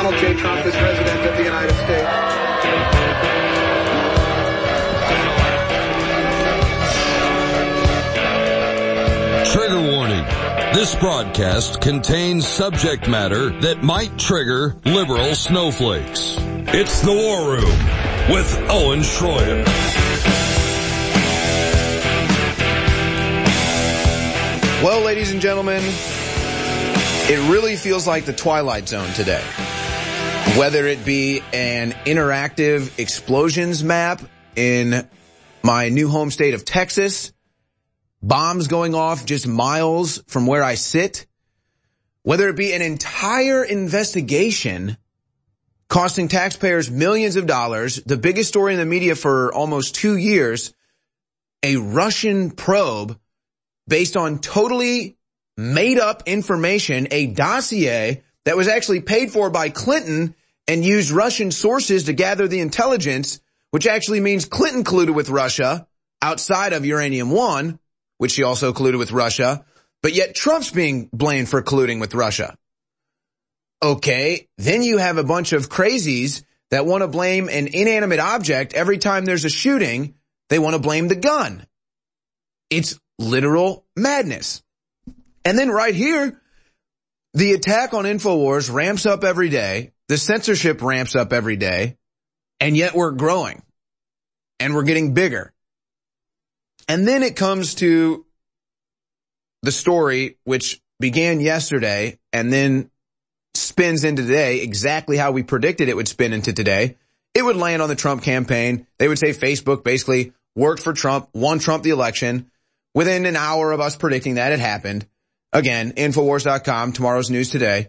Donald J. Trump is president of the United States. Trigger warning. This broadcast contains subject matter that might trigger liberal snowflakes. It's the War Room with Owen Schroyer. Well, ladies and gentlemen, it really feels like the Twilight Zone today. Whether it be an interactive explosions map in my new home state of Texas, bombs going off just miles from where I sit, whether it be an entire investigation costing taxpayers millions of dollars, the biggest story in the media for almost 2 years, a Russian probe based on totally made up information, a dossier that was actually paid for by Clinton and used Russian sources to gather the intelligence, which actually means Clinton colluded with Russia outside of Uranium One, which she also colluded with Russia, but yet Trump's being blamed for colluding with Russia. Okay, then you have a bunch of crazies that want to blame an inanimate object every time there's a shooting. They want to blame the gun. It's literal madness. And then right here, the attack on InfoWars ramps up every day. The censorship ramps up every day. And yet we're growing. And we're getting bigger. And then it comes to the story, which began yesterday and then spins into today exactly how we predicted it would spin into today. It would land on the Trump campaign. They would say Facebook basically worked for Trump, won Trump the election. Within an hour of us predicting that, it happened. Again, Infowars.com, tomorrow's news today.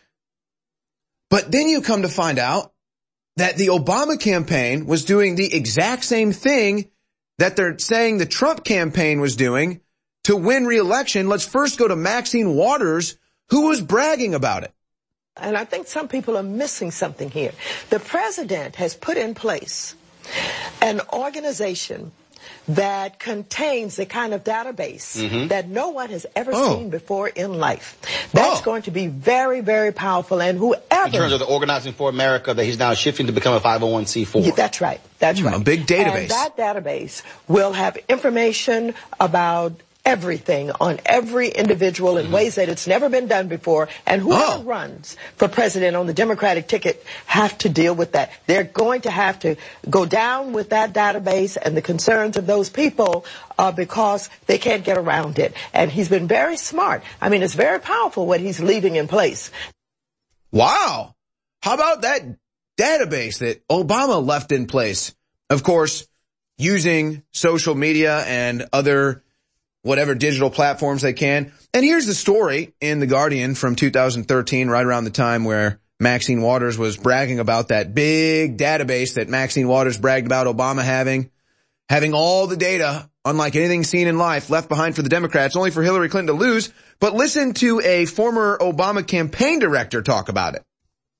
But then you come to find out that the Obama campaign was doing the exact same thing that they're saying the Trump campaign was doing to win re-election. Let's first go to Maxine Waters, who was bragging about it. And I think some people are missing something here. The president has put in place an organization that contains the kind of database that no one has ever seen before in life. That's going to be very, very powerful. And whoever... In terms of the Organizing for America that he's now shifting to become a 501c4. Yeah, that's right. That's right. A big database. And that database will have information about everything on every individual in ways that it's never been done before. And whoever runs for president on the Democratic ticket have to deal with that. They're going to have to go down with that database and the concerns of those people because they can't get around it. And he's been very smart. I mean, it's very powerful what he's leaving in place. Wow. How about that database that Obama left in place? Of course, using social media and other whatever digital platforms they can. And here's the story in The Guardian from 2013, right around the time where Maxine Waters was bragging about that big database that Maxine Waters bragged about Obama having all the data, unlike anything seen in life, left behind for the Democrats, only for Hillary Clinton to lose. But listen to a former Obama campaign director talk about it.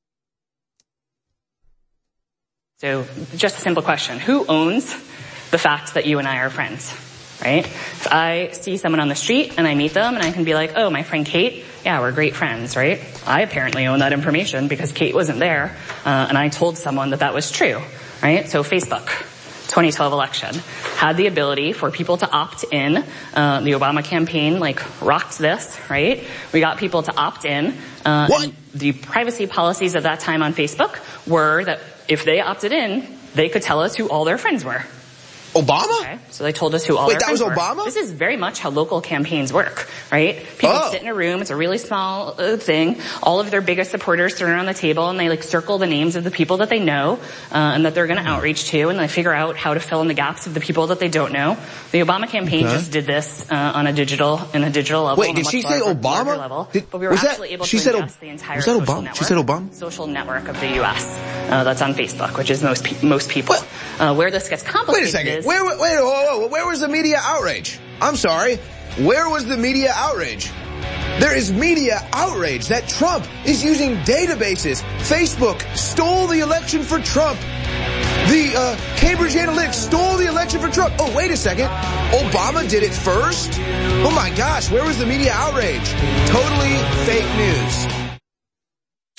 So just a simple question. Who owns the fact that you and I are friends? Right? If I see someone on the street and I meet them and I can be like, oh, my friend Kate, yeah, we're great friends, right? I apparently own that information because Kate wasn't there, and I told someone that that was true, right? So Facebook, 2012 election, had the ability for people to opt in. The Obama campaign, rocked this, right? We got people to opt in. And the privacy policies at that time on Facebook were that if they opted in, they could tell us who all their friends were. Obama? Okay, so they told us who all their friends were. Wait, that was Obama? This is very much how local campaigns work, right? People sit in a room, it's a really small thing. All of their biggest supporters sit around the table and they circle the names of the people that they know and that they're going to outreach to, and they figure out how to fill in the gaps of the people that they don't know. The Obama campaign just did this on a digital level. Wait, did she say Obama? Level, but we were actually able to ingest the entire social network. She said Obama? Social network of the U.S. That's on Facebook, which is most people. Where this gets complicated. Wait a second. Where was the media outrage? I'm sorry. Where was the media outrage? There is media outrage that Trump is using databases. Facebook stole the election for Trump. The Cambridge Analytica stole the election for Trump. Oh, wait a second. Obama did it first? Oh my gosh, where was the media outrage? Totally fake news.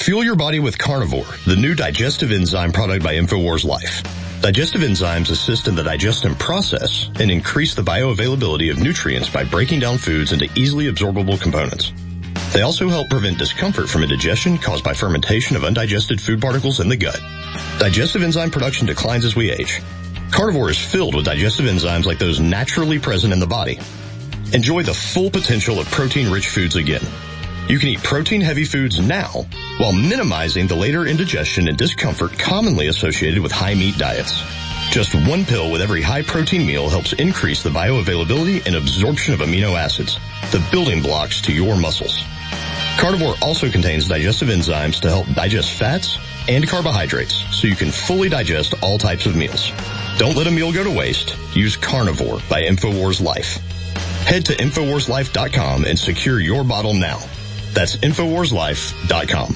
Fuel your body with Carnivore, the new digestive enzyme product by InfoWars Life. Digestive enzymes assist in the digestion process and increase the bioavailability of nutrients by breaking down foods into easily absorbable components. They also help prevent discomfort from indigestion caused by fermentation of undigested food particles in the gut. Digestive enzyme production declines as we age. Carnivore is filled with digestive enzymes like those naturally present in the body. Enjoy the full potential of protein-rich foods again. You can eat protein-heavy foods now while minimizing the later indigestion and discomfort commonly associated with high-meat diets. Just one pill with every high-protein meal helps increase the bioavailability and absorption of amino acids, the building blocks to your muscles. Carnivore also contains digestive enzymes to help digest fats and carbohydrates so you can fully digest all types of meals. Don't let a meal go to waste. Use Carnivore by InfoWars Life. Head to InfoWarsLife.com and secure your bottle now. That's InfoWarsLife.com.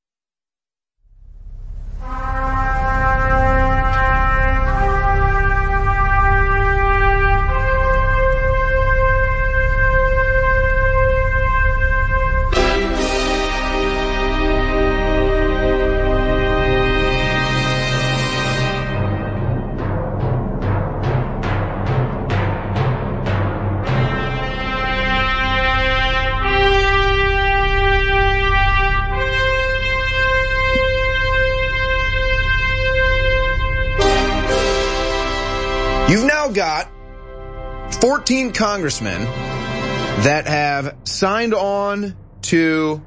You've now got 14 congressmen that have signed on to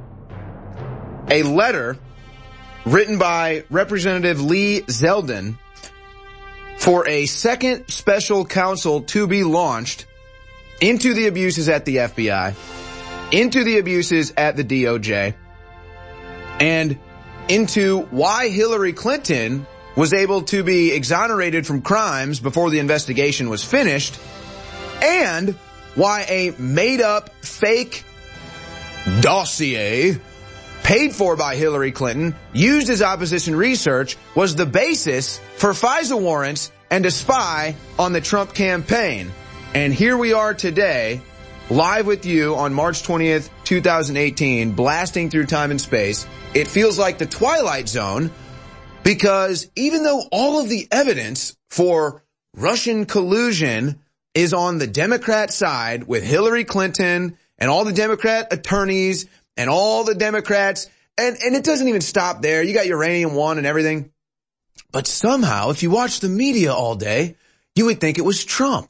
a letter written by Representative Lee Zeldin for a second special counsel to be launched into the abuses at the FBI, into the abuses at the DOJ, and into why Hillary Clinton was able to be exonerated from crimes before the investigation was finished, and why a made-up fake dossier paid for by Hillary Clinton, used as opposition research, was the basis for FISA warrants and to spy on the Trump campaign. And here we are today, live with you on March 20th, 2018, blasting through time and space. It feels like the Twilight Zone, because even though all of the evidence for Russian collusion is on the Democrat side with Hillary Clinton and all the Democrat attorneys and all the Democrats, and it doesn't even stop there. You got Uranium One and everything. But somehow, if you watch the media all day, you would think it was Trump.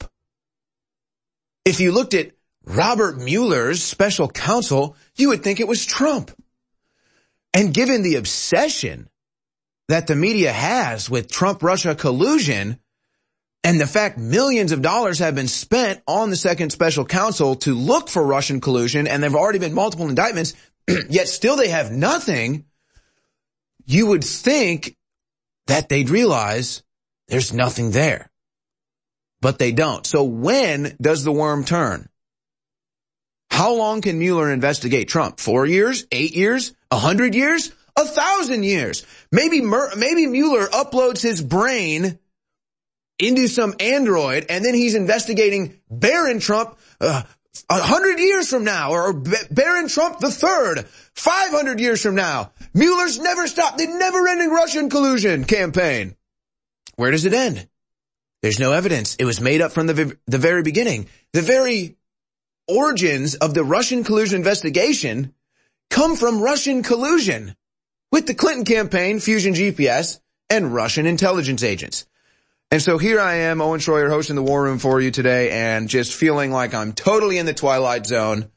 If you looked at Robert Mueller's special counsel, you would think it was Trump. And given the obsession that the media has with Trump-Russia collusion, and the fact millions of dollars have been spent on the second special counsel to look for Russian collusion, and there have already been multiple indictments, yet still they have nothing, you would think that they'd realize there's nothing there. But they don't. So when does the worm turn? How long can Mueller investigate Trump? 4 years? 8 years? 100 years? 1,000 years. Maybe Mueller uploads his brain into some android, and then he's investigating Barron Trump 100 years from now, or Barron Trump the third, 500 years from now. Mueller's never stopped the never-ending Russian collusion campaign. Where does it end? There's no evidence. It was made up from the very beginning. The very origins of the Russian collusion investigation come from Russian collusion with the Clinton campaign, Fusion GPS, and Russian intelligence agents. And so here I am, Owen Schroyer, hosting the War Room for you today, and just feeling like I'm totally in the Twilight Zone.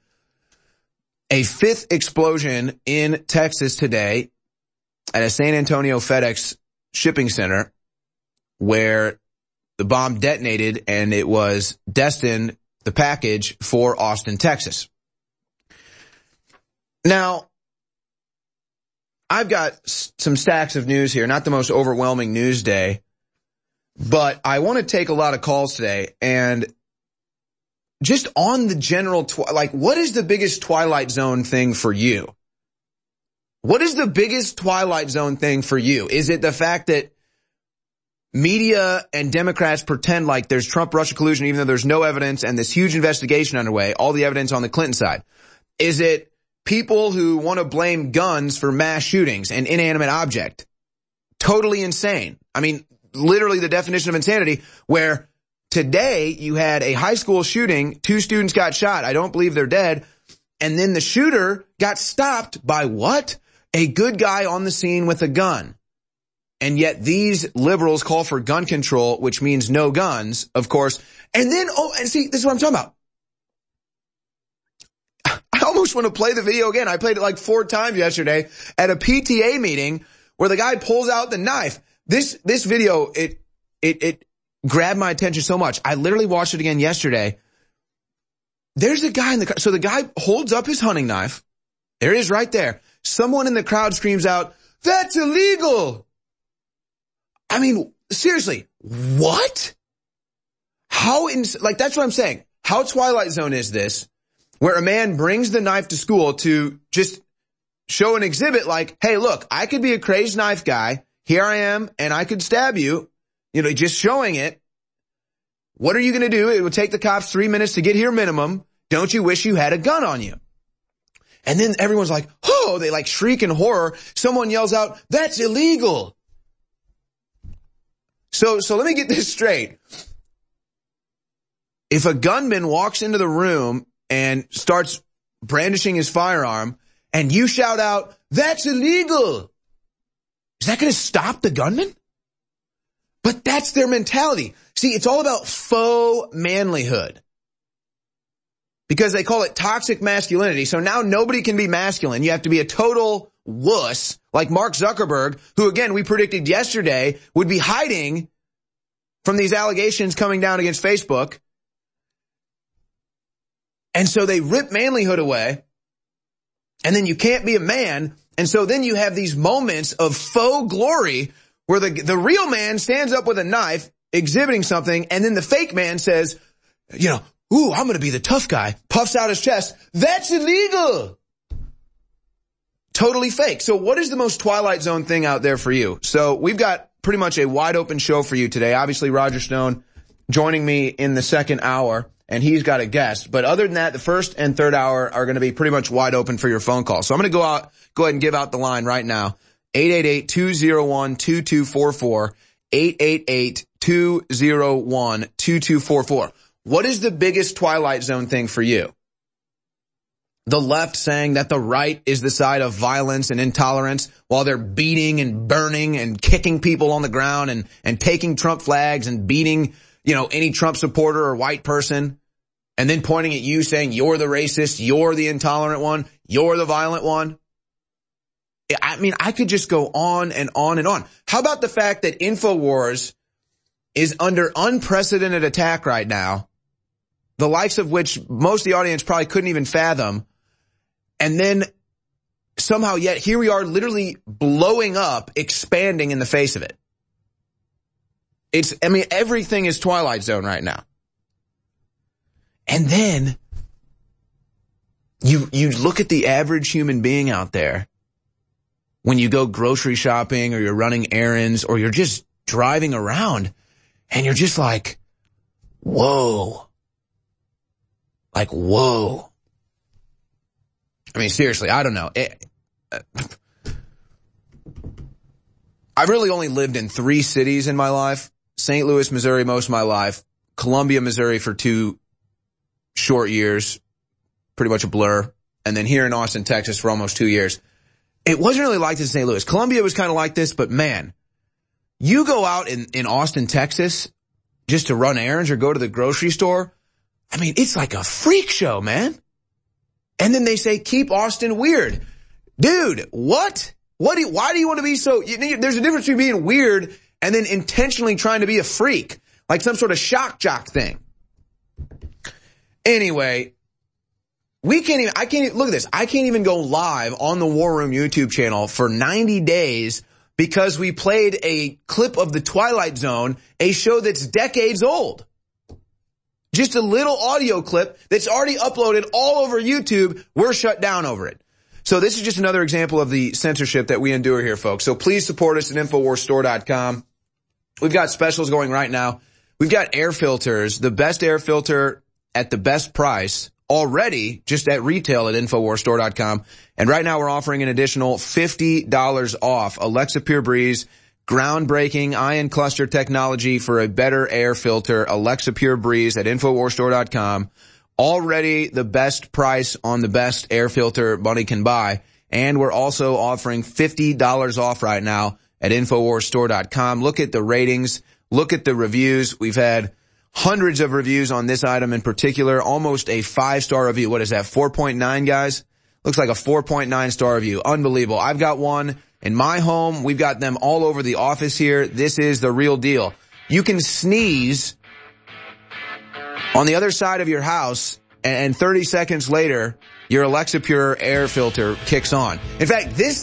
A fifth explosion in Texas today at a San Antonio FedEx shipping center where the bomb detonated, and it was destined, the package, for Austin, Texas. Now, I've got some stacks of news here, not the most overwhelming news day, but I want to take a lot of calls today, and just on the general, what is the biggest Twilight Zone thing for you? What is the biggest Twilight Zone thing for you? Is it the fact that media and Democrats pretend like there's Trump-Russia collusion even though there's no evidence and this huge investigation underway, all the evidence on the Clinton side? Is it people who want to blame guns for mass shootings and inanimate object. Totally insane. I mean, literally the definition of insanity, where today you had a high school shooting, 2 students got shot. I don't believe they're dead. And then the shooter got stopped by what? A good guy on the scene with a gun. And yet these liberals call for gun control, which means no guns, of course. And then, and see, this is what I'm talking about. I almost want to play the video again. I played it like 4 times yesterday at a PTA meeting where the guy pulls out the knife. This video, it grabbed my attention so much. I literally watched it again yesterday. There's a guy in the car. So the guy holds up his hunting knife. There it is right there. Someone in the crowd screams out, "That's illegal." I mean, seriously, what? That's what I'm saying. How Twilight Zone is this, where a man brings the knife to school to just show an exhibit like, hey, look, I could be a crazed knife guy. Here I am, and I could stab you. You know, just showing it. What are you going to do? It would take the cops 3 minutes to get here minimum. Don't you wish you had a gun on you? And then everyone's like, oh, they like shriek in horror. Someone yells out, "That's illegal." So let me get this straight. If a gunman walks into the room and starts brandishing his firearm and you shout out, "That's illegal," is that going to stop the gunman? But that's their mentality. See, it's all about faux manlyhood. Because they call it toxic masculinity. So now nobody can be masculine. You have to be a total wuss like Mark Zuckerberg, who again we predicted yesterday would be hiding from these allegations coming down against Facebook. And so they rip manlyhood away. And then you can't be a man. And so then you have these moments of faux glory where the real man stands up with a knife exhibiting something, and then the fake man says, you know, "Ooh, I'm going to be the tough guy," puffs out his chest. "That's illegal." Totally fake. So what is the most Twilight Zone thing out there for you? So we've got pretty much a wide open show for you today. Obviously, Roger Stone joining me in the second hour, and he's got a guest. But other than that, the first and third hour are going to be pretty much wide open for your phone call. So I'm going to go ahead and give out the line right now. 888-201-2244. 888-201-2244. What is the biggest Twilight Zone thing for you? The left saying that the right is the side of violence and intolerance while they're beating and burning and kicking people on the ground and taking Trump flags and beating, you know, any Trump supporter or white person, and then pointing at you saying you're the racist, you're the intolerant one, you're the violent one. I mean, I could just go on and on and on. How about the fact that InfoWars is under unprecedented attack right now, the likes of which most of the audience probably couldn't even fathom, and then somehow yet here we are literally blowing up, expanding in the face of it. Everything is Twilight Zone right now. And then you look at the average human being out there when you go grocery shopping or you're running errands or you're just driving around and you're just like, whoa. Like, whoa. I mean, seriously, I don't know. I've really only lived in 3 cities in my life. St. Louis, Missouri, most of my life. Columbia, Missouri for 2 short years. Pretty much a blur. And then here in Austin, Texas for almost 2 years. It wasn't really like this in St. Louis. Columbia was kind of like this, but man, you go out in Austin, Texas, just to run errands or go to the grocery store. I mean, it's like a freak show, man. And then they say, keep Austin weird. Dude, what? Why do you want to be so, there's a difference between being weird and then intentionally trying to be a freak, like some sort of shock jock thing. Anyway, look at this. I can't even go live on the War Room YouTube channel for 90 days because we played a clip of The Twilight Zone, a show that's decades old. Just a little audio clip that's already uploaded all over YouTube. We're shut down over it. So this is just another example of the censorship that we endure here, folks. So please support us at InfoWarsStore.com. We've got specials going right now. We've got air filters, the best air filter at the best price already just at retail at InfoWarsStore.com. And right now we're offering an additional $50 off Alexa Pure Breeze, groundbreaking ion cluster technology for a better air filter, Alexa Pure Breeze at InfoWarsStore.com. Already the best price on the best air filter money can buy. And we're also offering $50 off right now at InfoWarsStore.com. Look at the ratings. Look at the reviews. We've had hundreds of reviews on this item in particular, almost a 5-star review. What is that, 4.9, guys? Looks like a 4.9 star review. Unbelievable. I've got one in my home. We've got them all over the office here. This is the real deal. You can sneeze on the other side of your house, and 30 seconds later, your Alexa Pure air filter kicks on. In fact, this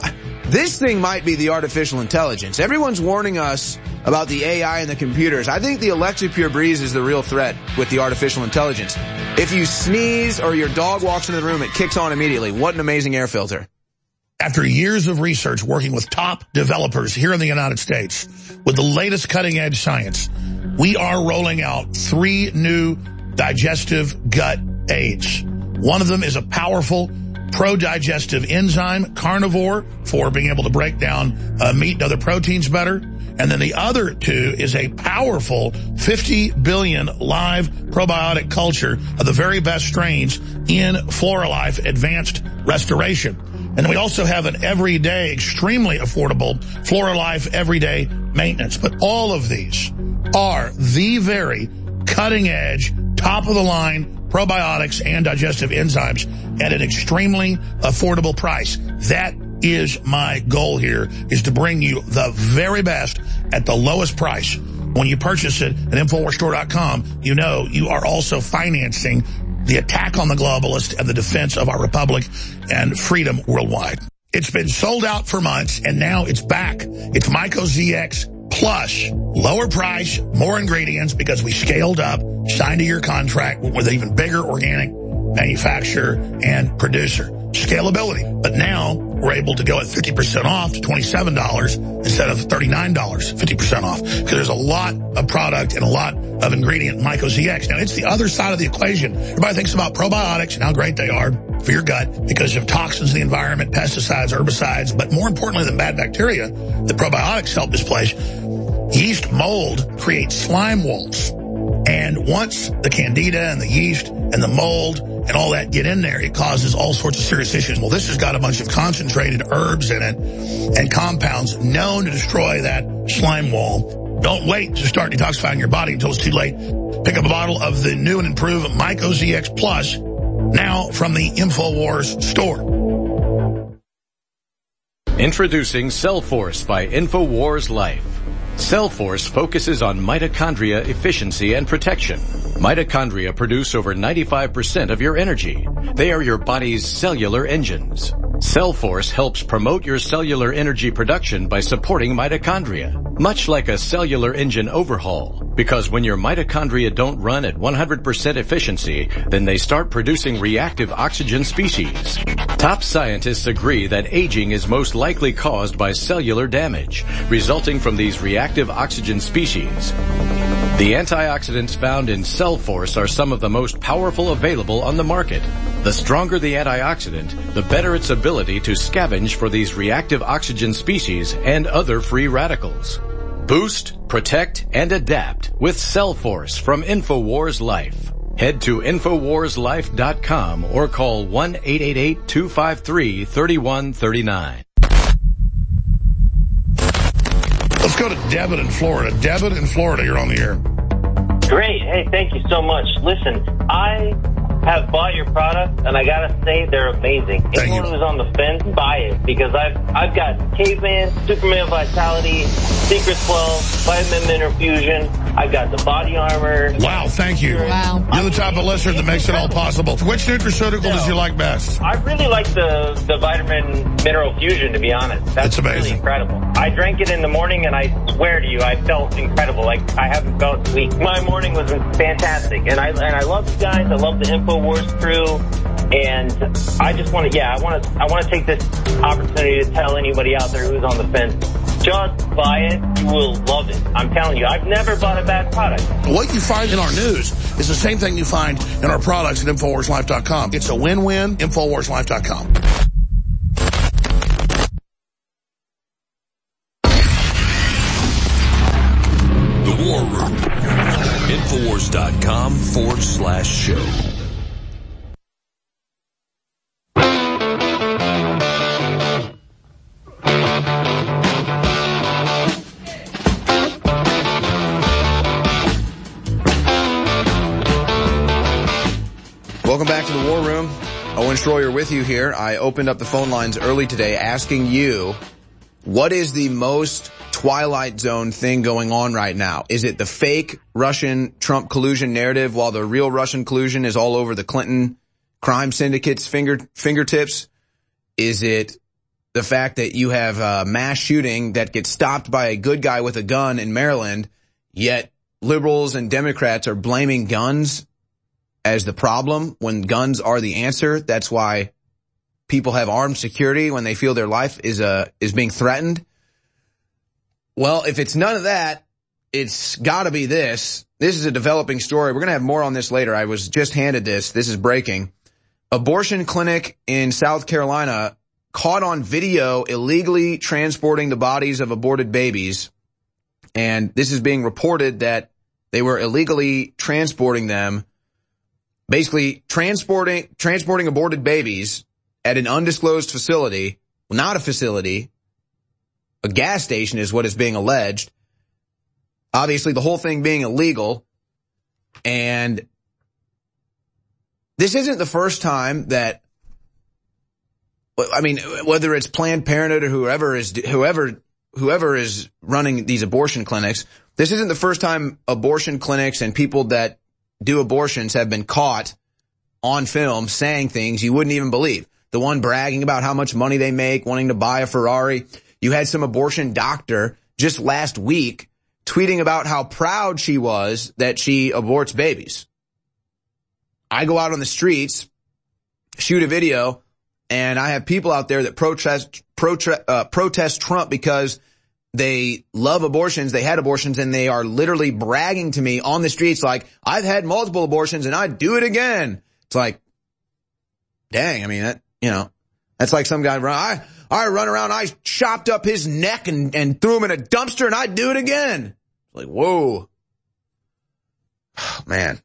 thing might be the artificial intelligence. Everyone's warning us about the AI and the computers. I think the Alexa Pure Breeze is the real threat with the artificial intelligence. If you sneeze or your dog walks into the room, it kicks on immediately. What an amazing air filter. After years of research working with top developers here in the United States with the latest cutting-edge science, we are rolling out 3 new digestive gut aids. One of them is a powerful pro-digestive enzyme, carnivore, for being able to break down meat and other proteins better. And then the other 2 is a powerful 50 billion live probiotic culture of the very best strains in Floralife Advanced Restoration. And then we also have an everyday, extremely affordable Floralife Everyday Maintenance. But all of these are the very cutting-edge, top-of-the-line probiotics and digestive enzymes at an extremely affordable price. That is my goal here, is to bring you the very best at the lowest price. When you purchase it at InfoWarsStore.com, you know you are also financing the attack on the globalists and the defense of our republic and freedom worldwide. It's been sold out for months, and now it's back. It's MycoZX Plus. Lower price, more ingredients, because we scaled up, signed a year contract with an even bigger organic manufacturer and producer. Scalability. But now we're able to go at 50% off to $27 instead of $39, 50% off. Because there's a lot of product and a lot of ingredient in MycoZX. Now, it's the other side of the equation. Everybody thinks about probiotics and how great they are for your gut because of toxins in the environment, pesticides, herbicides, but more importantly than bad bacteria, the probiotics help displace. Yeast mold creates slime walls. And once the candida and the yeast and the mold and all that get in there, it causes all sorts of serious issues. Well, this has got a bunch of concentrated herbs in it and compounds known to destroy that slime wall. Don't wait to start detoxifying your body until it's too late. Pick up a bottle of the new and improved MycoZX Plus now from the InfoWars store. Introducing CellForce by InfoWars Life. CellForce focuses on mitochondria efficiency and protection. Mitochondria produce over 95% of your energy. They are your body's cellular engines. CellForce helps promote your cellular energy production by supporting mitochondria, much like a cellular engine overhaul. Because when your mitochondria don't run at 100% efficiency, then they start producing reactive oxygen species. Top scientists agree that aging is most likely caused by cellular damage, resulting from these reactive oxygen species. The antioxidants found in CellForce are some of the most powerful available on the market. The stronger the antioxidant, the better its ability to scavenge for these reactive oxygen species and other free radicals. Boost, protect, and adapt with CellForce from InfoWars Life. Head to InfoWarsLife.com or call 1-888-253-3139. Let's go to Devin in Florida. Devin in Florida, you're on the air. Great. Hey, thank you so much. Listen, I have bought your product, and I gotta say they're amazing. Anyone who's on the fence, buy it, because I've got Caveman, Superman Vitality, Secret 12, Vitamin Mineral Fusion. I've got the body armor. Wow, thank you. Wow. You're the type of listener that makes it all possible. Which nutraceutical did you like best? I really like the Vitamin Mineral Fusion, to be honest. That's amazing. Really incredible. I drank it in the morning, and I swear to you, I felt incredible. Like, I haven't felt weak. My morning was fantastic, and I love you guys. I love the InfoWars crew, and I just want to, I want to take this opportunity to tell anybody out there who's on the fence, Just buy it. You will love it. I'm telling you, I've never bought a bad product. What you find in our news is the same thing you find in our products at InfoWarsLife.com. It's a win-win. InfoWarsLife.com. The War Room. Infowars.com/show. Welcome back to the War Room. Owen Schroyer with you here. I opened up the phone lines early today asking you, what is the most Twilight Zone thing going on right now? Is it the fake Russian-Trump collusion narrative while the real Russian collusion is all over the Clinton crime syndicate's fingertips? Is it the fact that you have a mass shooting that gets stopped by a good guy with a gun in Maryland, yet liberals and Democrats are blaming guns as the problem when guns are the answer? That's why people have armed security when they feel their life is being threatened. Well, if it's none of that, it's got to be this. This is a developing story. We're going to have more on this later. I was just handed this. This is breaking. Abortion clinic in South Carolina caught on video illegally transporting the bodies of aborted babies. And this is being reported that they were illegally transporting them, basically transporting aborted babies at an undisclosed facility, well, not a facility, a gas station is what is being alleged. Obviously, the whole thing being illegal. And this isn't the first time that, I mean, whether it's Planned Parenthood or whoever is running these abortion clinics, this isn't the first time abortion clinics and people that do abortions have been caught on film saying things you wouldn't even believe. The one bragging about how much money they make, wanting to buy a Ferrari. You had some abortion doctor just last week tweeting about how proud she was that she aborts babies. I go out on the streets, shoot a video, and I have people out there that protest Trump because they love abortions, they had abortions, and they are literally bragging to me on the streets like, I've had multiple abortions and I'd do it again. It's like, dang, I mean, that, you know, that's like some guy, I run around, I chopped up his neck and threw him in a dumpster and I'd do it again. Like, whoa. Man.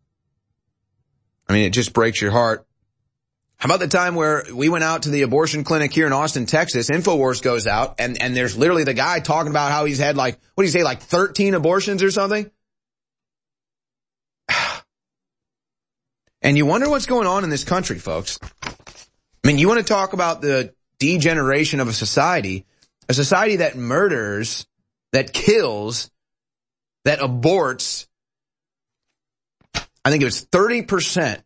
I mean, it just breaks your heart. How about the time where we went out to the abortion clinic here in Austin, Texas? InfoWars goes out and there's literally the guy talking about how he's had like, what do you say, like 13 abortions or something? And you wonder what's going on in this country, folks. I mean, you want to talk about the degeneration of a society that murders, that kills, that aborts. I think it was 30%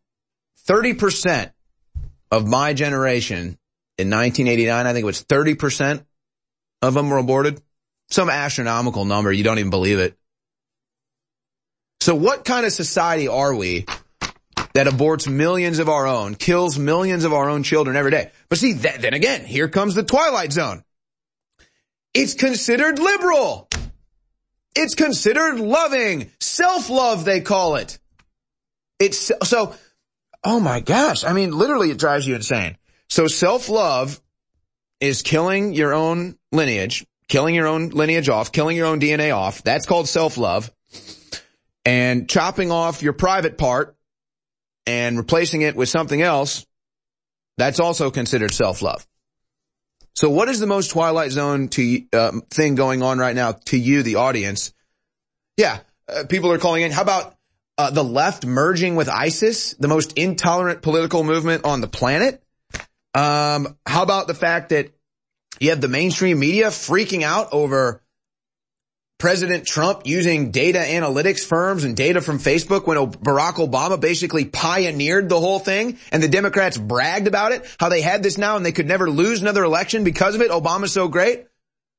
of my generation in 1989. I think it was 30% of them were aborted. Some astronomical number. You don't even believe it. So what kind of society are we that aborts millions of our own, kills millions of our own children every day? But see, then again, here comes the Twilight Zone. It's considered liberal. It's considered loving. Self-love, they call it. It's so, oh my gosh. I mean, literally it drives you insane. So self-love is killing your own lineage off, killing your own DNA off. That's called self-love. And chopping off your private part and replacing it with something else, that's also considered self-love. So what is the most Twilight Zone thing going on right now to you, the audience? Yeah, people are calling in. How about the left merging with ISIS, the most intolerant political movement on the planet? How about the fact that you have the mainstream media freaking out over President Trump using data analytics firms and data from Facebook when Barack Obama basically pioneered the whole thing and the Democrats bragged about it, how they had this now and they could never lose another election because of it. Obama's so great.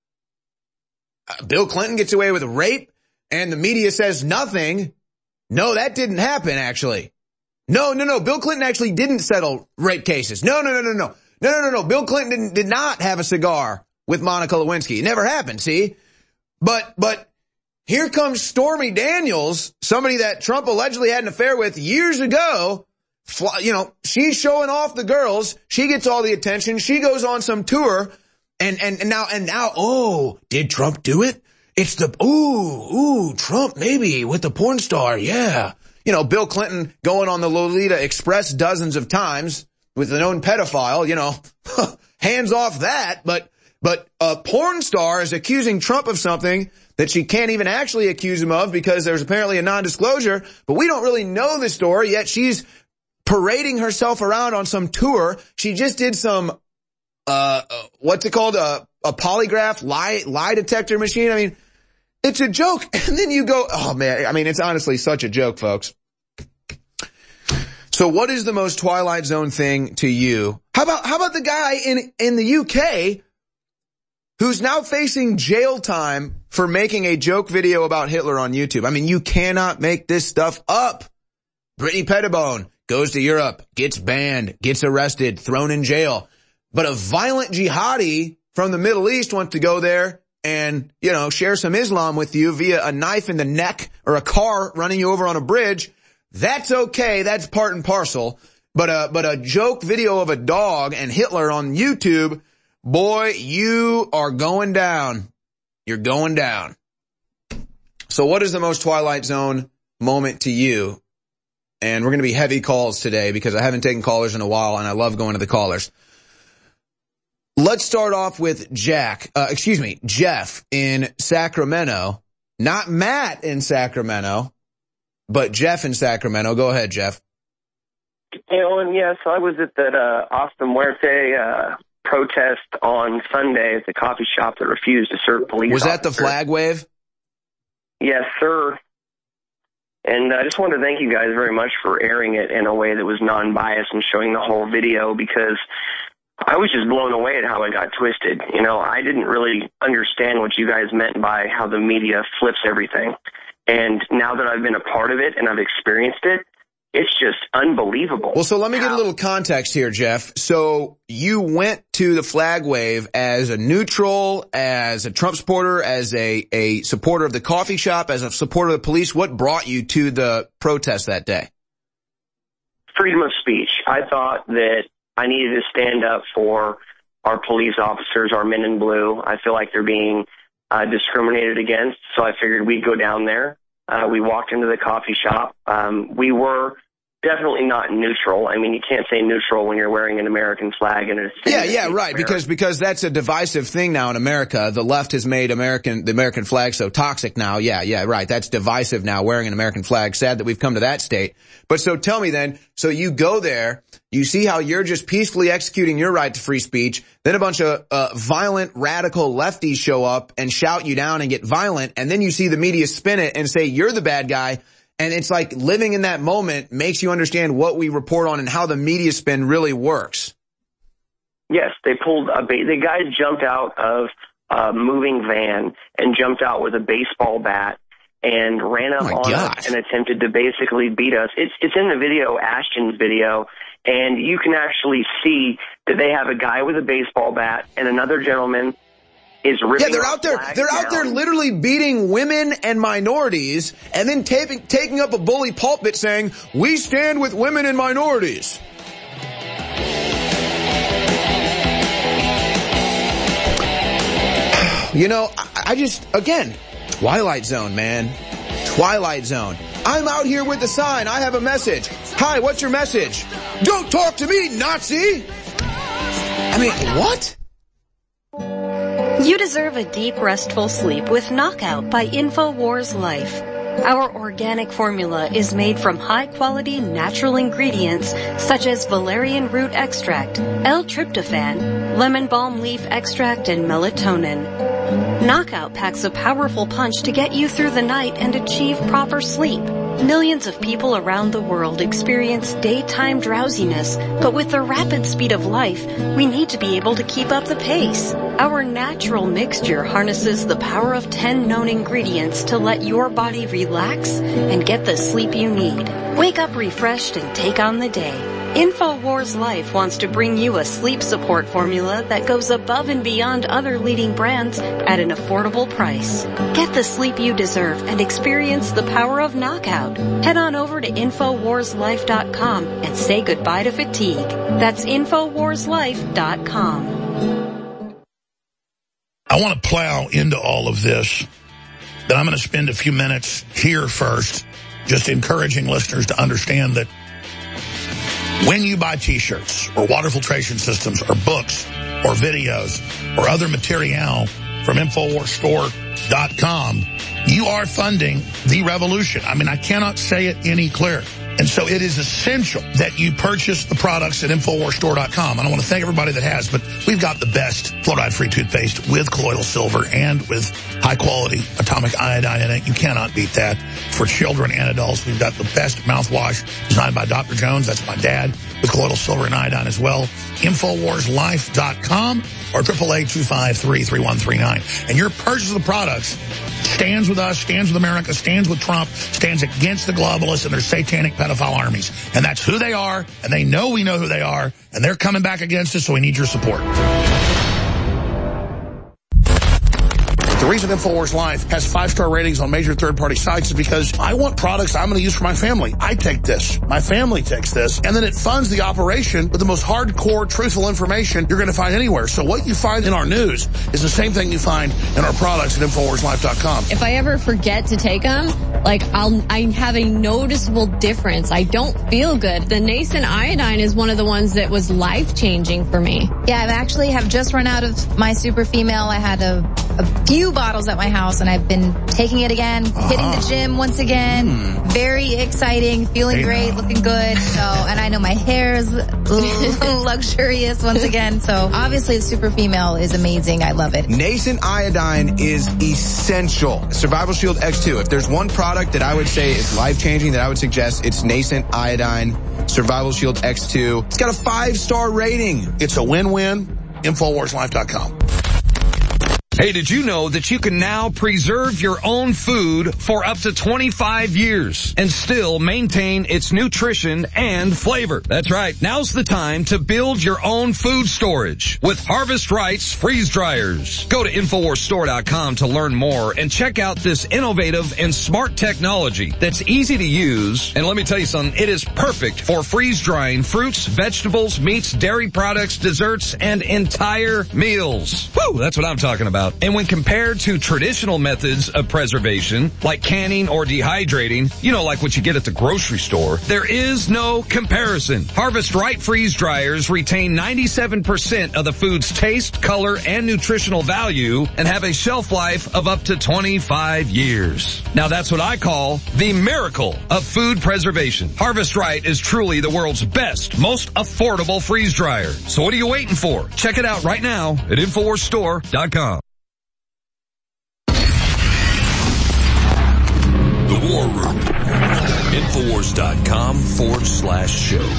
Bill Clinton gets away with rape and the media says nothing. No, that didn't happen, actually. No. Bill Clinton actually didn't settle rape cases. No. Bill Clinton did not have a cigar with Monica Lewinsky. It never happened, see? But here comes Stormy Daniels, somebody that Trump allegedly had an affair with years ago. You know, she's showing off the girls. She gets all the attention. She goes on some tour. And now, oh, did Trump do it? It's the, Trump maybe with the porn star. Yeah. You know, Bill Clinton going on the Lolita Express dozens of times with a known pedophile, you know, hands off that. But a porn star is accusing Trump of something that she can't even actually accuse him of because there's apparently a non-disclosure. But we don't really know the story yet. She's parading herself around on some tour. She just did some, what's it called? A polygraph lie detector machine. I mean, it's a joke. And then you go, oh man, I mean, it's honestly such a joke, folks. So what is the most Twilight Zone thing to you? How about the guy in the UK who's now facing jail time for making a joke video about Hitler on YouTube? I mean, you cannot make this stuff up. Brittany Pettibone goes to Europe, gets banned, gets arrested, thrown in jail. But a violent jihadi from the Middle East wants to go there and, you know, share some Islam with you via a knife in the neck or a car running you over on a bridge. That's okay. That's part and parcel. But a joke video of a dog and Hitler on YouTube, boy, you are going down. You're going down. So what is the most Twilight Zone moment to you? And we're going to be heavy calls today because I haven't taken callers in a while and I love going to the callers. Let's start off with Jeff in Sacramento. Not Matt in Sacramento, but Jeff in Sacramento. Go ahead, Jeff. Hey, Owen, yes, I was at that Austin Muerte protest on Sunday at the coffee shop that refused to serve police. Was that the flag wave? Yes, sir. And I just wanted to thank you guys very much for airing it in a way that was non-biased and showing the whole video, because I was just blown away at how it got twisted. You know, I didn't really understand what you guys meant by how the media flips everything. And now that I've been a part of it and I've experienced it, it's just unbelievable. Well, so let me get a little context here, Jeff. So you went to the flag wave as a neutral, as a Trump supporter, as a supporter of the coffee shop, as a supporter of the police. What brought you to the protest that day? Freedom of speech. I thought that I needed to stand up for our police officers, our men in blue. I feel like they're being discriminated against, so I figured we'd go down there. We walked into the coffee shop. We were definitely not neutral. I mean, you can't say neutral when you're wearing an American flag and a Yeah, right. Because that's a divisive thing now in America. The left has made the American flag so toxic now. Yeah, right. That's divisive now, wearing an American flag. Sad that we've come to that state. But so tell me then, so you go there, you see how you're just peacefully executing your right to free speech. Then a bunch of violent, radical lefties show up and shout you down and get violent. And then you see the media spin it and say you're the bad guy. And it's like living in that moment makes you understand what we report on and how the media spin really works. Yes, they pulled the guys jumped out of a moving van and jumped out with a baseball bat and ran up on us and attempted to basically beat us. It's in the video, Ashton's video, and you can actually see that they have a guy with a baseball bat and another gentleman is ripping. Yeah, they're out there literally beating women and minorities and then taking up a bully pulpit saying, "We stand with women and minorities." You know, I just, again, Twilight Zone, man. Twilight Zone. I'm out here with the sign. I have a message. Hi, what's your message? Don't talk to me, Nazi! I mean, what? You deserve a deep, restful sleep with Knockout by InfoWars Life. Our organic formula is made from high-quality natural ingredients such as valerian root extract, L-tryptophan, lemon balm leaf extract, and melatonin. Knockout packs a powerful punch to get you through the night and achieve proper sleep. Millions of people around the world experience daytime drowsiness, but with the rapid speed of life, we need to be able to keep up the pace. Our natural mixture harnesses the power of 10 known ingredients to let your body relax and get the sleep you need. Wake up refreshed and take on the day. InfoWars Life wants to bring you a sleep support formula that goes above and beyond other leading brands at an affordable price. Get the sleep you deserve and experience the power of knockout. Head on over to InfoWarsLife.com and say goodbye to fatigue. That's InfoWarsLife.com. I want to plow into all of this, but I'm going to spend a few minutes here first just encouraging listeners to understand that when you buy T-shirts or water filtration systems or books or videos or other material from InfoWarsStore.com, you are funding the revolution. I mean, I cannot say it any clearer. And so it is essential that you purchase the products at InfoWarsStore.com. And I want to thank everybody that has, but we've got the best fluoride-free toothpaste with colloidal silver and with high-quality atomic iodine in it. You cannot beat that. For children and adults, we've got the best mouthwash designed by Dr. Jones. That's my dad, with colloidal silver and iodine as well. InfoWarsLife.com or 888-253-3139. And your purchase of the products stands with us, stands with America, stands with Trump, stands against the globalists and their satanic pedophile armies. And that's who they are, and they know we know who they are, and they're coming back against us, so we need your support. The reason InfoWars Life has 5-star ratings on major third-party sites is because I want products I'm going to use for my family. I take this. My family takes this. And then it funds the operation with the most hardcore, truthful information you're going to find anywhere. So what you find in our news is the same thing you find in our products at InfoWarsLife.com. If I ever forget to take them, I have a noticeable difference. I don't feel good. The nascent iodine is one of the ones that was life-changing for me. Yeah, I actually have just run out of my super female. I had a few bottles at my house, and I've been taking it again, hitting the gym once again. Very exciting, feeling great, looking good. So, and I know my hair is luxurious once again. So obviously the super female is amazing. I love it. Nascent iodine is essential. Survival Shield X2. If there's one product that I would say is life-changing that I would suggest, it's Nascent iodine Survival Shield X2. It's got a 5-star rating. It's a win-win. InfoWarsLife.com. Hey, did you know that you can now preserve your own food for up to 25 years and still maintain its nutrition and flavor? That's right. Now's the time to build your own food storage with Harvest Right's freeze dryers. Go to InfoWarsStore.com to learn more and check out this innovative and smart technology that's easy to use. And let me tell you something, it is perfect for freeze drying fruits, vegetables, meats, dairy products, desserts, and entire meals. Woo, that's what I'm talking about. And when compared to traditional methods of preservation, like canning or dehydrating, like what you get at the grocery store, there is no comparison. Harvest Right freeze dryers retain 97% of the food's taste, color, and nutritional value and have a shelf life of up to 25 years. Now that's what I call the miracle of food preservation. Harvest Right is truly the world's best, most affordable freeze dryer. So what are you waiting for? Check it out right now at InfoWarsStore.com. The War Room. Infowars.com/show.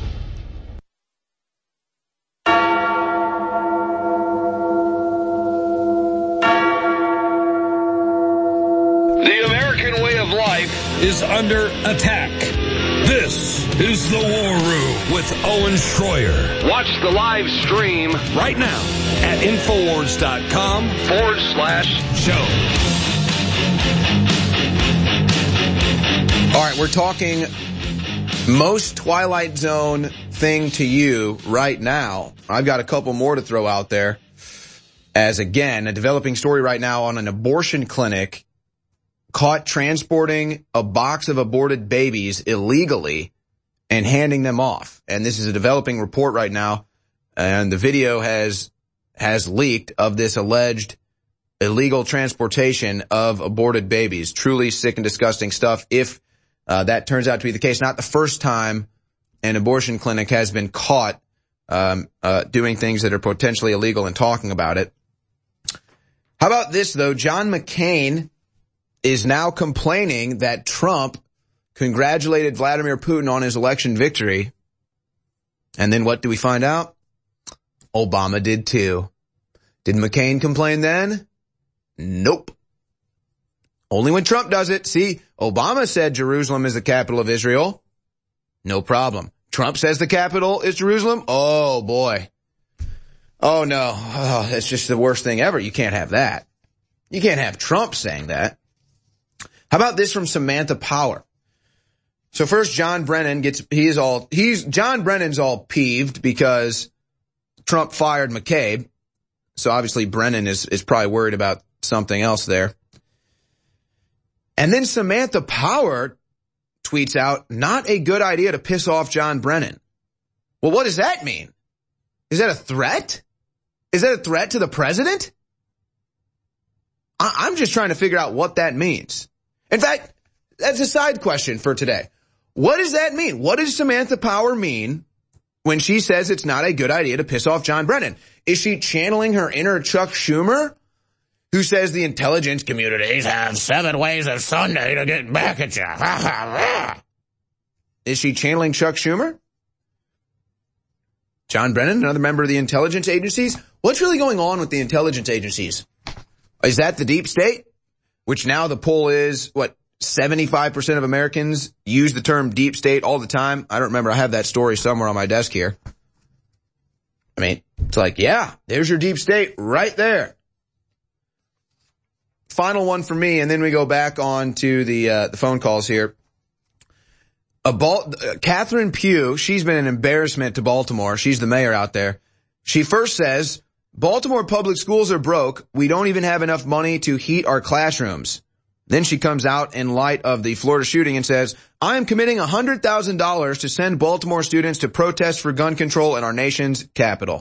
The American way of life is under attack. This is The War Room with Owen Schroyer. Watch the live stream right now at Infowars.com/show. All right, we're talking most Twilight Zone thing to you right now. I've got a couple more to throw out there. As again, a developing story right now on an abortion clinic caught transporting a box of aborted babies illegally and handing them off. And this is a developing report right now. And the video has leaked of this alleged illegal transportation of aborted babies. Truly sick and disgusting stuff. If that turns out to be the case, not the first time an abortion clinic has been caught doing things that are potentially illegal and talking about it. How about this, though? John McCain is now complaining that Trump congratulated Vladimir Putin on his election victory. And then what do we find out? Obama did too. Did McCain complain then? Nope. Only when Trump does it. See, Obama said Jerusalem is the capital of Israel. No problem. Trump says the capital is Jerusalem. Oh, boy. Oh, no. Oh, that's just the worst thing ever. You can't have that. You can't have Trump saying that. How about this from Samantha Power? So first, John Brennan John Brennan's all peeved because Trump fired McCabe. So obviously Brennan is probably worried about something else there. And then Samantha Power tweets out, not a good idea to piss off John Brennan. Well, what does that mean? Is that a threat? Is that a threat to the president? I'm just trying to figure out what that means. In fact, that's a side question for today. What does that mean? What does Samantha Power mean when she says it's not a good idea to piss off John Brennan? Is she channeling her inner Chuck Schumer, who says the intelligence communities have 7 ways of Sunday to get back at you? Is she channeling Chuck Schumer? John Brennan, another member of the intelligence agencies? What's really going on with the intelligence agencies? Is that the deep state? Which now the poll is, 75% of Americans use the term deep state all the time. I don't remember. I have that story somewhere on my desk here. I mean, it's like, yeah, there's your deep state right there. Final one for me, and then we go back on to the phone calls here. Catherine Pugh, she's been an embarrassment to Baltimore. She's the mayor out there. She first says, Baltimore public schools are broke. We don't even have enough money to heat our classrooms. Then she comes out in light of the Florida shooting and says, I am committing $100,000 to send Baltimore students to protest for gun control in our nation's capital.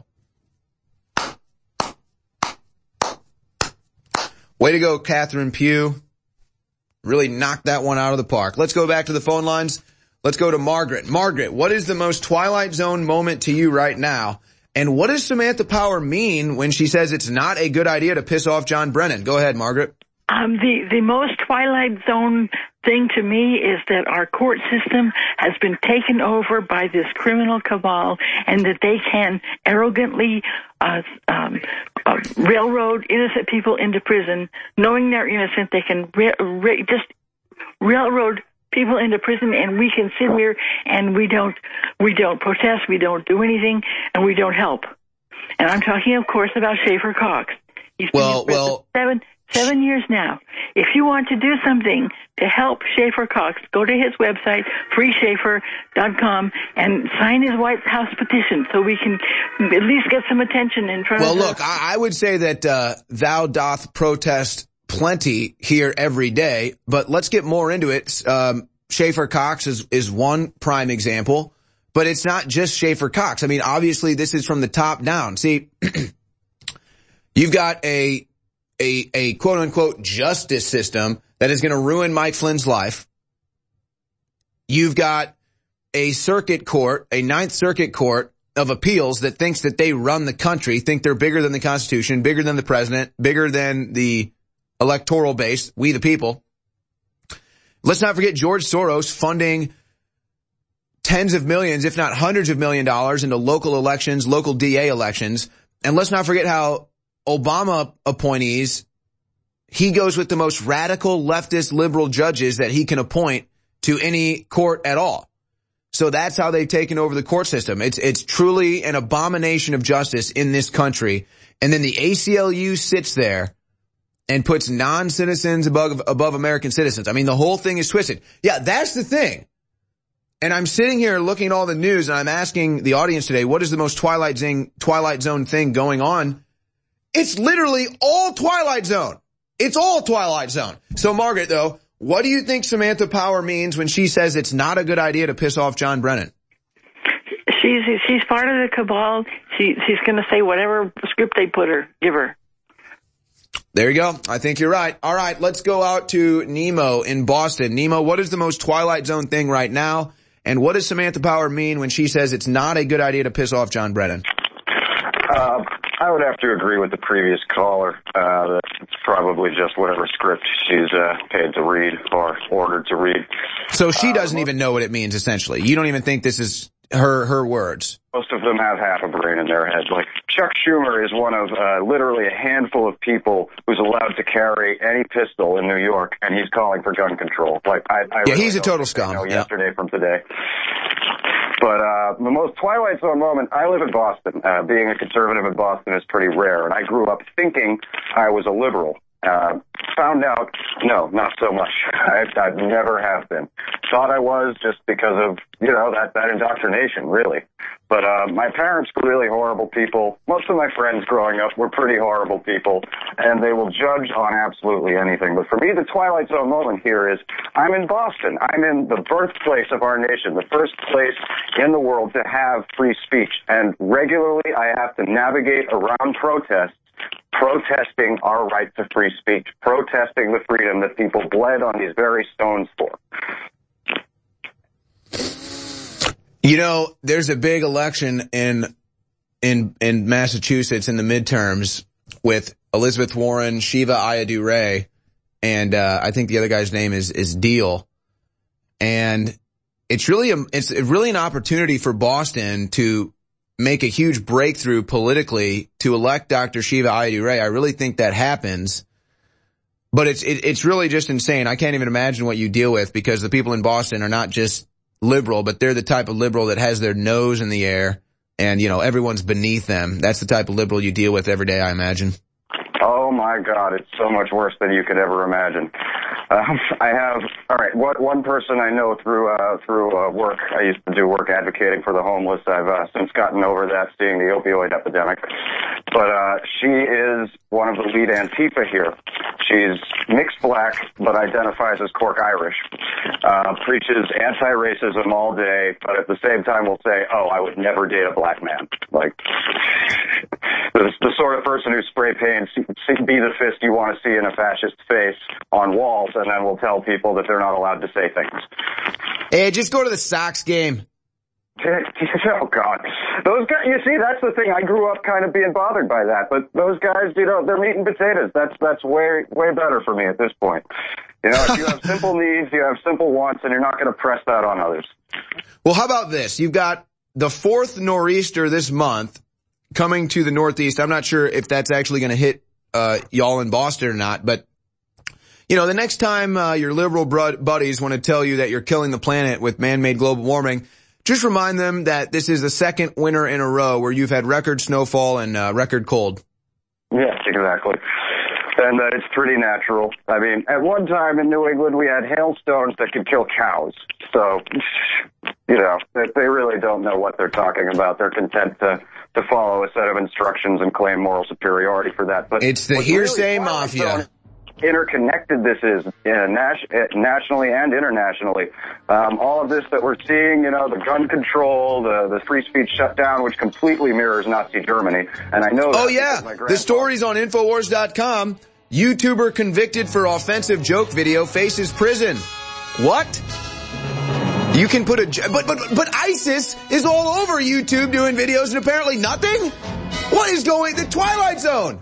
Way to go, Catherine Pugh. Really knocked that one out of the park. Let's go back to the phone lines. Let's go to Margaret. Margaret, what is the most Twilight Zone moment to you right now? And what does Samantha Power mean when she says it's not a good idea to piss off John Brennan? Go ahead, Margaret. The most Twilight Zone thing to me is that our court system has been taken over by this criminal cabal, and that they can arrogantly railroad innocent people into prison, knowing they're innocent. They can just railroad people into prison, and we can sit here and we don't protest, we don't do anything, and we don't help. And I'm talking, of course, about Schaefer Cox. He's been in prison 7 years now. If you want to do something to help Schaefer Cox, go to his website, freeschaefer.com, and sign his White House petition so we can at least get some attention in front of Well, look, I would say that thou doth protest plenty here every day, but let's get more into it. Schaefer Cox is one prime example, but it's not just Schaefer Cox. I mean, obviously, this is from the top down. See, you've got a quote-unquote justice system that is going to ruin Mike Flynn's life. You've got a circuit court, a Ninth Circuit Court of Appeals that thinks that they run the country, think they're bigger than the Constitution, bigger than the president, bigger than the electoral base, we the people. Let's not forget George Soros funding tens of millions, if not hundreds of $millions into local elections, local DA elections. And let's not forget how Obama appointees, he goes with the most radical leftist liberal judges that he can appoint to any court at all. So that's how they've taken over the court system. It's truly an abomination of justice in this country. And then the ACLU sits there and puts non-citizens above American citizens. I mean, the whole thing is twisted. Yeah, that's the thing. And I'm sitting here looking at all the news, and I'm asking the audience today, what is the most Twilight Zone thing going on? It's literally all Twilight Zone. It's all Twilight Zone. So, Margaret, though, what do you think Samantha Power means when she says it's not a good idea to piss off John Brennan? She's part of the cabal. She's going to say whatever script they give her. There you go. I think you're right. All right, let's go out to Nemo in Boston. Nemo, what is the most Twilight Zone thing right now? And what does Samantha Power mean when she says it's not a good idea to piss off John Brennan? I would have to agree with the previous caller. It's probably just whatever script she's paid to read or ordered to read. So she doesn't even know what it means, essentially. You don't even think this is her words. Most of them have half a brain in their head. Like, Chuck Schumer is one of literally a handful of people who's allowed to carry any pistol in New York, and he's calling for gun control. Like, I he's a total scum. Yesterday from today. But the most Twilight Zone moment, I live in Boston. Being a conservative in Boston is pretty rare, and I grew up thinking I was a liberal. Found out, no, not so much. I never have been. Thought I was just because of, that indoctrination, really. But my parents were really horrible people. Most of my friends growing up were pretty horrible people, and they will judge on absolutely anything. But for me, the Twilight Zone moment here is I'm in Boston. I'm in the birthplace of our nation, the first place in the world to have free speech. And regularly I have to navigate around protests, protesting our right to free speech, protesting the freedom that people bled on these very stones for. There's a big election in Massachusetts in the midterms with Elizabeth Warren, Shiva Ayyadurai, and I think the other guy's name is Deal. And it's really an opportunity for Boston to make a huge breakthrough politically to elect Dr. Shiva Ayyadurai. I really think that happens. But it's really just insane. I can't even imagine what you deal with, because the people in Boston are not just liberal, but they're the type of liberal that has their nose in the air and, everyone's beneath them. That's the type of liberal you deal with every day, I imagine. Oh my God, it's so much worse than you could ever imagine. One person I know through work. I used to do work advocating for the homeless. I've since gotten over that, seeing the opioid epidemic. But she is one of the lead Antifa here. She's mixed black, but identifies as Cork Irish. Preaches anti-racism all day, but at the same time will say, "Oh, I would never date a black man." Like the sort of person who spray paints "Be the fist you want to see in a fascist face" on walls, and then will tell people that they're not allowed to say things. Hey, just go to the Sox game. Oh, God. Those guys, you see, that's the thing. I grew up kind of being bothered by that. But those guys, they're meat and potatoes. That's way better for me at this point. If you have simple needs, you have simple wants, and you're not going to press that on others. Well, how about this? You've got the fourth nor'easter this month coming to the Northeast. I'm not sure if that's actually going to hit y'all in Boston or not, but the next time your liberal buddies want to tell you that you're killing the planet with man-made global warming, just remind them that this is the second winter in a row where you've had record snowfall and record cold. Yes, exactly. And it's pretty natural. I mean, at one time in New England, we had hailstones that could kill cows. So, they really don't know what they're talking about. They're content to follow a set of instructions and claim moral superiority for that. But it's the hearsay mafia. Interconnected this is nationally and internationally. All of this that we're seeing, the gun control, the free speech shutdown, which completely mirrors Nazi Germany. And I know that. Oh, yeah. The story's on Infowars.com. YouTuber convicted for offensive joke video faces prison. What? You can put but ISIS is all over YouTube doing videos and apparently nothing? What is the Twilight Zone?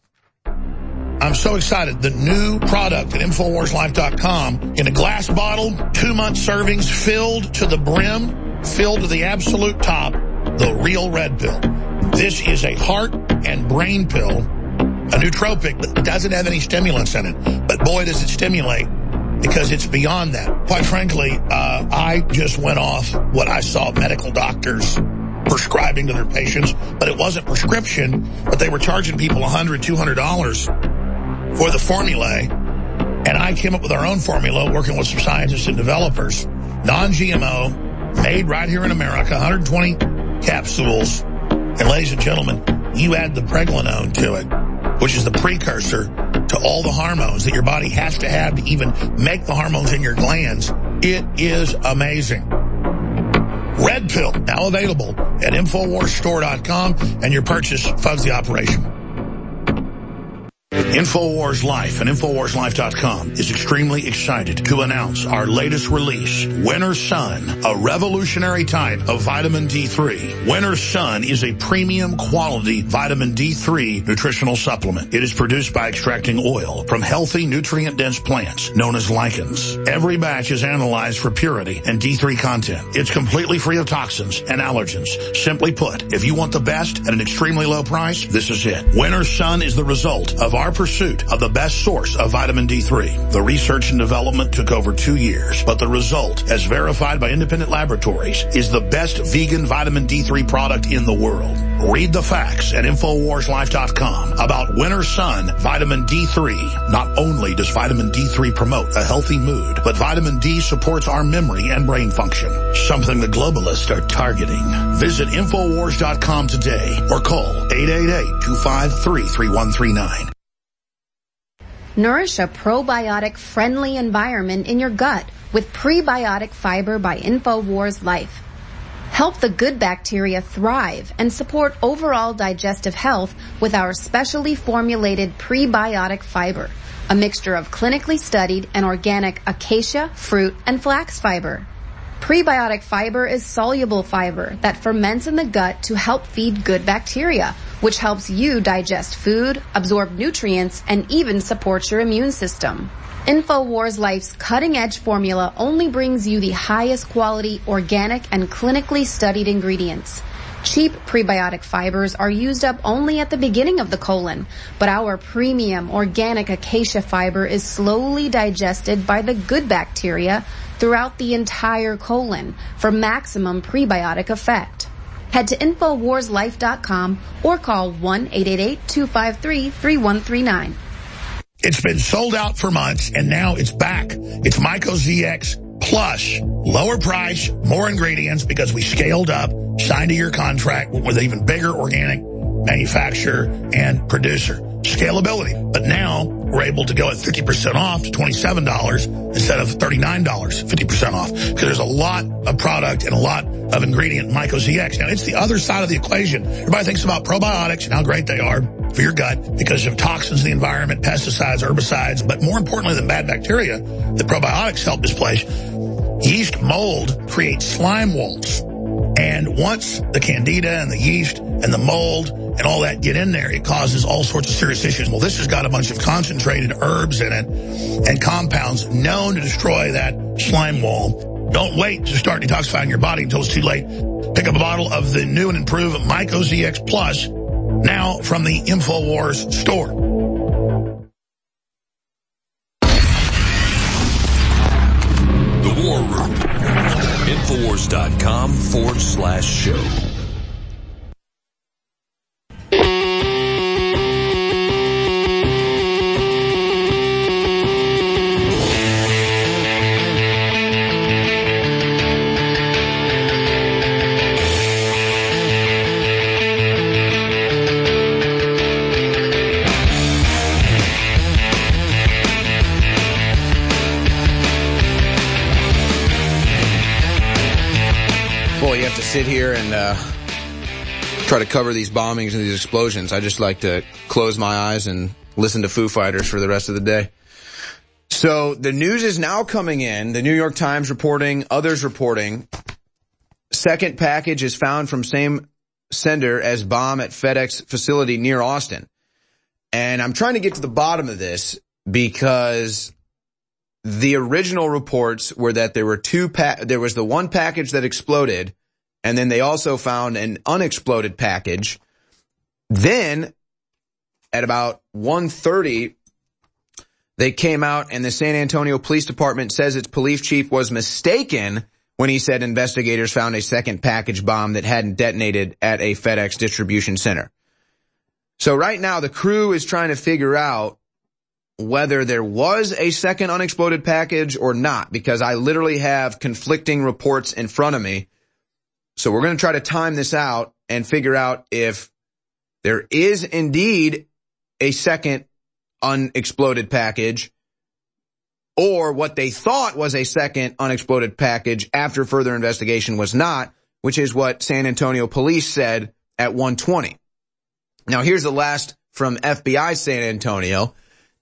I'm so excited. The new product at InfoWarsLife.com in a glass bottle, 2-month servings, filled to the brim, filled to the absolute top, the real red pill. This is a heart and brain pill, a nootropic that doesn't have any stimulants in it. But boy, does it stimulate, because it's beyond that. Quite frankly, I just went off what I saw medical doctors prescribing to their patients, but it wasn't prescription, but they were charging people $100, $200 for the formulae, and I came up with our own formula working with some scientists and developers. Non-GMO, made right here in America, 120 capsules. And ladies and gentlemen, you add the pregnenolone to it, which is the precursor to all the hormones that your body has to have to even make the hormones in your glands. It is amazing. Red Pill, now available at InfoWarsStore.com, and your purchase funds the operation. InfoWars Life and InfoWarsLife.com is extremely excited to announce our latest release, Winter Sun, a revolutionary type of vitamin D3. Winter Sun is a premium quality vitamin D3 nutritional supplement. It is produced by extracting oil from healthy, nutrient-dense plants known as lichens. Every batch is analyzed for purity and D3 content. It's completely free of toxins and allergens. Simply put, if you want the best at an extremely low price, this is it. Winter Sun is the result of our pursuit of the best source of vitamin D3. The research and development took over 2 years, but the result, as verified by independent laboratories, is the best vegan vitamin D3 product in the world. Read the facts at InfoWarsLife.com about Winter Sun Vitamin D3. Not only does vitamin D3 promote a healthy mood, but vitamin D supports our memory and brain function, something the globalists are targeting. Visit InfoWars.com today or call 888-253-3139. Nourish a probiotic-friendly environment in your gut with Prebiotic Fiber by InfoWars Life. Help the good bacteria thrive and support overall digestive health with our specially formulated prebiotic fiber, a mixture of clinically studied and organic acacia, fruit, and flax fiber. Prebiotic fiber is soluble fiber that ferments in the gut to help feed good bacteria, which helps you digest food, absorb nutrients, and even support your immune system. InfoWars Life's cutting-edge formula only brings you the highest quality, organic, and clinically studied ingredients. Cheap prebiotic fibers are used up only at the beginning of the colon, but our premium organic acacia fiber is slowly digested by the good bacteria throughout the entire colon for maximum prebiotic effect. Head to InfoWarsLife.com or call 1-888-253-3139. It's been sold out for months, and now it's back. It's MycoZX Plus. Lower price, more ingredients, because we scaled up, signed a year contract with an even bigger organic manufacturer and producer. Scalability. But now we're able to go at 50% off to $27 instead of $39, 50% off. Because there's a lot of product and a lot of ingredient in MycoZX. Now, it's the other side of the equation. Everybody thinks about probiotics and how great they are for your gut because of toxins in the environment, pesticides, herbicides, but more importantly than bad bacteria, the probiotics help displace. Yeast mold creates slime walls. And once the candida and the yeast and the mold and all that get in there, it causes all sorts of serious issues. Well, this has got a bunch of concentrated herbs in it and compounds known to destroy that slime wall. Don't wait to start detoxifying your body until it's too late. Pick up a bottle of the new and improved MycoZX Plus now from the InfoWars store. The War Room. Infowars.com/show. Sit here and try to cover these bombings and these explosions. I just like to close my eyes and listen to Foo Fighters for the rest of the day. So the news is now coming in. The New York Times reporting, others reporting. Second package is found from same sender as bomb at FedEx facility near Austin. And I'm trying to get to the bottom of this because the original reports were that there were there was the one package that exploded, and then they also found an unexploded package. Then, at about 1:30, they came out and the San Antonio Police Department says its police chief was mistaken when he said investigators found a second package bomb that hadn't detonated at a FedEx distribution center. So right now, the crew is trying to figure out whether there was a second unexploded package or not, because I literally have conflicting reports in front of me. So we're going to try to time this out and figure out if there is indeed a second unexploded package or what they thought was a second unexploded package after further investigation was not, which is what San Antonio police said at 1:20. Now here's the last from FBI San Antonio.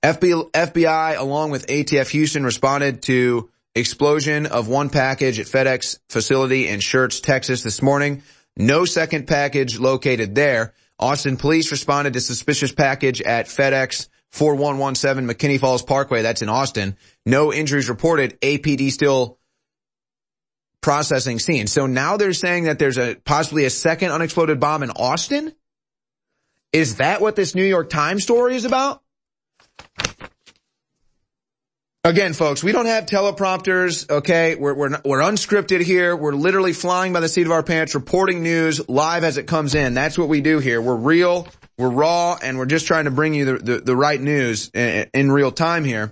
FBI along with ATF Houston responded to explosion of one package at FedEx facility in Schertz, Texas this morning. No second package located there. Austin police responded to suspicious package at FedEx 4117 McKinney Falls Parkway. That's in Austin. No injuries reported. APD still processing scene. So now they're saying that there's possibly a second unexploded bomb in Austin? Is that what this New York Times story is about? Again, folks, we don't have teleprompters, okay? We're unscripted here. We're literally flying by the seat of our pants, reporting news live as it comes in. That's what we do here. We're real, we're raw, and we're just trying to bring you the right news in real time here.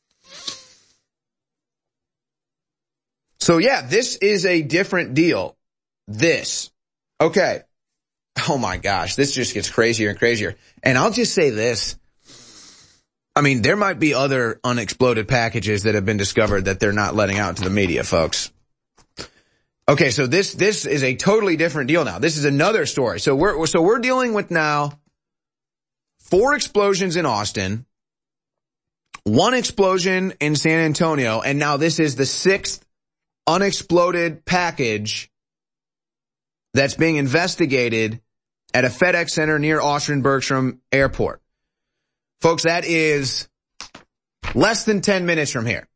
So yeah, this is a different deal. This. Okay. Oh my gosh, this just gets crazier and crazier. And I'll just say this. I mean, there might be other unexploded packages that have been discovered that they're not letting out to the media, folks. Okay, so this is a totally different deal now. This is another story. So we're dealing with now 4 explosions in Austin, 1 explosion in San Antonio, and now this is the 6th unexploded package that's being investigated at a FedEx center near Austin-Bergstrom Airport. Folks, that is less than 10 minutes from here.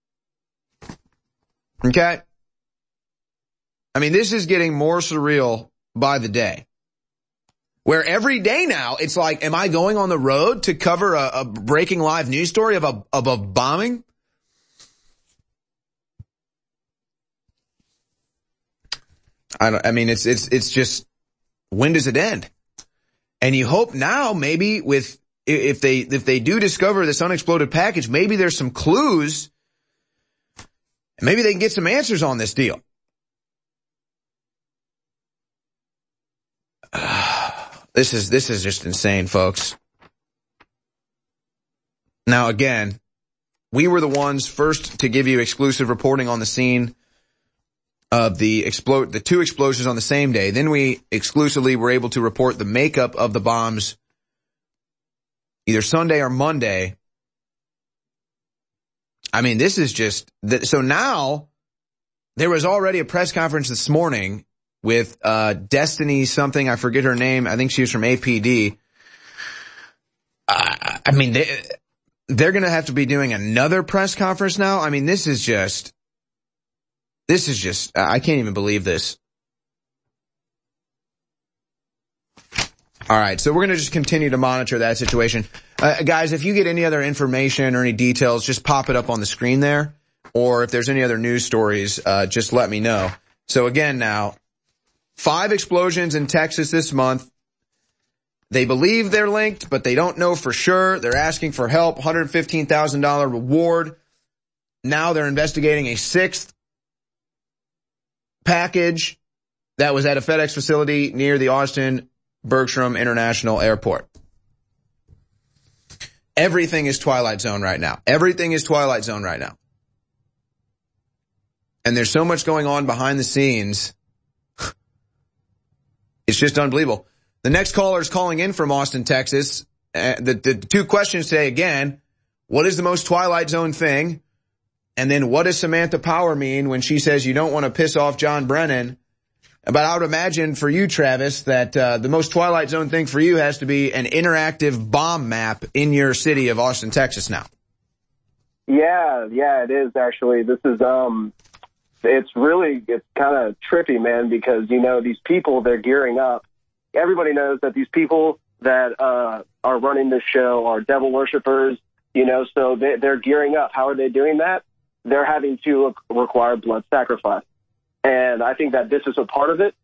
Okay? I mean, this is getting more surreal by the day. Where every day now, it's like, am I going on the road to cover a breaking live news story of a bombing? I mean, it's just, when does it end? And you hope now, maybe with, if they do discover this unexploded package, maybe there's some clues, and maybe they can get some answers on this deal. This is just insane, folks. Now again, we were the ones first to give you exclusive reporting on the scene of the 2 explosions on the same day. Then we exclusively were able to report the makeup of the bombs either Sunday or Monday. I mean, this is just, so now there was already a press conference this morning with Destiny something, I forget her name, I think she was from APD. I mean, they're going to have to be doing another press conference now. I mean, this is just, I can't even believe this. All right, so we're going to just continue to monitor that situation. Guys, if you get any other information or any details, just pop it up on the screen there. Or if there's any other news stories, just let me know. So again now, 5 explosions in Texas this month. They believe they're linked, but they don't know for sure. They're asking for help, $115,000 reward. Now they're investigating a 6th package that was at a FedEx facility near the Austin-Bergstrom International Airport. Everything is Twilight Zone right now. Everything is Twilight Zone right now. And there's so much going on behind the scenes. It's just unbelievable. The next caller is calling in from Austin, Texas. The 2 questions today again. What is the most Twilight Zone thing? And then what does Samantha Power mean when she says you don't want to piss off John Brennan? But I would imagine for you, Travis, that the most Twilight Zone thing for you has to be an interactive bomb map in your city of Austin, Texas now. Yeah, it is actually. This is it's kind of trippy, man, because these people, they're gearing up. Everybody knows that these people that are running this show are devil worshippers, so they're gearing up. How are they doing that? They're having to require blood sacrifice. And I think that this is a part of it,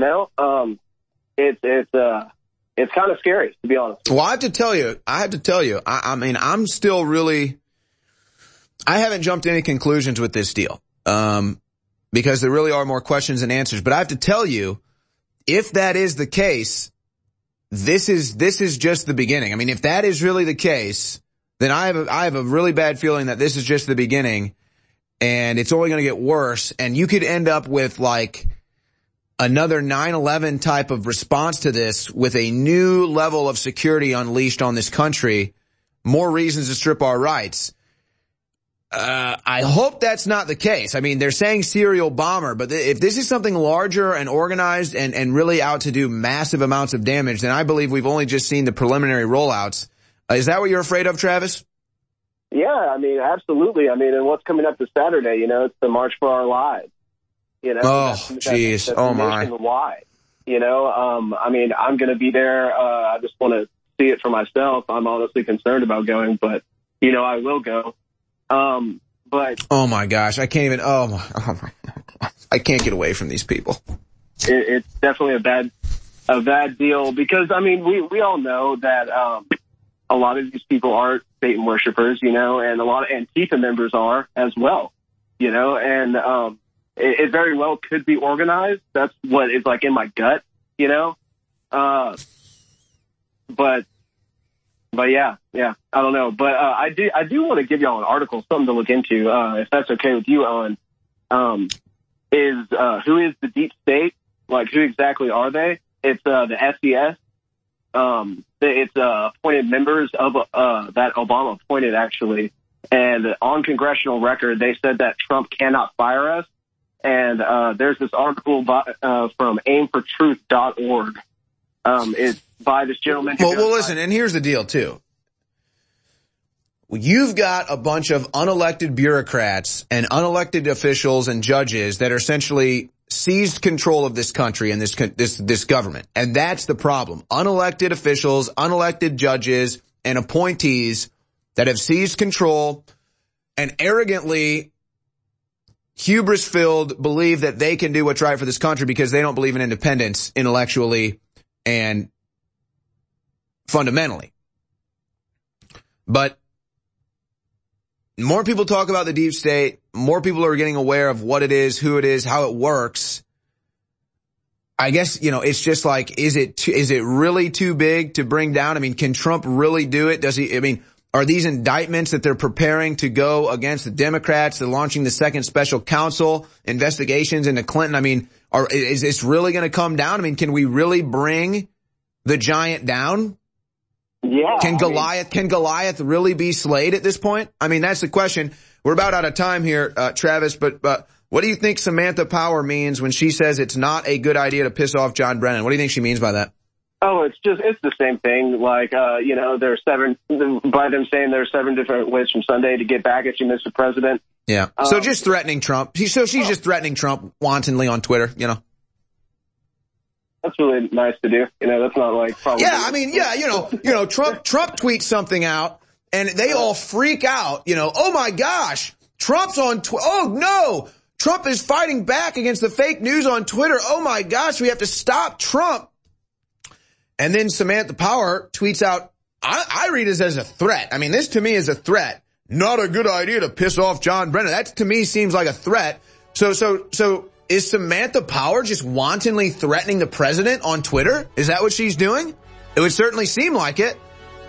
it's kind of scary, to be honest. Well, I have to tell you, I mean, I'm still really, I haven't jumped to any conclusions with this deal, because there really are more questions than answers. But I have to tell you, if that is the case, this is just the beginning. I mean, if that is really the case, then I have a really bad feeling that this is just the beginning. And it's only going to get worse. And you could end up with like another 9/11 type of response to this with a new level of security unleashed on this country. More reasons to strip our rights. I hope that's not the case. I mean, they're saying serial bomber, but if this is something larger and organized and really out to do massive amounts of damage, then I believe we've only just seen the preliminary rollouts. Is that what you're afraid of, Travis? Yeah, I mean, absolutely. I mean, and what's coming up this Saturday, it's the March for Our Lives. Oh, jeez. Oh, my. Why? I mean, I'm going to be there. I just want to see it for myself. I'm honestly concerned about going, but, you know, I will go. But oh my gosh, I can't even. Oh my God, I can't get away from these people. It's definitely a bad deal because I mean we all know that a lot of these people are Satan worshipers, you know, and a lot of Antifa members are as well, you know, and it very well could be organized. That's what is like in my gut, you know. But yeah, I don't know. But I do want to give y'all an article, something to look into, if that's okay with you, Owen. Who is the deep state? Like, who exactly are they? It's the SES. It's appointed members of that Obama appointed, actually. And on congressional record, they said that Trump cannot fire us. And there's this article from aimfortruth.org. It's by this gentleman. Well, listen, and here's the deal, too. You've got a bunch of unelected bureaucrats and unelected officials and judges that are essentially seized control of this country and this government. And that's the problem. Unelected officials, unelected judges, and appointees that have seized control and arrogantly, hubris-filled, believe that they can do what's right for this country because they don't believe in independence intellectually and fundamentally. But more people talk about the deep state, more people are getting aware of what it is, who it is, how it works. I guess, you know, it's just like, is it really too big to bring down? I mean, can Trump really do it? Are these indictments that they're preparing to go against the Democrats? They're launching the second special counsel investigations into Clinton. I mean, is this really going to come down? I mean, can we really bring the giant down? Yeah. Can Goliath really be slayed at this point? I mean, that's the question. We're about out of time here, Travis, but what do you think Samantha Power means when she says it's not a good idea to piss off John Brennan? What do you think she means by that? Oh, it's the same thing. Like, you know, by them saying there are 7 different ways from Sunday to get back at you, Mr. President. Yeah. So just threatening Trump. She's just threatening Trump wantonly on Twitter, you know. That's really nice to do. You know, that's not like probably. Yeah, I mean, yeah, you know, Trump tweets something out and they all freak out, you know, oh my gosh, Trump's on oh no, Trump is fighting back against the fake news on Twitter. Oh my gosh, we have to stop Trump. And then Samantha Power tweets out, I read this as a threat. I mean, this to me is a threat. Not a good idea to piss off John Brennan. That to me seems like a threat. So is Samantha Power just wantonly threatening the president on Twitter? Is that what she's doing? It would certainly seem like it.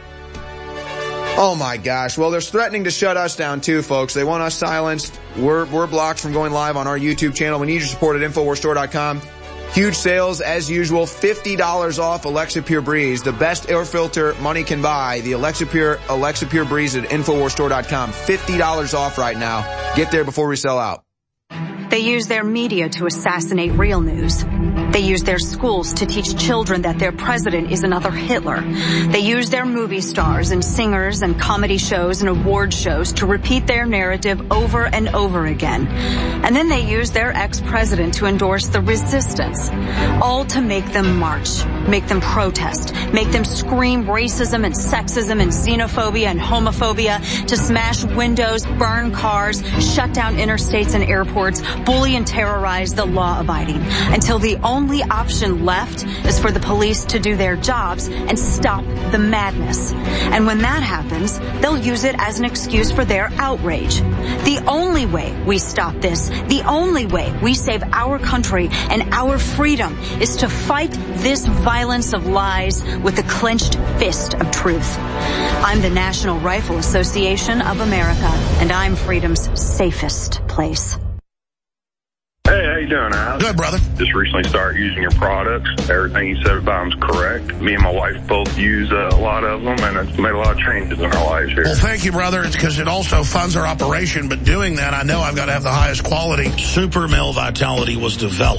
Oh my gosh. Well, they're threatening to shut us down too, folks. They want us silenced. We're blocked from going live on our YouTube channel. We need your support at InfoWarsStore.com. Huge sales as usual. $50 off Alexa Pure Breeze. The best air filter money can buy. The Alexa Pure Breeze at InfoWarsStore.com. $50 off right now. Get there before we sell out. They use their media to assassinate real news. They use their schools to teach children that their president is another Hitler. They use their movie stars and singers and comedy shows and award shows to repeat their narrative over and over again. And then they use their ex-president to endorse the resistance, all to make them march, make them protest, make them scream racism and sexism and xenophobia and homophobia, to smash windows, burn cars, shut down interstates and airports, bully and terrorize the law-abiding, until the only option left is for the police to do their jobs and stop the madness. And when that happens, they'll use it as an excuse for their outrage. The only way we stop this, the only way we save our country and our freedom, is to fight this violence of lies with the clenched fist of truth. I'm the National Rifle Association of America, and I'm freedom's safest place. Hey, how you doing, Al? Good, brother. Just recently started using your products. Everything you said about them is correct. Me and my wife both use a lot of them, and it's made a lot of changes in our lives here. Well, thank you, brother. It's because it also funds our operation, but doing that, I know I've got to have the highest quality. Super Male Vitality was developed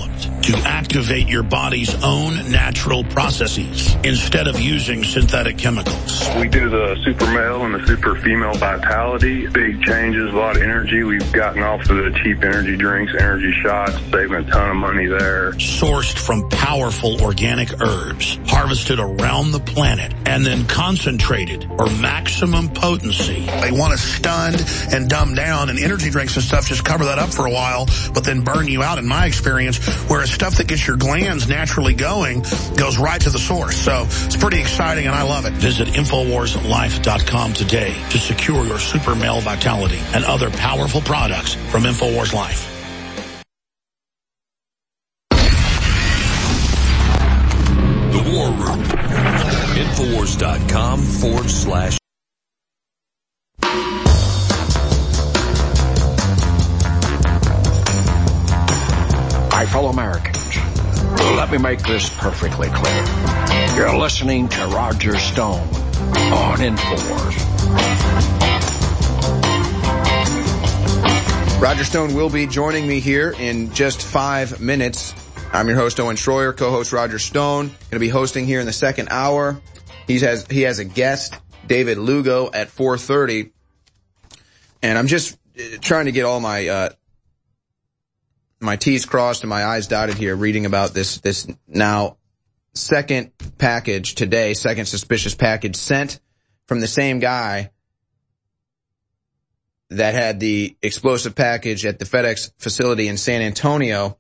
to activate your body's own natural processes instead of using synthetic chemicals. We do the super male and the super female vitality. Big changes, a lot of energy. We've gotten off of the cheap energy drinks, energy shots, saving a ton of money there. Sourced from powerful organic herbs, harvested around the planet, and then concentrated for maximum potency. They want to stun and dumb down, and energy drinks and stuff just cover that up for a while, but then burn you out, in my experience, whereas stuff that gets your glands naturally going goes right to the source. So it's pretty exciting, and I love it. Visit InfoWarsLife.com today to secure your super male vitality and other powerful products from InfoWars Life. The War Room. Infowars.com/. My fellow Americans, let me make this perfectly clear. You're listening to Roger Stone on InfoWars. Roger Stone will be joining me here in just 5 minutes. I'm your host, Owen Schroyer, co-host Roger Stone. Going to be hosting here in the second hour. He has a guest, David Lugo, at 4:30. And I'm just trying to get all my T's crossed and my I's dotted here, reading about this now second package today, second suspicious package sent from the same guy that had the explosive package at the FedEx facility in San Antonio.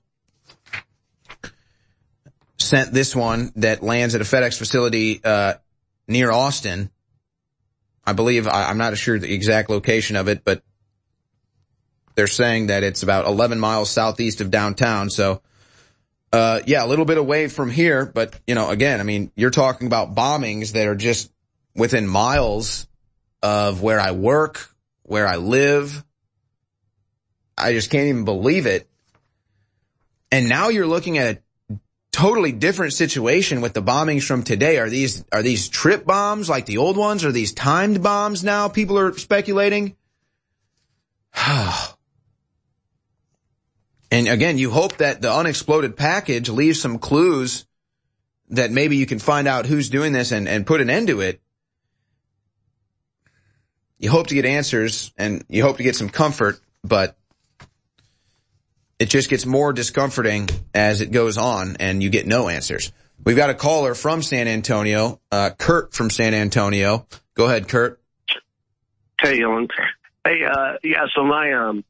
Sent this one that lands at a FedEx facility near Austin. I believe, I'm not sure the exact location of it, but they're saying that it's about 11 miles southeast of downtown. So, a little bit away from here. But, again, I mean, you're talking about bombings that are just within miles of where I work, where I live. I just can't even believe it. And now you're looking at a totally different situation with the bombings from today. Are these trip bombs like the old ones? Are these timed bombs now? People are speculating. And again, you hope that the unexploded package leaves some clues that maybe you can find out who's doing this and put an end to it. You hope to get answers and you hope to get some comfort, but it just gets more discomforting as it goes on and you get no answers. We've got a caller from San Antonio, Kurt from San Antonio. Go ahead, Kurt. Hey, Owen. Hey, so my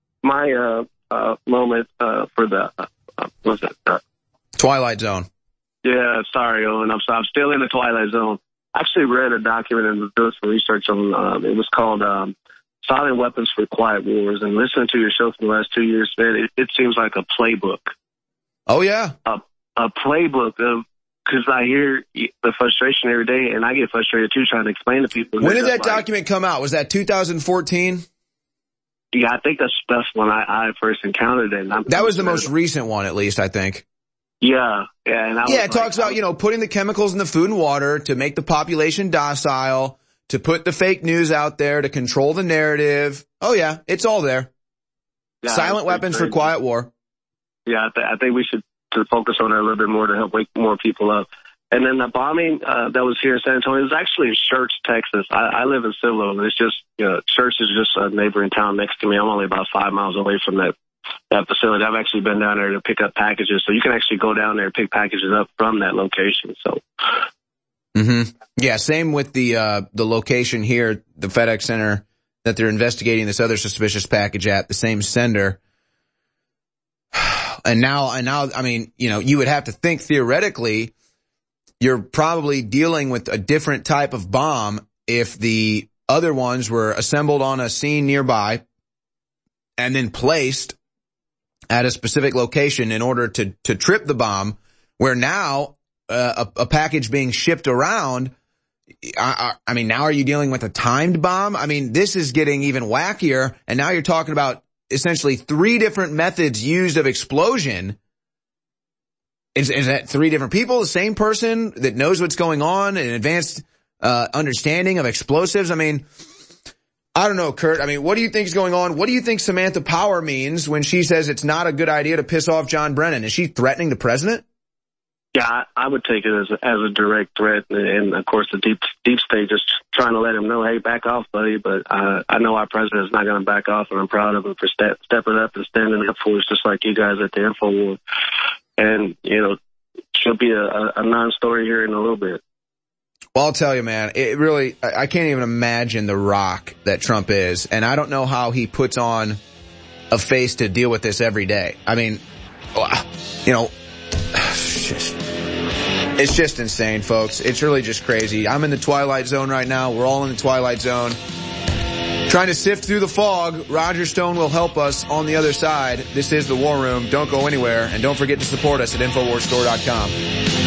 moment for the Twilight Zone. Yeah, sorry, Owen. I'm still in the Twilight Zone. I actually read a document and was doing some research on. It was called "Silent Weapons for Quiet Wars." And listening to your show for the last 2 years, man, it seems like a playbook. Oh yeah, a playbook of, because I hear the frustration every day, and I get frustrated too trying to explain to people. When did that document come out? Was that 2014? Yeah, I think that's when I first encountered it. And that was the most recent one, at least, I think. Yeah. And it talks about, putting the chemicals in the food and water to make the population docile, to put the fake news out there, to control the narrative. Oh, yeah, it's all there. Yeah, Silent Weapons for Quiet War. Yeah, I think we should focus on it a little bit more to help wake more people up. And then the bombing that was here in San Antonio was actually in Church, Texas. I live in Cibolo, and it's just, Church is just a neighboring town next to me. I'm only about 5 miles away from that facility. I've actually been down there to pick up packages, so you can actually go down there and pick packages up from that location. So, yeah, same with the location here, the FedEx Center that they're investigating this other suspicious package at, the same sender. And now, I mean, you would have to think theoretically, you're probably dealing with a different type of bomb if the other ones were assembled on a scene nearby and then placed at a specific location in order to trip the bomb, where now a package being shipped around, I mean, now are you dealing with a timed bomb? I mean, this is getting even wackier, and now you're talking about essentially 3 different methods used of explosion. Is that 3 different people, the same person that knows what's going on, an advanced understanding of explosives? I mean, I don't know, Kurt. I mean, what do you think is going on? What do you think Samantha Power means when she says it's not a good idea to piss off John Brennan? Is she threatening the president? Yeah, I would take it as a direct threat, and of course the deep state just trying to let him know, hey, back off, buddy. But I know our president is not going to back off, and I'm proud of him for stepping up and standing up for us, just like you guys at the InfoWars. And she'll be a non-story here in a little bit. Well, I'll tell you, man, it really, I can't even imagine the rock that Trump is, and I don't know how he puts on a face to deal with this every day. I mean, it's just insane, folks. It's really just crazy. I'm in the twilight zone right now. We're all in the twilight zone. Trying to sift through the fog. Roger Stone will help us on the other side. This is The War Room. Don't go anywhere, and don't forget to support us at InfoWarsStore.com.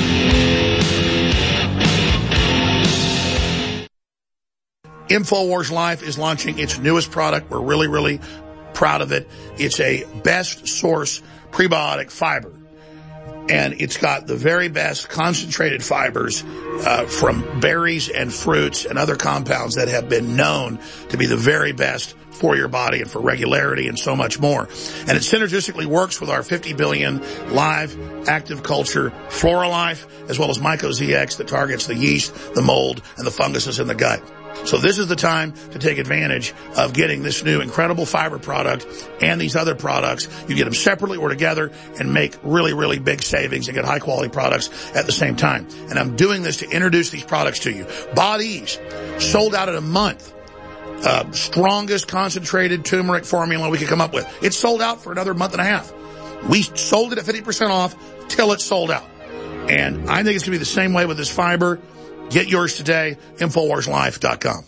InfoWars Life is launching its newest product. We're really, really proud of it. It's a best source prebiotic fiber. And it's got the very best concentrated fibers from berries and fruits and other compounds that have been known to be the very best for your body and for regularity and so much more. And it synergistically works with our 50 billion live active culture Flora Life, as well as MycoZX that targets the yeast, the mold, and the funguses in the gut. So this is the time to take advantage of getting this new incredible fiber product and these other products. You get them separately or together and make really, really big savings and get high quality products at the same time. And I'm doing this to introduce these products to you. Bodease, sold out in a month. Strongest concentrated turmeric formula we could come up with. It's sold out for another month and a half. We sold it at 50% off till it's sold out. And I think it's going to be the same way with this fiber. Get yours today, InfoWarsLife.com.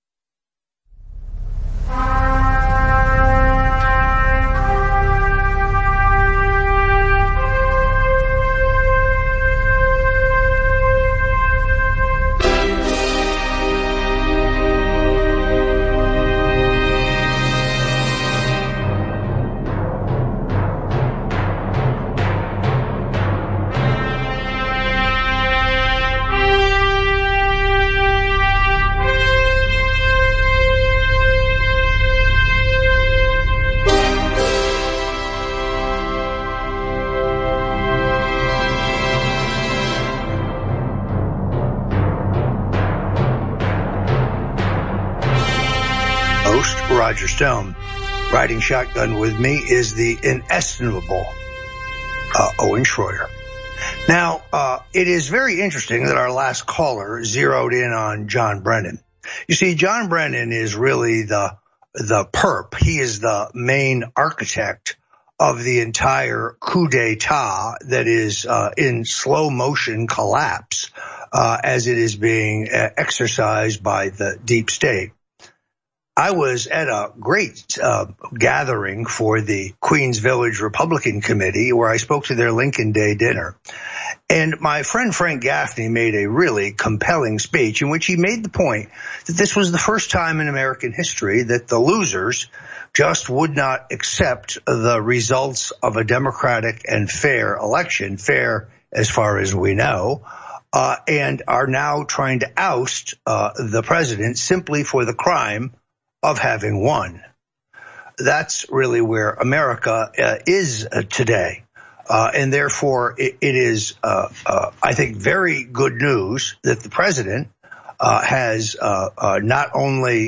Roger Stone. Riding shotgun with me is the inestimable Owen Schroyer. Now, it is very interesting that our last caller zeroed in on John Brennan. You see, John Brennan is really the perp. He is the main architect of the entire coup d'etat that is in slow motion collapse as it is being exercised by the deep state. I was at a great gathering for the Queens Village Republican Committee where I spoke to their Lincoln Day dinner. And my friend Frank Gaffney made a really compelling speech in which he made the point that this was the first time in American history that the losers just would not accept the results of a democratic and fair election, fair as far as we know, and are now trying to oust the president simply for the crime of having won. That's really where America is today. And therefore, it is, I think, very good news that the president has not only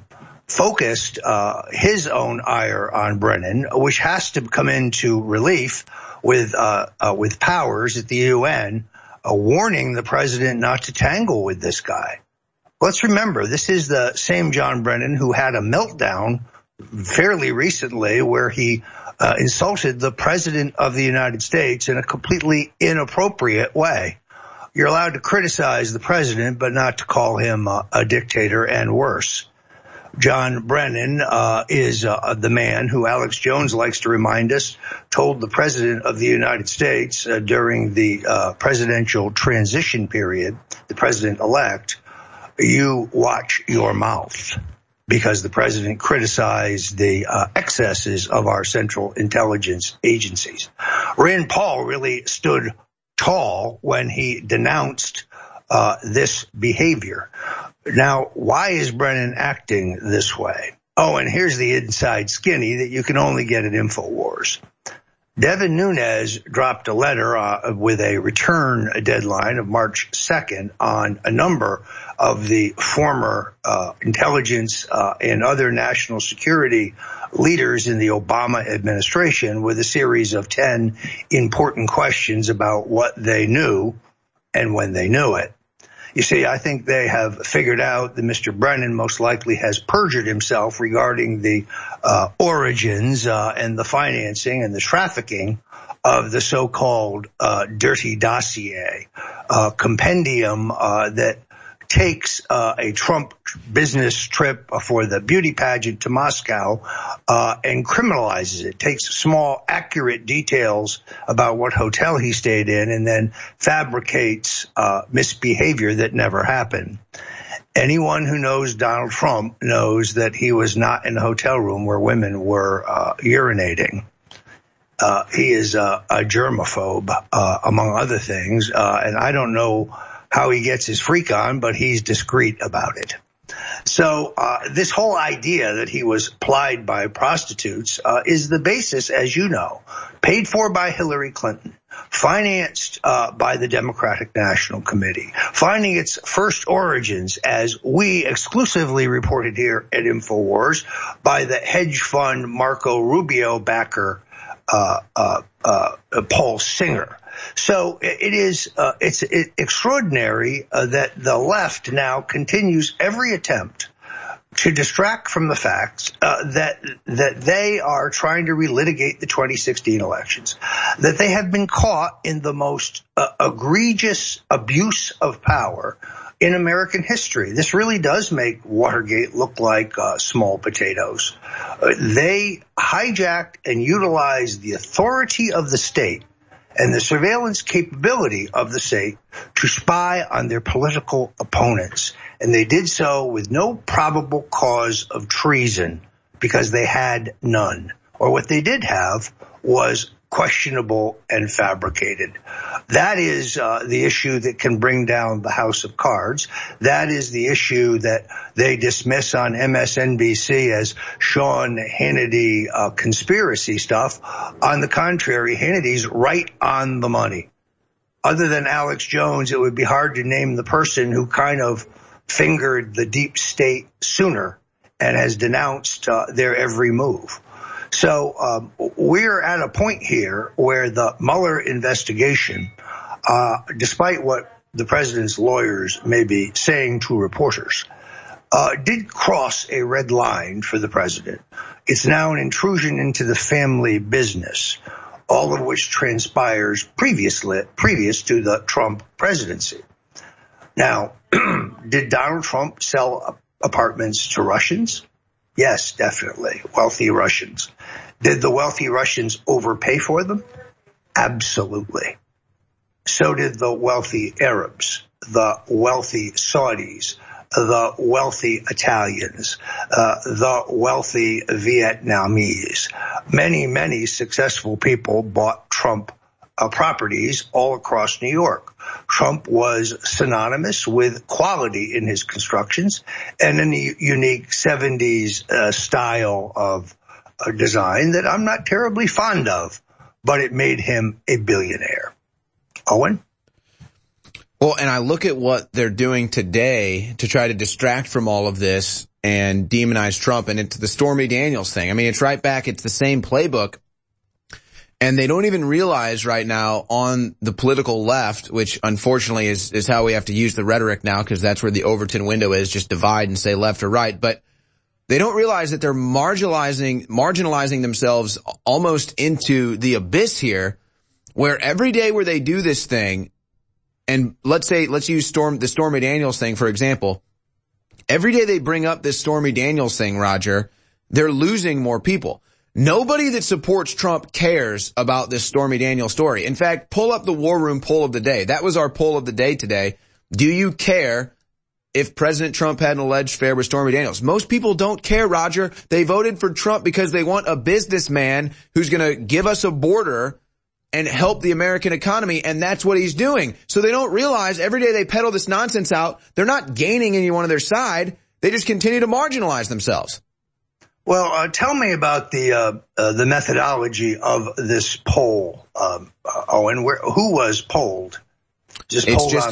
focused his own ire on Brennan, which has to come into relief with powers at the UN warning the president not to tangle with this guy. Let's remember, this is the same John Brennan who had a meltdown fairly recently where he insulted the president of the United States in a completely inappropriate way. You're allowed to criticize the president, but not to call him a dictator and worse. John Brennan is the man who Alex Jones likes to remind us told the president of the United States during the presidential transition period, the president-elect, you watch your mouth, because the president criticized the excesses of our central intelligence agencies. Rand Paul really stood tall when he denounced this behavior. Now, why is Brennan acting this way? Oh, and here's the inside skinny that you can only get at InfoWars. Devin Nunes dropped a letter with a return deadline of March 2nd on a number of the former intelligence and other national security leaders in the Obama administration with a series of 10 important questions about what they knew and when they knew it. You see, I think they have figured out that Mr. Brennan most likely has perjured himself regarding the origins and the financing and the trafficking of the so-called dirty dossier, compendium that takes a Trump business trip for the beauty pageant to Moscow and criminalizes it, takes small, accurate details about what hotel he stayed in and then fabricates misbehavior that never happened. Anyone who knows Donald Trump knows that he was not in a hotel room where women were urinating. He is a germaphobe, among other things, and I don't know how he gets his freak on, but he's discreet about it. So this whole idea that he was plied by prostitutes is the basis, as you know, paid for by Hillary Clinton, financed by the Democratic National Committee, finding its first origins, as we exclusively reported here at InfoWars, by the hedge fund Marco Rubio backer Paul Singer. So it's extraordinary that the left now continues every attempt to distract from the facts that they are trying to relitigate the 2016 elections, that they have been caught in the most egregious abuse of power in American history. This really does make Watergate look like small potatoes. They hijacked and utilized the authority of the state and the surveillance capability of the state to spy on their political opponents. And they did so with no probable cause of treason because they had none. Or what they did have was questionable and fabricated. That is the issue that can bring down the House of Cards. That is the issue that they dismiss on MSNBC as Sean Hannity conspiracy stuff. On the contrary, Hannity's right on the money. Other than Alex Jones, it would be hard to name the person who kind of fingered the deep state sooner and has denounced their every move. So we're at a point here where the Mueller investigation, despite what the president's lawyers may be saying to reporters, did cross a red line for the president. It's now an intrusion into the family business, all of which transpires previous to the Trump presidency. Now, did Donald Trump sell apartments to Russians? Yes, definitely. Wealthy Russians. Did the wealthy Russians overpay for them? Absolutely. So did the wealthy Arabs, the wealthy Saudis, the wealthy Italians, the wealthy Vietnamese. Many, many successful people bought Trump properties all across New York. Trump was synonymous with quality in his constructions and in the unique 70s style of design that I'm not terribly fond of, but it made him a billionaire. Owen? Well, and I look at what they're doing today to try to distract from all of this and demonize Trump, and it's the Stormy Daniels thing. I mean, it's right back. It's the same playbook. And they don't even realize right now on the political left, which unfortunately is how we have to use the rhetoric now, because that's where the Overton window is, just divide and say left or right. But they don't realize that they're marginalizing themselves almost into the abyss here, where every day where they do this thing, and let's use the Stormy Daniels thing, for example. Every day they bring up this Stormy Daniels thing, Roger, they're losing more people. Nobody that supports Trump cares about this Stormy Daniels story. In fact, pull up the War Room poll of the day. That was our poll of the day today. Do you care if President Trump had an alleged affair with Stormy Daniels? Most people don't care, Roger. They voted for Trump because they want a businessman who's going to give us a border and help the American economy, and that's what he's doing. So they don't realize every day they peddle this nonsense out, they're not gaining anyone on their side. They just continue to marginalize themselves. Well, tell me about the methodology of this poll, Owen. Who was polled? Just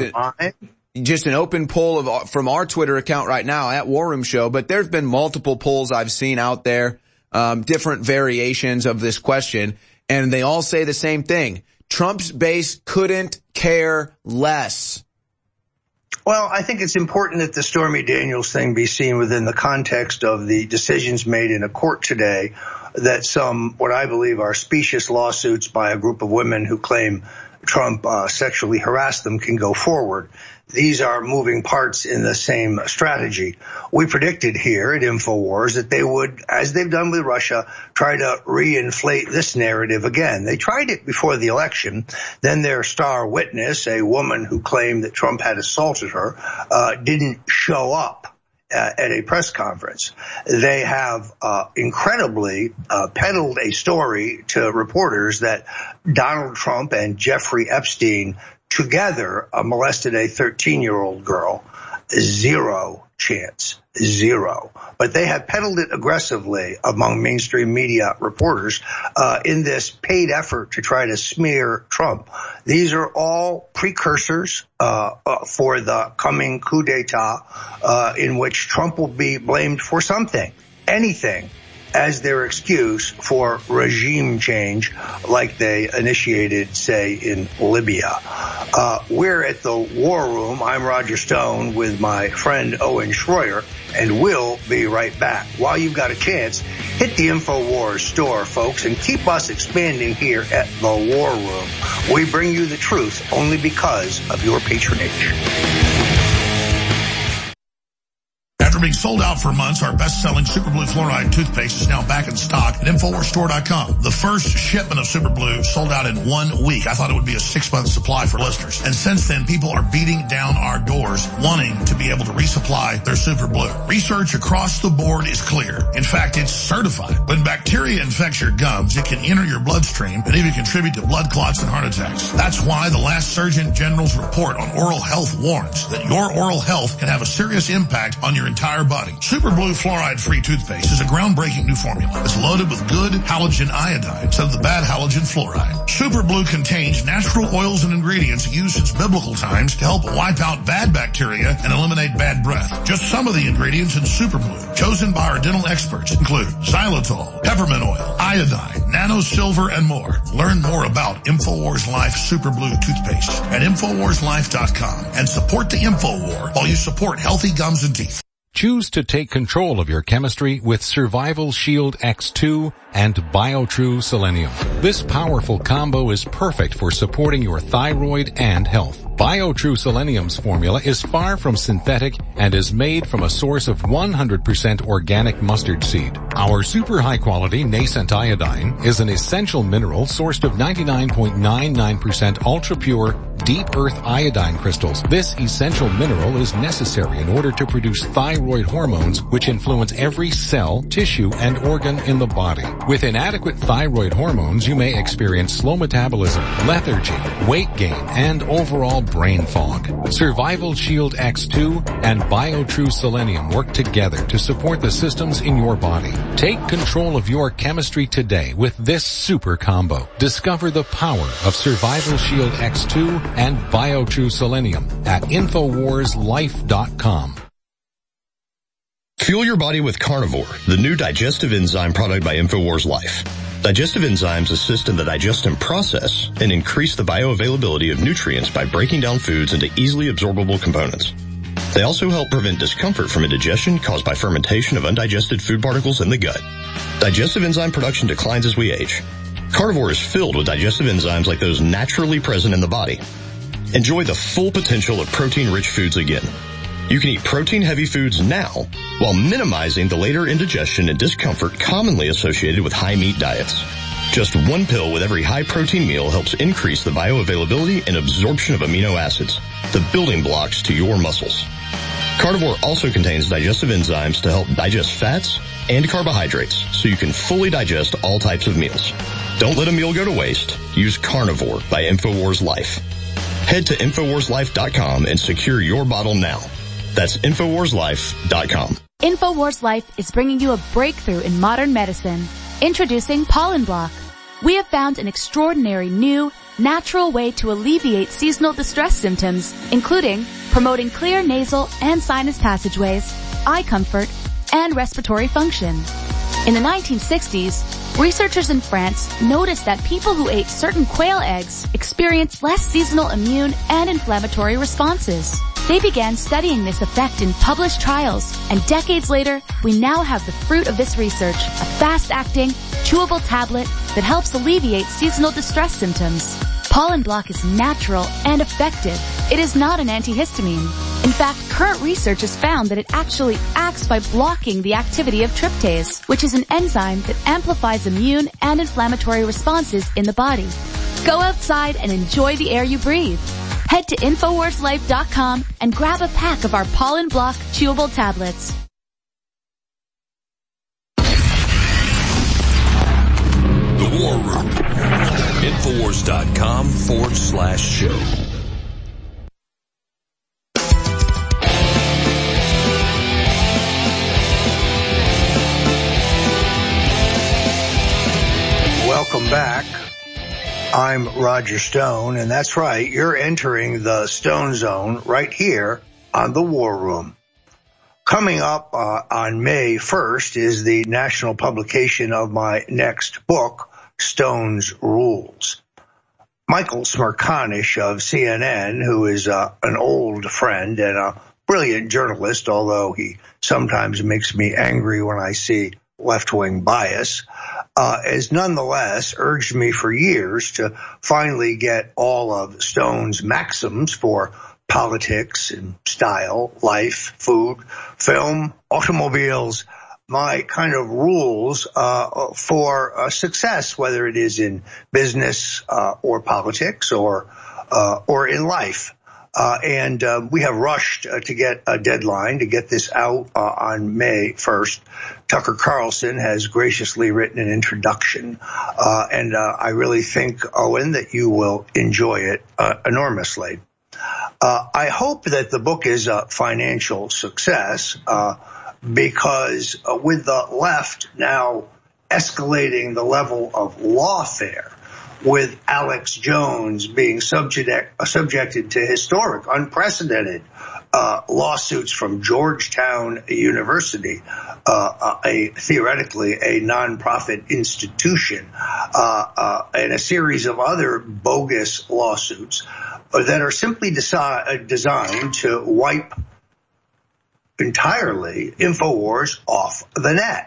an open poll from our Twitter account right now at War Room Show, but there's been multiple polls I've seen out there, different variations of this question, and they all say the same thing. Trump's base couldn't care less. Well, I think it's important that the Stormy Daniels thing be seen within the context of the decisions made in a court today, that some, what I believe are specious lawsuits by a group of women who claim Trump sexually harassed them can go forward. These are moving parts in the same strategy. We predicted here at InfoWars that they would, as they've done with Russia, try to reinflate this narrative again. They tried it before the election. Then their star witness, a woman who claimed that Trump had assaulted her, didn't show up at a press conference. They have incredibly peddled a story to reporters that Donald Trump and Jeffrey Epstein together molested a 13-year-old girl. Zero chance. Zero. But they have peddled it aggressively among mainstream media reporters in this paid effort to try to smear Trump. These are all precursors for the coming coup d'etat in which Trump will be blamed for something, anything, as their excuse for regime change like they initiated, say, in Libya. We're at the War Room. I'm Roger Stone with my friend Owen Schroyer, and we'll be right back. While you've got a chance, hit the InfoWars store, folks, and keep us expanding here at the War Room. We bring you the truth only because of your patronage. After being sold out for months, our best-selling Super Blue Fluoride toothpaste is now back in stock at InfoWarsStore.com. The first shipment of Super Blue sold out in 1 week. I thought it would be a 6-month supply for listeners. And since then, people are beating down our doors wanting to be able to resupply their Super Blue. Research across the board is clear. In fact, it's certified. When bacteria infects your gums, it can enter your bloodstream and even contribute to blood clots and heart attacks. That's why the last Surgeon General's report on oral health warns that your oral health can have a serious impact on your entire body. Super Blue Fluoride-Free toothpaste is a groundbreaking new formula that's loaded with good halogen iodine instead of the bad halogen fluoride. Super Blue contains natural oils and ingredients used since biblical times to help wipe out bad bacteria and eliminate bad breath. Just some of the ingredients in Super Blue, chosen by our dental experts, include xylitol, peppermint oil, iodine, nano silver, and more. Learn more about InfoWars Life Super Blue toothpaste at InfoWarsLife.com and support the InfoWar while you support healthy gums and teeth. Choose to take control of your chemistry with Survival Shield X2 and BioTrue Selenium. This powerful combo is perfect for supporting your thyroid and health. BioTrue Selenium's formula is far from synthetic and is made from a source of 100% organic mustard seed. Our super high quality nascent iodine is an essential mineral sourced of 99.99% ultra pure deep earth iodine crystals. This essential mineral is necessary in order to produce thyroid hormones, which influence every cell, tissue, and organ in the body. With inadequate thyroid hormones, you may experience slow metabolism, lethargy, weight gain, and overall brain fog. Survival Shield X2 and BioTrue Selenium work together to support the systems in your body. Take control of your chemistry today with this super combo. Discover the power of Survival Shield X2 and BioTrue Selenium at InfoWarsLife.com. Fuel your body with Carnivore, the new digestive enzyme product by InfoWars Life. Digestive enzymes assist in the digestion process and increase the bioavailability of nutrients by breaking down foods into easily absorbable components. They also help prevent discomfort from indigestion caused by fermentation of undigested food particles in the gut. Digestive enzyme production declines as we age. Carnivore is filled with digestive enzymes like those naturally present in the body. Enjoy the full potential of protein-rich foods again. You can eat protein-heavy foods now while minimizing the later indigestion and discomfort commonly associated with high-meat diets. Just one pill with every high-protein meal helps increase the bioavailability and absorption of amino acids, the building blocks to your muscles. Carnivore also contains digestive enzymes to help digest fats and carbohydrates so you can fully digest all types of meals. Don't let a meal go to waste. Use Carnivore by InfoWars Life. Head to InfoWarsLife.com and secure your bottle now. That's InfoWarsLife.com. InfoWars Life is bringing you a breakthrough in modern medicine. Introducing Pollen Block. We have found an extraordinary new, natural way to alleviate seasonal distress symptoms, including promoting clear nasal and sinus passageways, eye comfort, and respiratory function. In the 1960s, researchers in France noticed that people who ate certain quail eggs experienced less seasonal immune and inflammatory responses. They began studying this effect in published trials, and decades later, we now have the fruit of this research, a fast-acting, chewable tablet that helps alleviate seasonal distress symptoms. Pollen Block is natural and effective. It is not an antihistamine. In fact, current research has found that it actually acts by blocking the activity of tryptase, which is an enzyme that amplifies immune and inflammatory responses in the body. Go outside and enjoy the air you breathe. Head to InfoWarsLife.com and grab a pack of our Pollen Block chewable tablets. The War Room. Infowars.com/show. Welcome back. I'm Roger Stone, and that's right, you're entering the Stone Zone right here on the War Room. Coming up on May 1st is the national publication of my next book, Stone's Rules. Michael Smerconish of CNN, who is an old friend and a brilliant journalist, although he sometimes makes me angry when I see left-wing bias, has nonetheless urged me for years to finally get all of Stone's maxims for politics and style, life, food, film, automobiles, my kind of rules for success, whether it is in business or politics or in life. And we have rushed to get a deadline to get this out on May 1st. Tucker Carlson has graciously written an introduction, and I really think, Owen, that you will enjoy it enormously. I hope that the book is a financial success because with the left now escalating the level of lawfare, with Alex Jones being subjected to historic, unprecedented lawsuits from Georgetown University, theoretically a nonprofit institution, and a series of other bogus lawsuits that are simply designed to wipe entirely InfoWars off the net.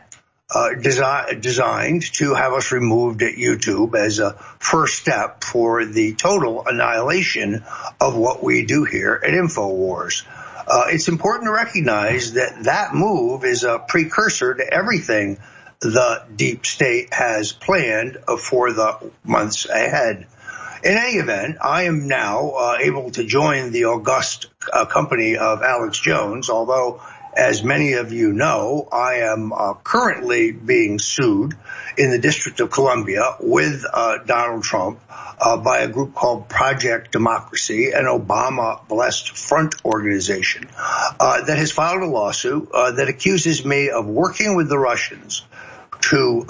Designed to have us removed at YouTube as a first step for the total annihilation of what we do here at InfoWars. It's important to recognize that that move is a precursor to everything the deep state has planned for the months ahead. In any event, I am now able to join the august company of Alex Jones, although, as many of you know, I am currently being sued in the District of Columbia with Donald Trump by a group called Project Democracy, an Obama-blessed front organization that has filed a lawsuit that accuses me of working with the Russians to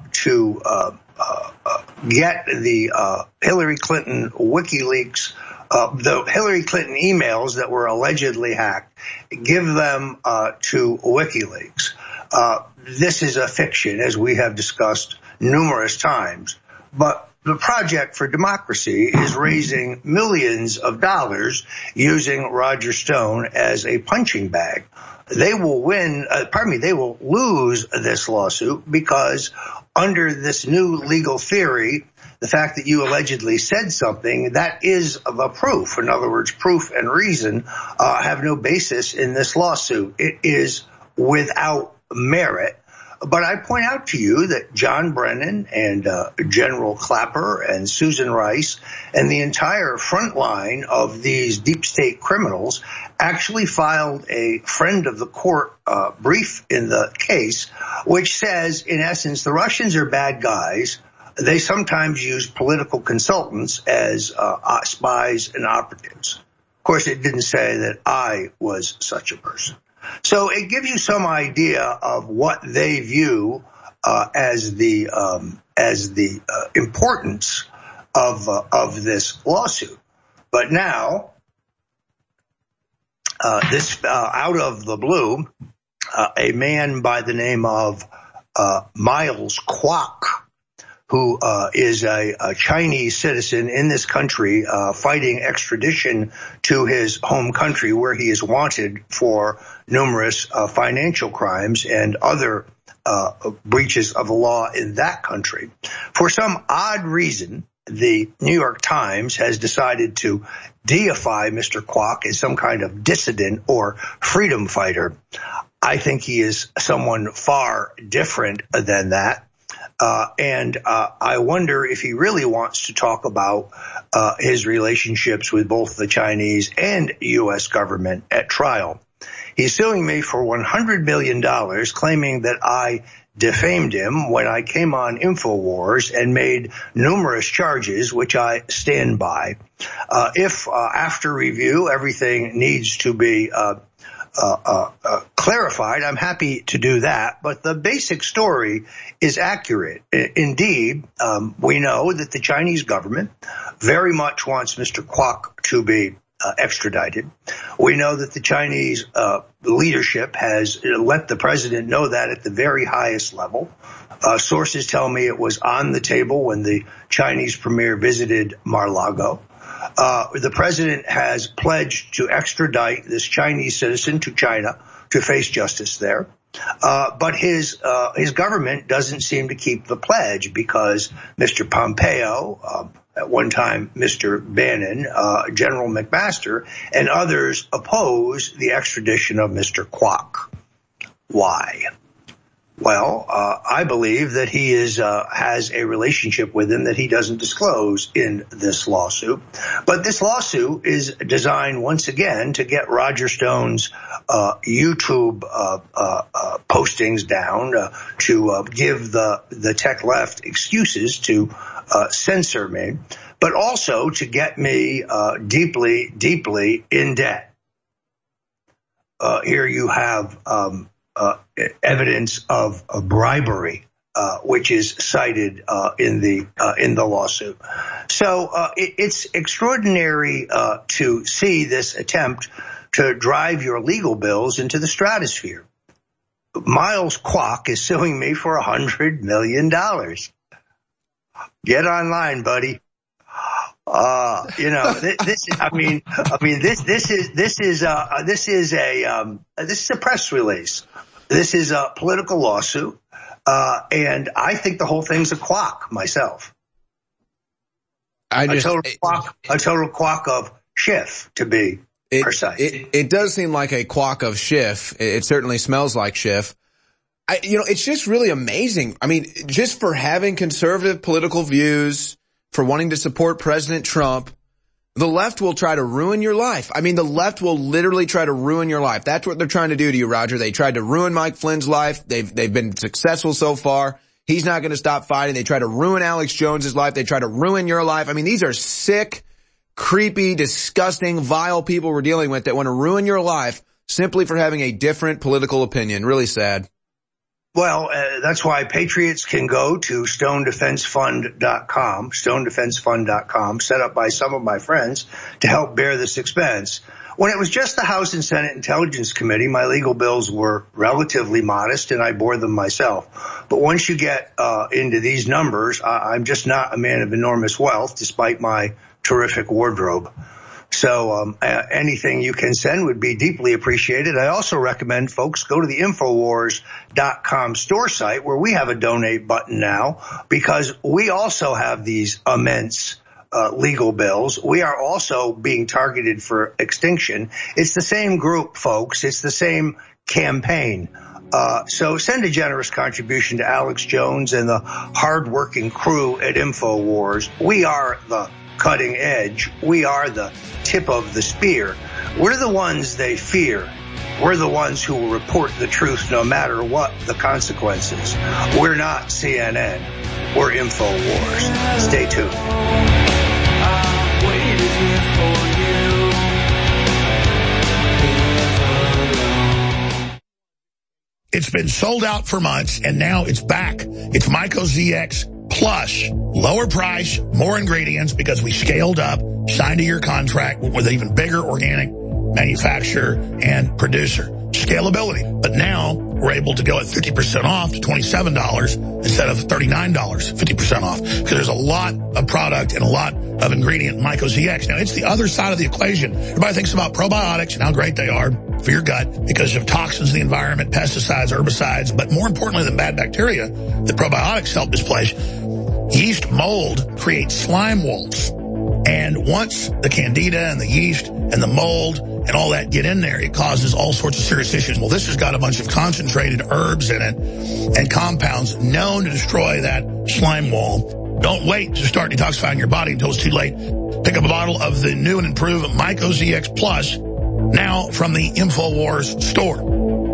get the Hillary Clinton WikiLeaks, the Hillary Clinton emails that were allegedly hacked, give them to WikiLeaks. This is a fiction, as we have discussed numerous times. But the Project for Democracy is raising millions of dollars using Roger Stone as a punching bag. They will they will lose this lawsuit because under this new legal theory, the fact that you allegedly said something, that is the proof. In other words, proof and reason have no basis in this lawsuit. It is without merit. But I point out to you that John Brennan and General Clapper and Susan Rice and the entire front line of these deep state criminals actually filed a friend of the court brief in the case, which says, in essence, the Russians are bad guys. they sometimes use political consultants as spies and operatives. Of course, it didn't say that I was such a person. So it gives you some idea of what they view as the importance of this lawsuit. But now, this out of the blue, a man by the name of Miles Kwok, who is a Chinese citizen in this country, fighting extradition to his home country, where he is wanted for numerous financial crimes and other breaches of the law in that country. For some odd reason, the New York Times has decided to deify Mr. Kwok as some kind of dissident or freedom fighter. I think he is someone far different than that. And I wonder if he really wants to talk about his relationships with both the Chinese and U.S. government at trial. He's suing me for $100 million, claiming that I defamed him when I came on InfoWars and made numerous charges, which I stand by. If after review everything needs to be clarified, I'm happy to do that. But the basic story is accurate. Indeed, we know that the Chinese government very much wants Mr. Kwok to be extradited. We know that the Chinese leadership has let the president know that at the very highest level. Sources tell me it was on the table when the Chinese premier visited Mar-a-Lago. The president has pledged to extradite this Chinese citizen to China to face justice there. But his government doesn't seem to keep the pledge, because Mr. Pompeo, at one time Mr. Bannon, General McMaster, and others oppose the extradition of Mr. Kwok. Why? Well, I believe that he has a relationship with him that he doesn't disclose in this lawsuit. But this lawsuit is designed once again to get Roger Stone's YouTube postings down, to give the tech left excuses to censor me, but also to get me deeply, deeply in debt. Here you have evidence of bribery, which is cited in the lawsuit. So it's extraordinary to see this attempt to drive your legal bills into the stratosphere. Miles Kwok is suing me for $100 million. Get online, buddy. This is a press release. This is a political lawsuit, and I think the whole thing's a quack myself. A total quack of Schiff, to be precise. It does seem like a quack of Schiff. It certainly smells like Schiff. It's just really amazing. I mean, just for having conservative political views, for wanting to support President Trump, the left will try to ruin your life. I mean, the left will literally try to ruin your life. That's what they're trying to do to you, Roger. They tried to ruin Mike Flynn's life. They've been successful so far. He's not going to stop fighting. They try to ruin Alex Jones's life. They try to ruin your life. I mean, these are sick, creepy, disgusting, vile people we're dealing with that want to ruin your life simply for having a different political opinion. Really sad. Well, that's why patriots can go to stonedefensefund.com, set up by some of my friends to help bear this expense. When it was just the House and Senate Intelligence Committee, my legal bills were relatively modest, and I bore them myself. But once you get into these numbers, I'm just not a man of enormous wealth, despite my terrific wardrobe. So anything you can send would be deeply appreciated. I also recommend folks go to the Infowars.com store site, where we have a donate button now, because we also have these immense legal bills. We are also being targeted for extinction. It's the same group, folks. It's the same campaign. So send a generous contribution to Alex Jones and the hardworking crew at Infowars. We are the cutting edge. We are the tip of the spear. We're the ones they fear. We're the ones who will report the truth no matter what the consequences. We're not CNN. We're InfoWars. Stay tuned. It's been sold out for months, and now it's back. It's Myco ZX Plus. Lower price, more ingredients, because we scaled up, signed a year contract with an even bigger organic manufacturer and producer. Scalability. But now we're able to go at 50% off to $27 instead of $39, 50% off. Because there's a lot of product and a lot of ingredient in Myco ZX. Now, it's the other side of the equation. Everybody thinks about probiotics and how great they are for your gut because of toxins in the environment, pesticides, herbicides, but more importantly than bad bacteria, the probiotics help displace. Yeast mold creates slime walls. And once the candida and the yeast and the mold and all that get in there, it causes all sorts of serious issues. Well, this has got a bunch of concentrated herbs in it and compounds known to destroy that slime wall. Don't wait to start detoxifying your body until it's too late. Pick up a bottle of the new and improved Myco ZX Plus now from the InfoWars store.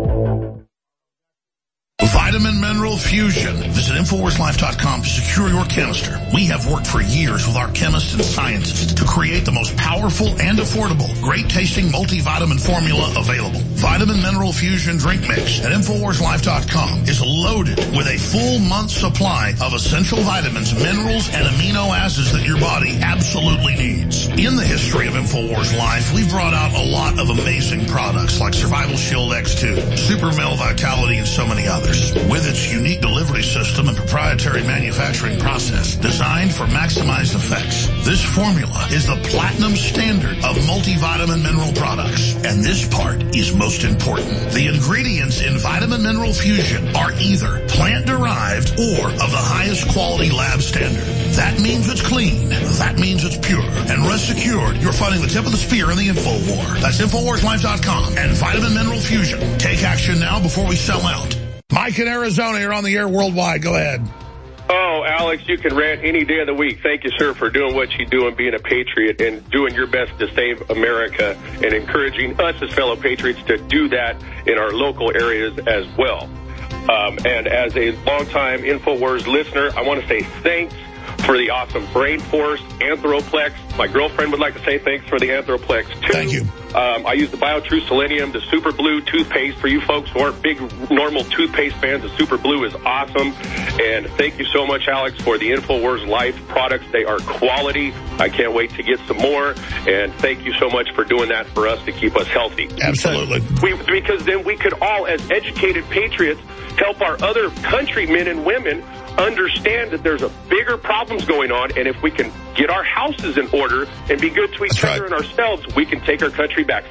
Vitamin Mineral Fusion. Visit InfoWarsLife.com to secure your canister. We have worked for years with our chemists and scientists to create the most powerful and affordable, great-tasting multivitamin formula available. Vitamin Mineral Fusion Drink Mix at InfoWarsLife.com is loaded with a full month's supply of essential vitamins, minerals, and amino acids that your body absolutely needs. In the history of InfoWars Life, we've brought out a lot of amazing products like Survival Shield X2, Super Male Vitality, and so many others. With its unique delivery system and proprietary manufacturing process designed for maximized effects, this formula is the platinum standard of multivitamin mineral products. And this part is most important. The ingredients in Vitamin Mineral Fusion are either plant-derived or of the highest quality lab standard. That means it's clean. That means it's pure. And rest assured, you're fighting the tip of the spear in the InfoWar. That's InfoWarsLife.com and Vitamin Mineral Fusion. Take action now before we sell out. Mike in Arizona, you're on the air worldwide. Go ahead. Oh, Alex, you can rant any day of the week. Thank you, sir, for doing what you do and being a patriot and doing your best to save America and encouraging us as fellow patriots to do that in our local areas as well. And as a longtime InfoWars listener, I want to say thanks for the awesome Brain Force, Anthroplex. My girlfriend would like to say thanks for the Anthroplex, too. Thank you. I use the BioTrue Selenium, the Super Blue toothpaste. For you folks who aren't big normal toothpaste fans, the Super Blue is awesome. And thank you so much, Alex, for the InfoWars Life products. They are quality. I can't wait to get some more. And thank you so much for doing that for us to keep us healthy. Absolutely. Because then we could all, as educated patriots, help our other countrymen and women understand that there's a bigger problems going on, and if we can get our houses in order and be good to each other and ourselves, we can take our country back.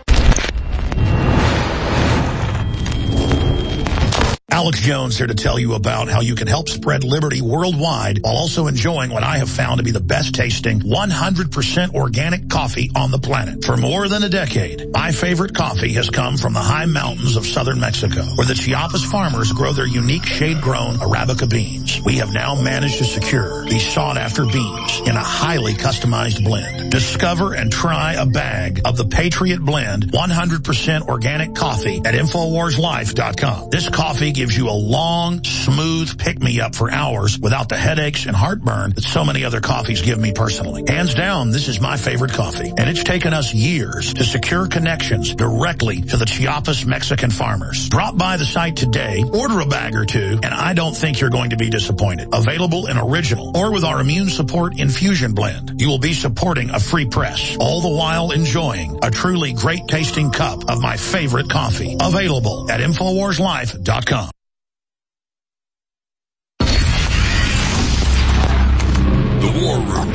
Alex Jones here to tell you about how you can help spread liberty worldwide while also enjoying what I have found to be the best tasting 100% organic coffee on the planet. For more than a decade, my favorite coffee has come from the high mountains of southern Mexico, where the Chiapas farmers grow their unique shade-grown Arabica beans. We have now managed to secure these sought-after beans in a highly customized blend. Discover and try a bag of the Patriot Blend 100% organic coffee at InfoWarsLife.com. This coffee gives you a long, smooth pick-me-up for hours without the headaches and heartburn that so many other coffees give me personally. Hands down, this is my favorite coffee, and it's taken us years to secure connections directly to the Chiapas Mexican farmers. Drop by the site today, order a bag or two, and I don't think you're going to be disappointed. Available in original or with our immune support infusion blend. You will be supporting a free press, all the while enjoying a truly great-tasting cup of my favorite coffee. Available at InfoWarsLife.com. The War Room.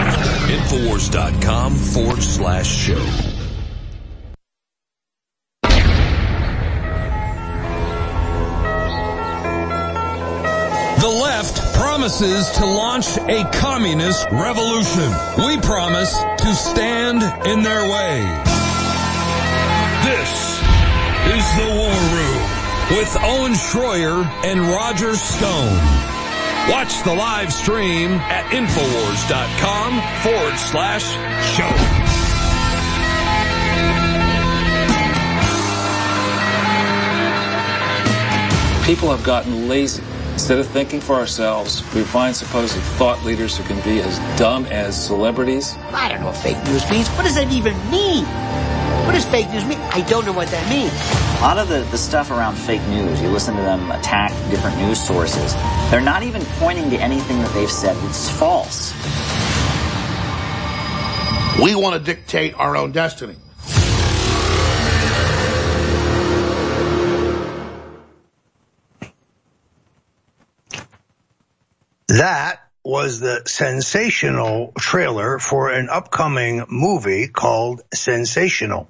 Infowars.com/show. The left promises to launch a communist revolution. We promise to stand in their way. This is The War Room with Owen Schroyer and Roger Stone. Watch the live stream at Infowars.com/show. People have gotten lazy. Instead of thinking for ourselves, we find supposed thought leaders who can be as dumb as celebrities. I don't know what fake news means. What does that even mean? What does fake news mean? I don't know what that means. A lot of the stuff around fake news, you listen to them attack different news sources. They're not even pointing to anything that they've said that's false. We want to dictate our own destiny. That was the sensational trailer for an upcoming movie called Sensational.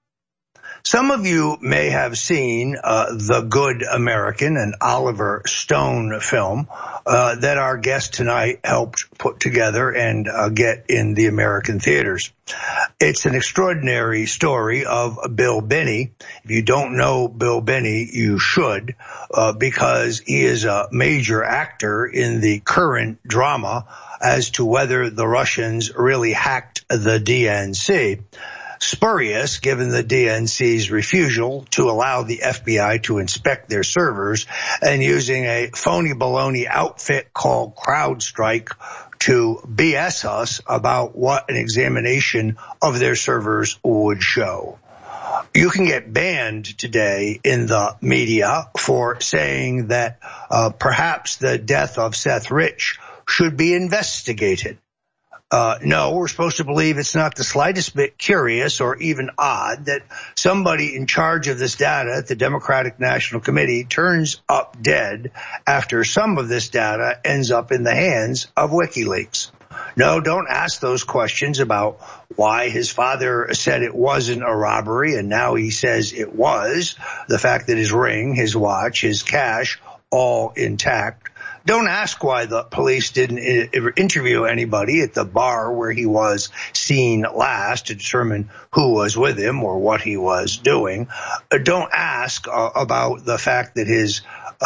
Some of you may have seen The Good American, an Oliver Stone film that our guest tonight helped put together and get in the American theaters. It's an extraordinary story of Bill Binney. If you don't know Bill Binney, you should, because he is a major actor in the current drama as to whether the Russians really hacked the DNC. Spurious, given the DNC's refusal to allow the FBI to inspect their servers and using a phony baloney outfit called CrowdStrike to BS us about what an examination of their servers would show. You can get banned today in the media for saying that perhaps the death of Seth Rich should be investigated. No, we're supposed to believe it's not the slightest bit curious or even odd that somebody in charge of this data at the Democratic National Committee turns up dead after some of this data ends up in the hands of WikiLeaks. No, don't ask those questions about why his father said it wasn't a robbery and now he says it was. The fact that his ring, his watch, his cash, all intact. Don't ask why the police didn't interview anybody at the bar where he was seen last to determine who was with him or what he was doing. Don't ask about the fact that his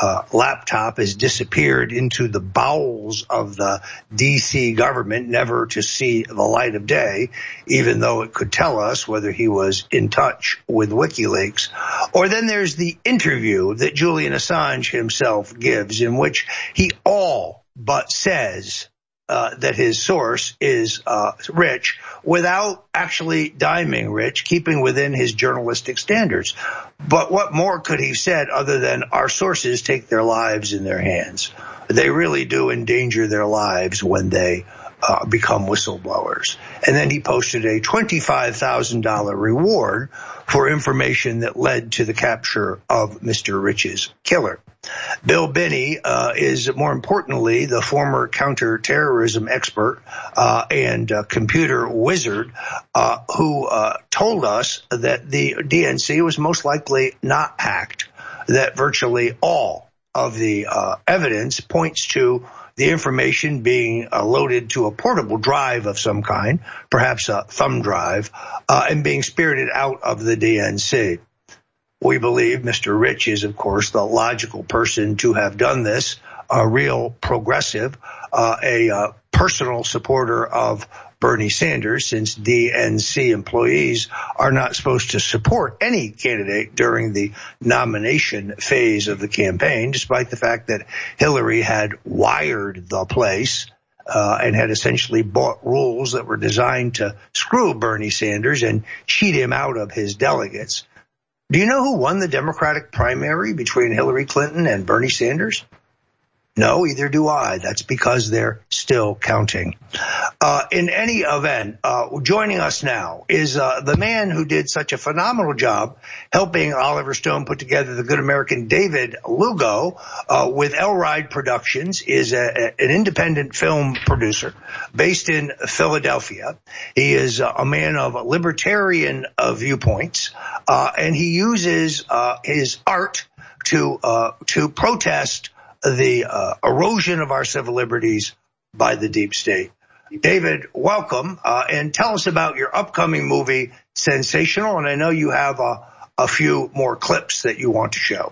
laptop has disappeared into the bowels of the D.C. government, never to see the light of day, even though it could tell us whether he was in touch with WikiLeaks. Or then there's the interview that Julian Assange himself gives, in which he all but says that his source is Rich, without actually diming Rich, keeping within his journalistic standards. But what more could he have said other than our sources take their lives in their hands? They really do endanger their lives when they become whistleblowers. And then he posted a $25,000 reward for information that led to the capture of Mr. Rich's killer. Bill Binney is, more importantly, the former counterterrorism expert and computer wizard who told us that the DNC was most likely not hacked, that virtually all of the evidence points to the information being loaded to a portable drive of some kind, perhaps a thumb drive, and being spirited out of the DNC. We believe Mr. Rich is, of course, the logical person to have done this, a real progressive, a personal supporter of Bernie Sanders, since DNC employees are not supposed to support any candidate during the nomination phase of the campaign, despite the fact that Hillary had wired the place and had essentially bought rules that were designed to screw Bernie Sanders and cheat him out of his delegates. Do you know who won the Democratic primary between Hillary Clinton and Bernie Sanders? No, either do I. That's because they're still counting. In any event, joining us now is the man who did such a phenomenal job helping Oliver Stone put together The Good American. David Lugo with Elride Productions is an independent film producer based in Philadelphia. He is a man of libertarian viewpoints, and he uses his art to protest the erosion of our civil liberties by the deep state. David, welcome, and tell us about your upcoming movie, Sensational, and I know you have a few more clips that you want to show.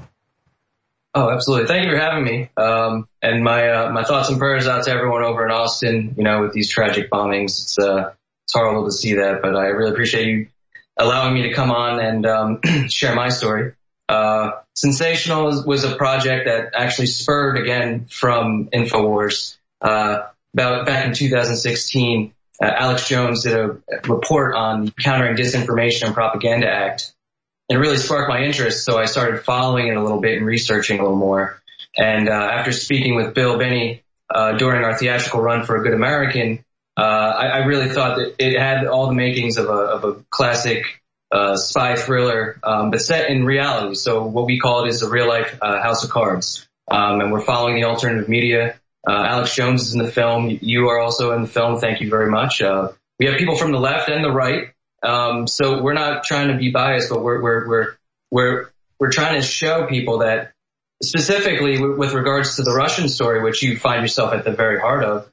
Oh, absolutely. Thank you for having me. And my thoughts and prayers out to everyone over in Austin, with these tragic bombings. It's horrible to see that, but I really appreciate you allowing me to come on and share my story. Sensational was a project that actually spurred again from InfoWars. Back in 2016, Alex Jones did a report on the Countering Disinformation and Propaganda Act, and it really sparked my interest. So I started following it a little bit and researching a little more. And after speaking with Bill Binney during our theatrical run for A Good American, I really thought that it had all the makings of a classic spy thriller, but set in reality. So what we call it is a real life House of Cards. And we're following the alternative media. Alex Jones is in the film. You are also in the film. Thank you very much. We have people from the left and the right. So we're not trying to be biased, but we're trying to show people that specifically with regards to the Russian story, which you find yourself at the very heart of,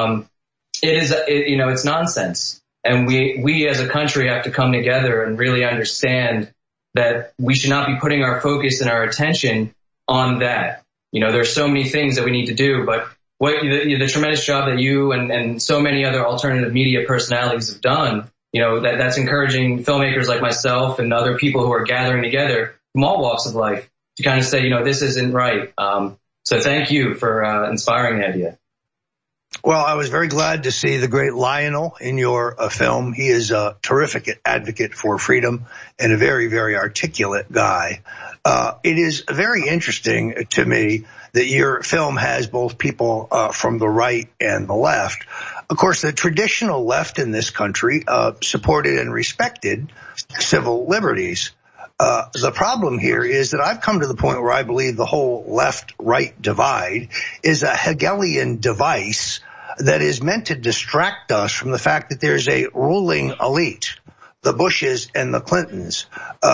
it's nonsense. And we as a country have to come together and really understand that we should not be putting our focus and our attention on that. There's so many things that we need to do, but the tremendous job that you and so many other alternative media personalities have done, that's encouraging filmmakers like myself and other people who are gathering together from all walks of life to kind of say, this isn't right. So thank you for inspiring the idea. Well, I was very glad to see the great Lionel in your film. He is a terrific advocate for freedom and a very, very articulate guy. It is very interesting to me that your film has both people from the right and the left. Of course, the traditional left in this country supported and respected civil liberties. The problem here is that I've come to the point where I believe the whole left-right divide is a Hegelian device that is meant to distract us from the fact that there's a ruling elite, the Bushes and the Clintons,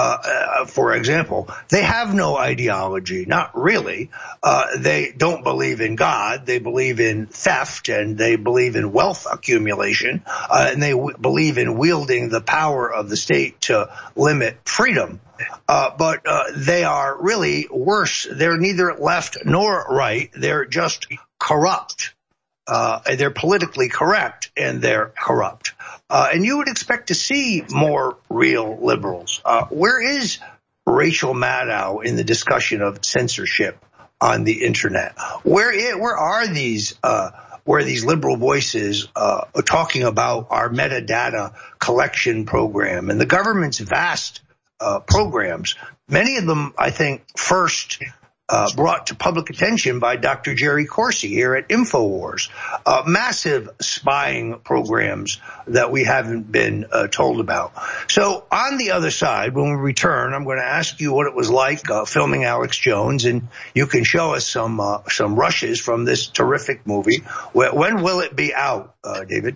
for example. They have no ideology, not really. They don't believe in God. They believe in theft, and they believe in wealth accumulation, and they believe in wielding the power of the state to limit freedom. But they are really worse. They're neither left nor right. They're just corrupt. They're politically correct, and they're corrupt. And you would expect to see more real liberals. Where is Rachel Maddow in the discussion of censorship on the internet? Where are these liberal voices talking about our metadata collection program and the government's vast programs? Many of them, I think, first brought to public attention by Dr. Jerry Corsi here at InfoWars. Massive spying programs that we haven't been told about. So on the other side, when we return, I'm going to ask you what it was like filming Alex Jones, and you can show us some rushes from this terrific movie. When will it be out, David?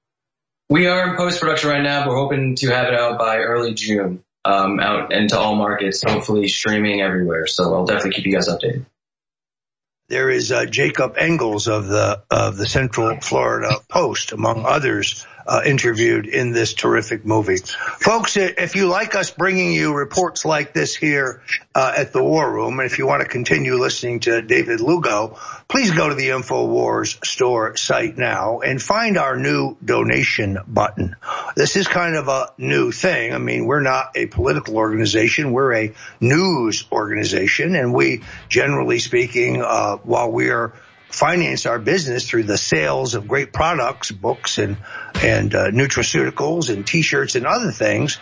We are in post-production right now. We're hoping to have it out by early June. Out into all markets, hopefully streaming everywhere. So I'll definitely keep you guys updated. There is Jacob Engels of the Central Florida Post, among others, interviewed in this terrific movie. Folks, if you like us bringing you reports like this here at the War Room, and if you want to continue listening to David Lugo, please go to the InfoWars store site now and find our new donation button. This is kind of a new thing. I mean, we're not a political organization. We're a news organization, and we, generally speaking, while we are finance our business through the sales of great products, books and nutraceuticals and T-shirts and other things,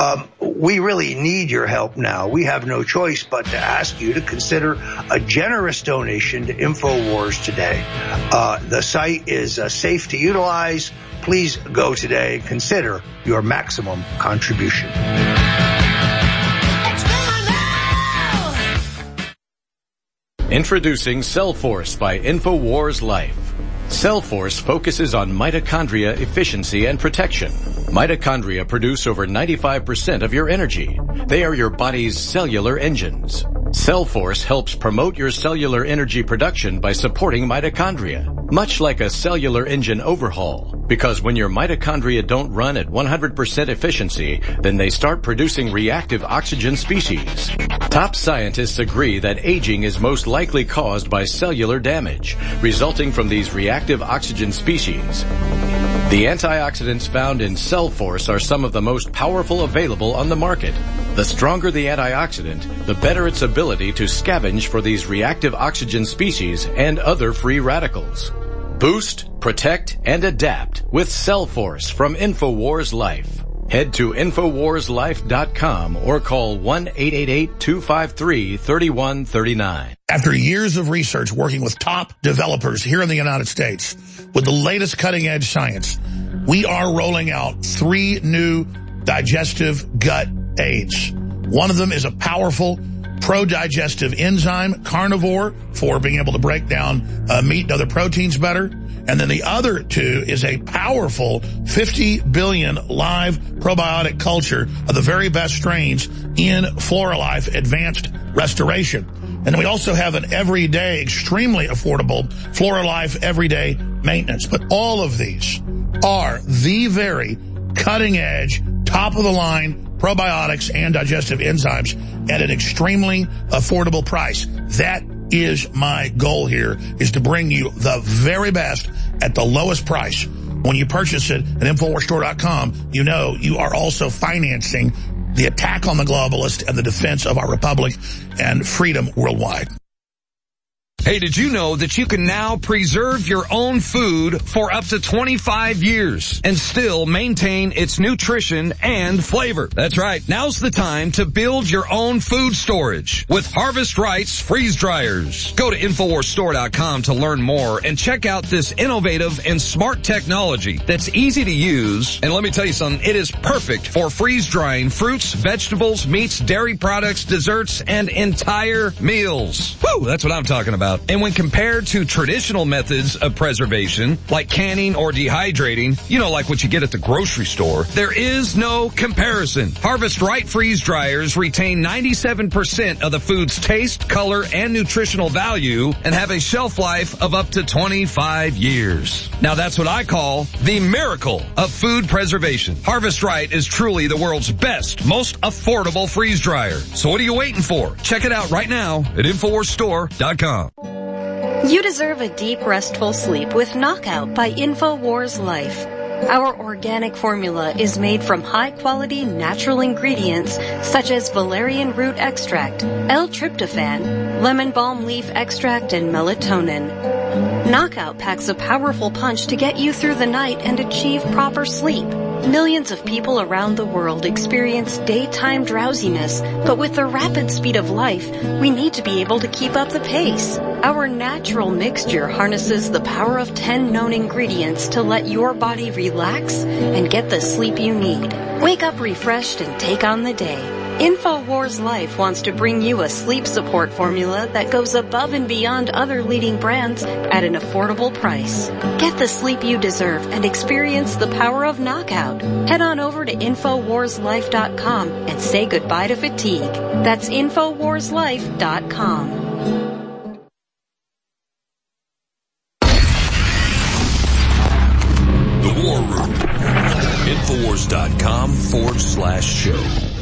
we really need your help now. We have no choice but to ask you to consider a generous donation to InfoWars today. The site is safe to utilize. Please go today and consider your maximum contribution. Introducing Cellforce by InfoWars Life. Cellforce focuses on mitochondria efficiency and protection. Mitochondria produce over 95% of your energy. They are your body's cellular engines. Cellforce helps promote your cellular energy production by supporting mitochondria, much like a cellular engine overhaul. Because when your mitochondria don't run at 100% efficiency, then they start producing reactive oxygen species. Top scientists agree that aging is most likely caused by cellular damage, resulting from these reactive oxygen species. The antioxidants found in Cellforce are some of the most powerful available on the market. The stronger the antioxidant, the better its ability to scavenge for these reactive oxygen species and other free radicals. Boost, protect, and adapt with CellForce from InfoWars Life. Head to InfoWarsLife.com or call 1-888-253-3139. After years of research working with top developers here in the United States with the latest cutting-edge science, we are rolling out 3 new digestive gut aids. One of them is a powerful pro-digestive enzyme, carnivore, for being able to break down meat and other proteins better. And then the other 2 is a powerful 50 billion live probiotic culture of the very best strains in FloraLife Advanced Restoration. And then we also have an everyday, extremely affordable FloraLife Everyday Maintenance. But all of these are the very cutting-edge, top-of-the-line probiotics and digestive enzymes at an extremely affordable price. That is my goal here, is to bring you the very best at the lowest price. When you purchase it at InfoWarsStore.com, you know you are also financing the attack on the globalist and the defense of our republic and freedom worldwide. Hey, did you know that you can now preserve your own food for up to 25 years and still maintain its nutrition and flavor? That's right. Now's the time to build your own food storage with Harvest Right's freeze dryers. Go to InfoWarsStore.com to learn more and check out this innovative and smart technology that's easy to use. And let me tell you something, it is perfect for freeze drying fruits, vegetables, meats, dairy products, desserts, and entire meals. Woo, that's what I'm talking about. And when compared to traditional methods of preservation, like canning or dehydrating, you know, like what you get at the grocery store, there is no comparison. Harvest Right freeze dryers retain 97% of the food's taste, color, and nutritional value and have a shelf life of up to 25 years. Now that's what I call the miracle of food preservation. Harvest Right is truly the world's best, most affordable freeze dryer. So what are you waiting for? Check it out right now at InfoWarsStore.com. You deserve a deep, restful sleep with Knockout by InfoWars Life. Our organic formula is made from high-quality natural ingredients such as valerian root extract, L-tryptophan, lemon balm leaf extract, and melatonin. Knockout packs a powerful punch to get you through the night and achieve proper sleep. Millions of people around the world experience daytime drowsiness, but with the rapid speed of life, we need to be able to keep up the pace. Our natural mixture harnesses the power of 10 known ingredients to let your body relax and get the sleep you need. Wake up refreshed and take on the day. InfoWars Life wants to bring you a sleep support formula that goes above and beyond other leading brands at an affordable price. Get the sleep you deserve and experience the power of Knockout. Head on over to InfoWarsLife.com and say goodbye to fatigue. That's InfoWarsLife.com. The War Room. Infowars.com/show.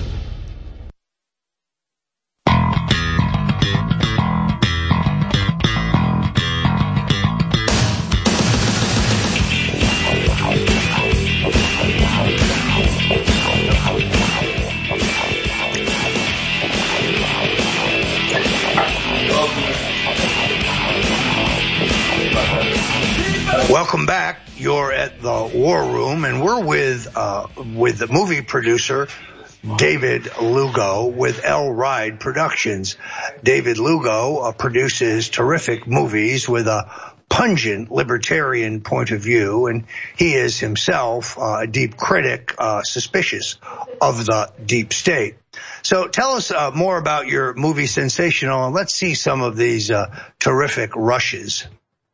Welcome back. You're at the War Room, and we're with the movie producer David Lugo with L. Ride Productions. David Lugo produces terrific movies with a pungent libertarian point of view, and he is himself a deep critic, suspicious of the deep state. So tell us more about your movie Sensational, and let's see some of these terrific rushes.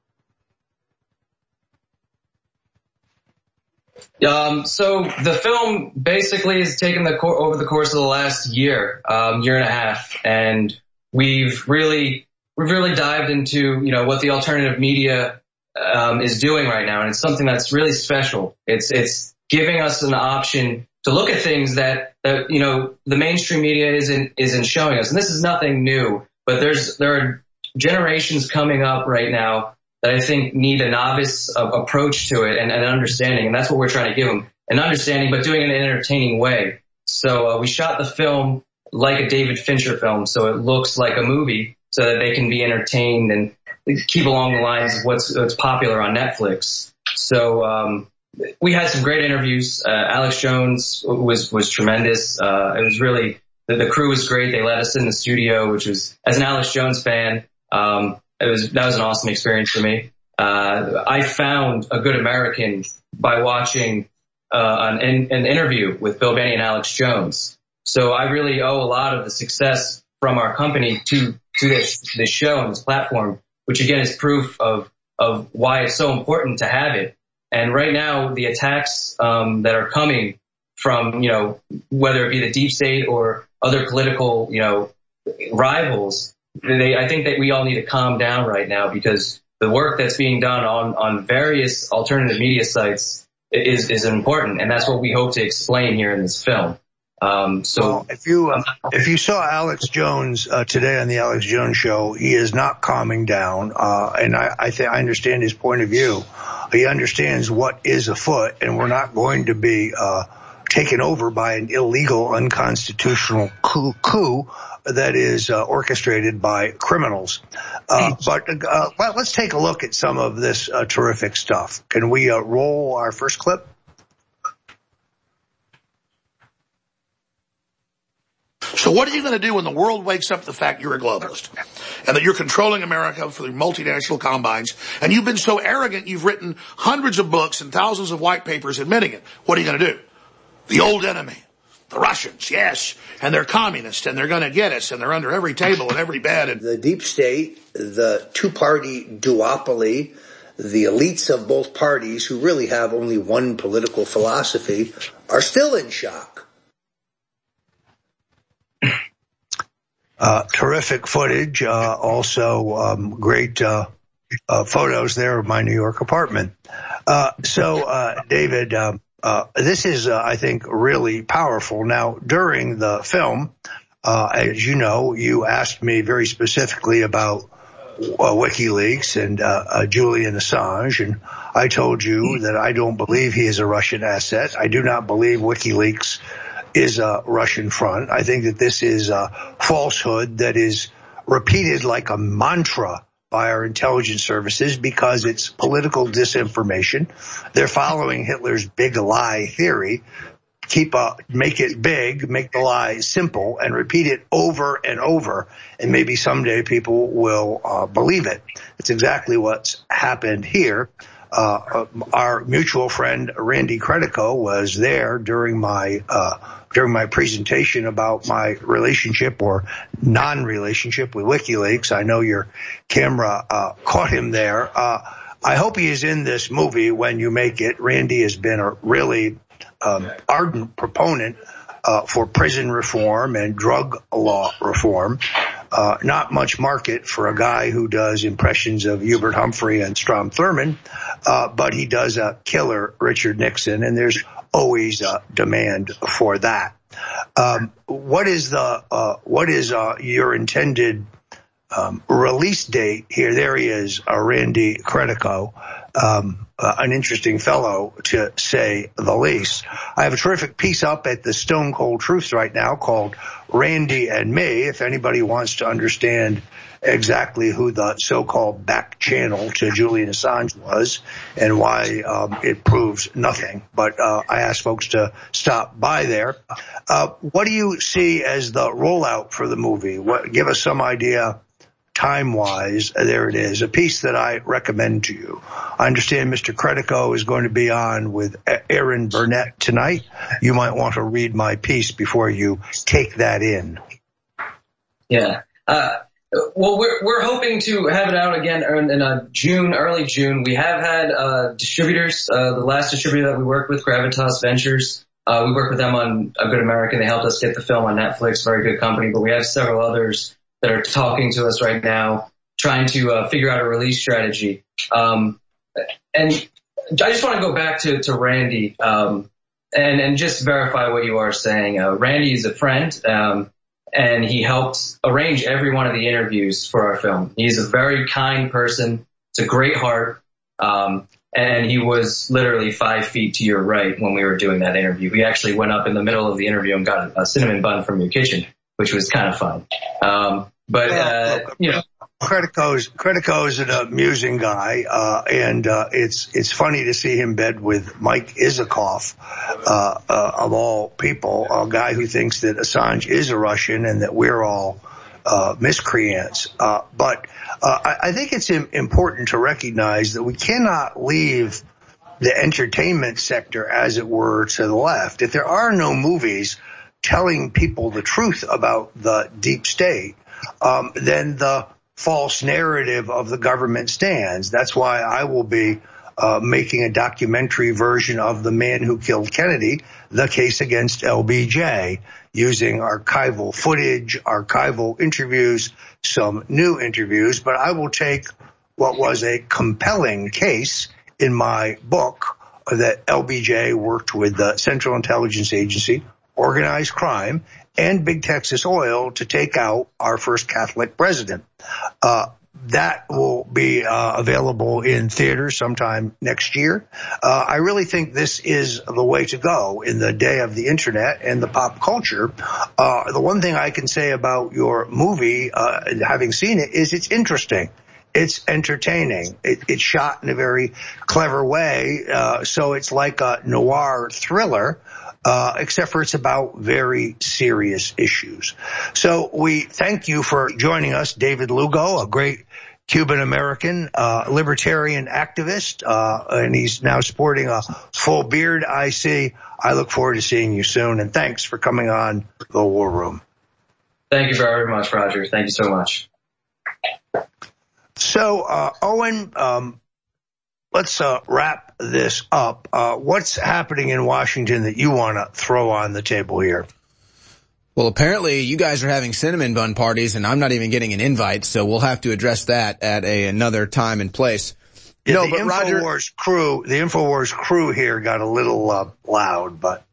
So the film basically has taken over the course of the last year and a half, and we've really dived into, what the alternative media is doing right now, and it's something that's really special. It's giving us an option to look at things that the mainstream media isn't showing us, and this is nothing new. But there are generations coming up right now that I think need a novice approach to it and an understanding. And that's what we're trying to give them, an understanding, but doing it in an entertaining way. So we shot the film like a David Fincher film, so it looks like a movie, so that they can be entertained and keep along the lines of what's popular on Netflix. So we had some great interviews. Alex Jones was tremendous. It was really the crew was great. They let us in the studio, which was, as an Alex Jones fan, that was an awesome experience for me. I found A Good American by watching an interview with Bill Benny and Alex Jones. So I really owe a lot of the success from our company to this show and this platform, which again is proof of why it's so important to have it. And right now, the attacks that are coming from, whether it be the deep state or other political, rivals, I think that we all need to calm down right now, because the work that's being done on various alternative media sites is important, and that's what we hope to explain here in this film. So if you saw Alex Jones today on the Alex Jones Show, he is not calming down, and I understand his point of view. He understands what is afoot, and we're not going to be taken over by an illegal, unconstitutional coup that is orchestrated by criminals. But let's take a look at some of this terrific stuff. Can we roll our first clip? So what are you going to do when the world wakes up to the fact you're a globalist and that you're controlling America for the multinational combines, and you've been so arrogant you've written hundreds of books and thousands of white papers admitting it? What are you going to do? The old enemy, the Russians, yes, and they're communists, and they're going to get us, and they're under every table and every bed. And the deep state, the two-party duopoly, the elites of both parties who really have only one political philosophy are still in shock. Terrific footage. Also, great photos there of my New York apartment. So, David, this is, I think, really powerful. Now, during the film, as you know, you asked me very specifically about WikiLeaks and Julian Assange, and I told you that I don't believe he is a Russian asset. I do not believe WikiLeaks is a Russian front. I think that this is a falsehood that is repeated like a mantra by our intelligence services because it's political disinformation. They're following Hitler's big lie theory. Make it big, make the lie simple, and repeat it over and over, and maybe someday people will believe it. It's exactly what's happened here. Our mutual friend Randy Credico was there during my presentation about my relationship or non-relationship with WikiLeaks. I know your camera caught him there. I hope he is in this movie when you make it. Randy has been a really ardent proponent for prison reform and drug law reform. Not much market for a guy who does impressions of Hubert Humphrey and Strom Thurmond, but he does a killer Richard Nixon, and there's always a demand for that. What is your intended release date here? There he is, Randy Credico. An interesting fellow, to say the least. I have a terrific piece up at the Stone Cold Truth right now called Randy and Me, if anybody wants to understand exactly who the so-called back channel to Julian Assange was and why it proves nothing. But I ask folks to stop by there. What do you see as the rollout for the movie? Give us some idea time-wise. There it is, a piece that I recommend to you. I understand Mr. Credico is going to be on with Aaron Burnett tonight. You might want to read my piece before you take that in. Yeah. Well, we're hoping to have it out again in June, early June. We have had distributors. The last distributor that we worked with, Gravitas Ventures, we worked with them on A Good American. They helped us get the film on Netflix. Very good company. But we have several others that are talking to us right now, trying to figure out a release strategy. And I just want to go back to Randy and just verify what you are saying. Randy is a friend, and he helped arrange every one of the interviews for our film. He's a very kind person. It's a great heart. And he was literally 5 feet to your right when we were doing that interview. He actually went up in the middle of the interview and got a cinnamon bun from your kitchen, which was kind of fun. Critico's an amusing guy, and it's funny to see him in bed with Mike Isikoff, of all people, a guy who thinks that Assange is a Russian and that we're all miscreants. But I think it's important to recognize that we cannot leave the entertainment sector, as it were, to the left. If there are no movies telling people the truth about the deep state, then the false narrative of the government stands. That's why I will be making a documentary version of The Man Who Killed Kennedy, The Case Against LBJ, using archival footage, archival interviews, some new interviews. But I will take what was a compelling case in my book that LBJ worked with the Central Intelligence Agency, organized crime, and Big Texas Oil to take out our first Catholic president. That will be available in theaters sometime next year. I really think this is the way to go in the day of the internet and the pop culture. The one thing I can say about your movie, having seen it, is it's interesting. It's entertaining. It's shot in a very clever way. So it's like a noir thriller, except for it's about very serious issues. So we thank you for joining us, David Lugo, a great Cuban-American, libertarian activist, and he's now sporting a full beard, I see. I look forward to seeing you soon, and thanks for coming on The War Room. Thank you very much, Roger. Thank you so much. So, Owen, let's wrap this up. What's happening in Washington that you want to throw on the table here? Well, apparently you guys are having cinnamon bun parties, and I'm not even getting an invite, so we'll have to address that at another time and place. Yeah, no, the InfoWars crew here got a little loud, but...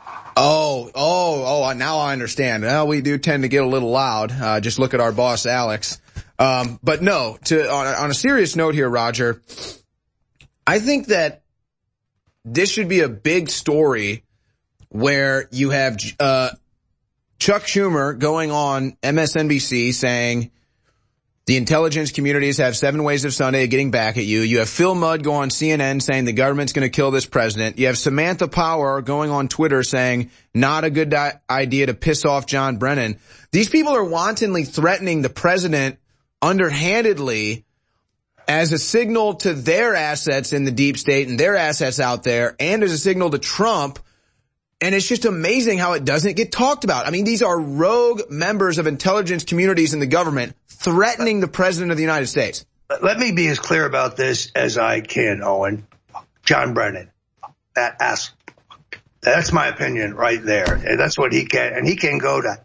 Oh, now I understand. Well, we do tend to get a little loud. Just look at our boss, Alex. But no, on a serious note here, Roger, I think that this should be a big story where you have Chuck Schumer going on MSNBC saying the intelligence communities have 7 ways of Sunday of getting back at you. You have Phil Mudd go on CNN saying the government's going to kill this president. You have Samantha Power going on Twitter saying not a good idea to piss off John Brennan. These people are wantonly threatening the president underhandedly as a signal to their assets in the deep state and their assets out there, and as a signal to Trump. And it's just amazing how it doesn't get talked about. I mean, these are rogue members of intelligence communities in the government threatening the president of the United States. Let me be as clear about this as I can, Owen. John Brennan, that's my opinion right there. And that's what he can, and he can go to.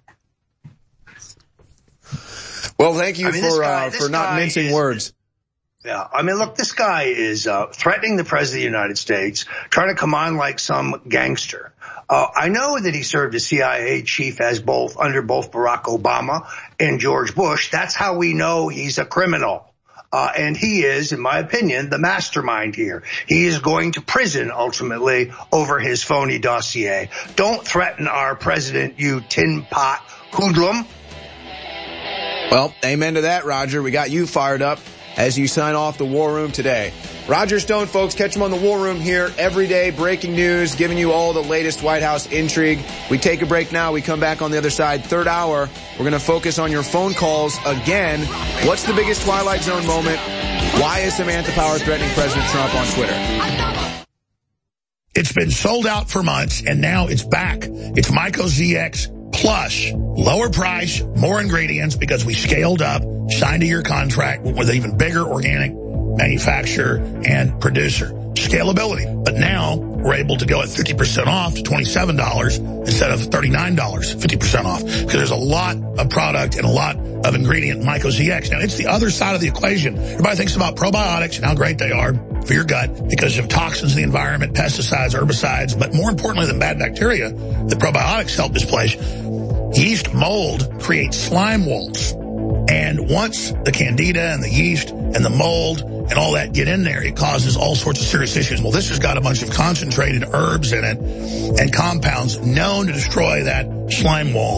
Well, thank you for not mincing words. Yeah, I mean, look, this guy is threatening the president of the United States, trying to come on like some gangster. I know that he served as CIA chief under both Barack Obama and George Bush. That's how we know he's a criminal. And he is, in my opinion, the mastermind here. He is going to prison ultimately over his phony dossier. Don't threaten our president, you tin pot hoodlum. Well, amen to that, Roger. We got you fired up as you sign off the War Room today. Roger Stone, folks, catch him on the War Room here every day, breaking news, giving you all the latest White House intrigue. We take a break now. We come back on the other side. Third hour, we're going to focus on your phone calls again. What's the biggest Twilight Zone moment? Why is Samantha Power threatening President Trump on Twitter? It's been sold out for months, and now it's back. It's Myco ZX Plus. Lower price, more ingredients, because we scaled up, signed a year contract with an even bigger organic manufacturer and producer. Scalability. But now we're able to go at 50% off to $27 instead of $39, 50% off. Because there's a lot of product and a lot of ingredient in Myco ZX. Now, it's the other side of the equation. Everybody thinks about probiotics and how great they are for your gut because of toxins in the environment, pesticides, herbicides, but more importantly than bad bacteria, the probiotics help displace. Yeast mold creates slime walls. And once the candida and the yeast and the mold and all that get in there, it causes all sorts of serious issues. Well, this has got a bunch of concentrated herbs in it and compounds known to destroy that slime wall.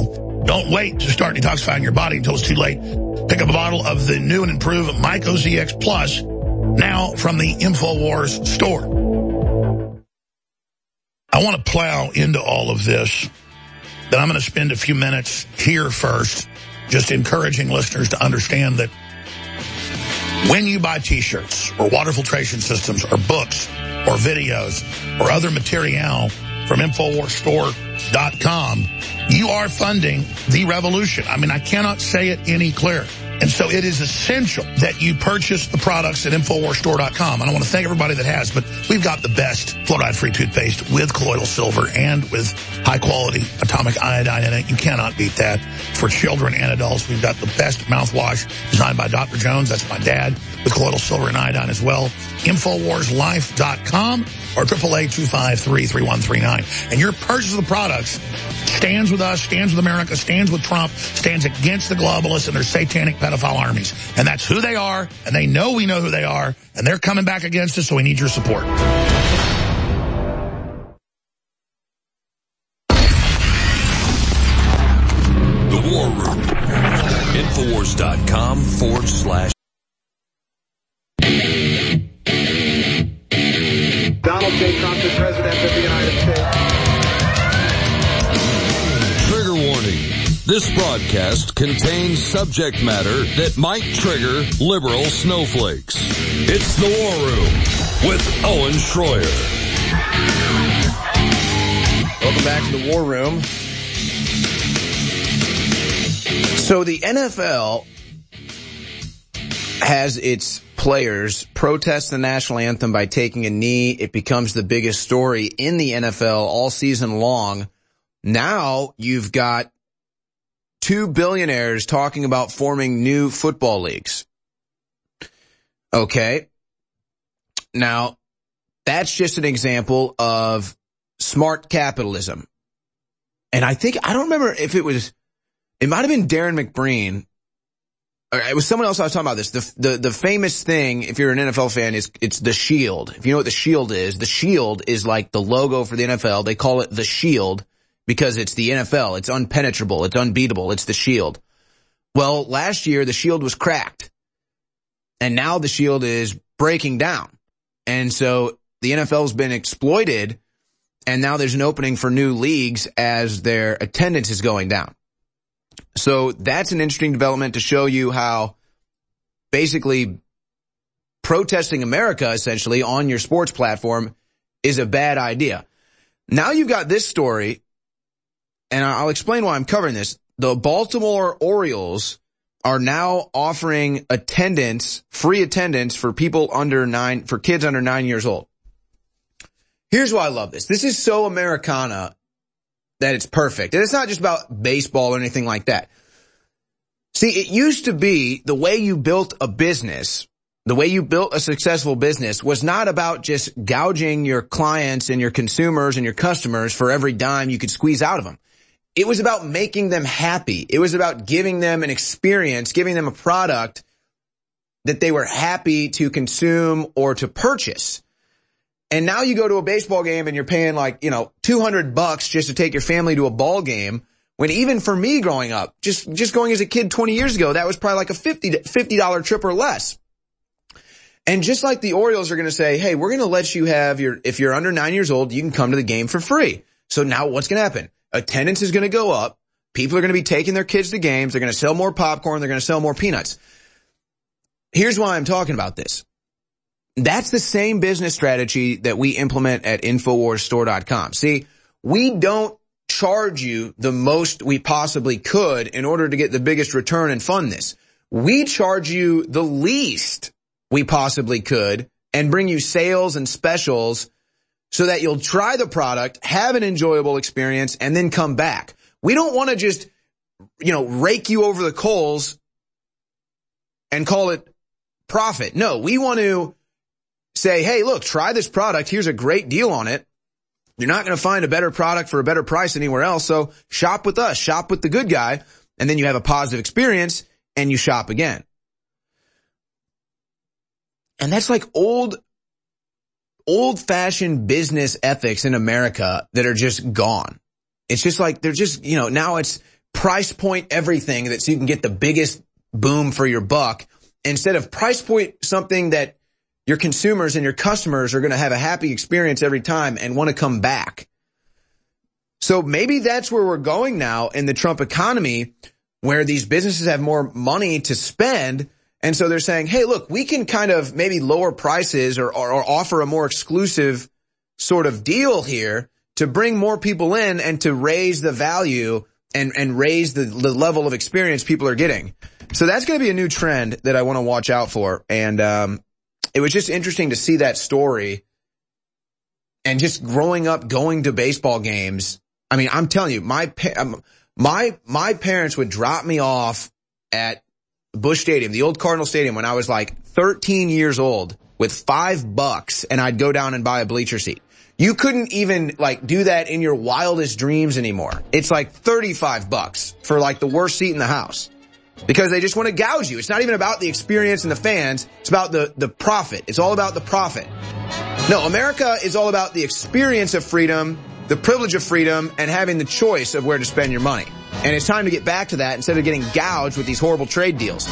Don't wait to start detoxifying your body until it's too late. Pick up a bottle of the new and improved Myco ZX Plus now from the InfoWars store. I want to plow into all of this, but I'm going to spend a few minutes here first just encouraging listeners to understand that when you buy T-shirts or water filtration systems or books or videos or other material from InfoWarsStore.com, you are funding the revolution. I mean, I cannot say it any clearer. And so it is essential that you purchase the products at InfoWarsStore.com. And I want to thank everybody that has, but we've got the best fluoride-free toothpaste with colloidal silver and with high-quality atomic iodine in it. You cannot beat that. For children and adults, we've got the best mouthwash designed by Dr. Jones. That's my dad, with colloidal silver and iodine as well. InfoWarsLife.com or 888-253-3139. And your purchase of the products stands with us, stands with America, stands with Trump, stands against the globalists and their satanic pedophile armies. And that's who they are, and they know we know who they are, and they're coming back against us, so we need your support. The War Room. Infowars.com/. Donald J. Trump is President of the United States. Trigger warning. This broadcast contains subject matter that might trigger liberal snowflakes. It's The War Room with Owen Schroyer. Welcome back to The War Room. So the NFL has its players protest the national anthem by taking a knee. It becomes the biggest story in the NFL all season long. Now you've got two billionaires talking about forming new football leagues. Okay. Now, that's just an example of smart capitalism. And I don't remember if it might have been Darren McBreen. Or it was someone else I was talking about this. The famous thing, if you're an NFL fan, it's the Shield. If you know what the Shield is like the logo for the NFL. They call it the Shield because it's the NFL. It's unpenetrable. It's unbeatable. It's the Shield. Well, last year the Shield was cracked. And now the Shield is breaking down. And so the NFL's been exploited, and now there's an opening for new leagues as their attendance is going down. So that's an interesting development to show you how basically protesting America essentially on your sports platform is a bad idea. Now you've got this story, and I'll explain why I'm covering this. The Baltimore Orioles are now offering free attendance for kids under 9 years old. Here's why I love this. This is so Americana that it's perfect. And it's not just about baseball or anything like that. See, it used to be the way you built a business, the way you built a successful business was not about just gouging your clients and your consumers and your customers for every dime you could squeeze out of them. It was about making them happy. It was about giving them an experience, giving them a product that they were happy to consume or to purchase. And now you go to a baseball game and you're paying $200 just to take your family to a ball game. When even for me growing up, just going as a kid 20 years ago, that was probably like a $50 trip or less. And just like the Orioles are going to say, hey, we're going to let you have if you're under 9 years old, you can come to the game for free. So now what's going to happen? Attendance is going to go up. People are going to be taking their kids to games. They're going to sell more popcorn. They're going to sell more peanuts. Here's why I'm talking about this. That's the same business strategy that we implement at InfoWarsStore.com. See, we don't charge you the most we possibly could in order to get the biggest return and fund this. We charge you the least we possibly could and bring you sales and specials so that you'll try the product, have an enjoyable experience, and then come back. We don't want to just, rake you over the coals and call it profit. No, we want to say, hey, look, try this product. Here's a great deal on it. You're not going to find a better product for a better price anywhere else. So shop with us, shop with the good guy, and then you have a positive experience and you shop again. And that's like old-fashioned business ethics in America that are just gone. It's just like they're just, now it's price point everything so you can get the biggest boom for your buck, instead of price point something that your consumers and your customers are going to have a happy experience every time and want to come back. So maybe that's where we're going now in the Trump economy, where these businesses have more money to spend. And so they're saying, hey, look, we can kind of maybe lower prices or offer a more exclusive sort of deal here to bring more people in and to raise the value and raise the level of experience people are getting. So that's going to be a new trend that I want to watch out for. And it was just interesting to see that story. And just growing up going to baseball games, I mean, I'm telling you, my parents would drop me off at Busch Stadium, the old Cardinal Stadium, when I was like 13 years old with $5, and I'd go down and buy a bleacher seat. You couldn't even like do that in your wildest dreams anymore. It's like $35 for like the worst seat in the house, because they just want to gouge you. It's not even about the experience and the fans. It's about the profit. It's all about the profit. No, America is all about the experience of freedom, the privilege of freedom, and having the choice of where to spend your money. And it's time to get back to that instead of getting gouged with these horrible trade deals.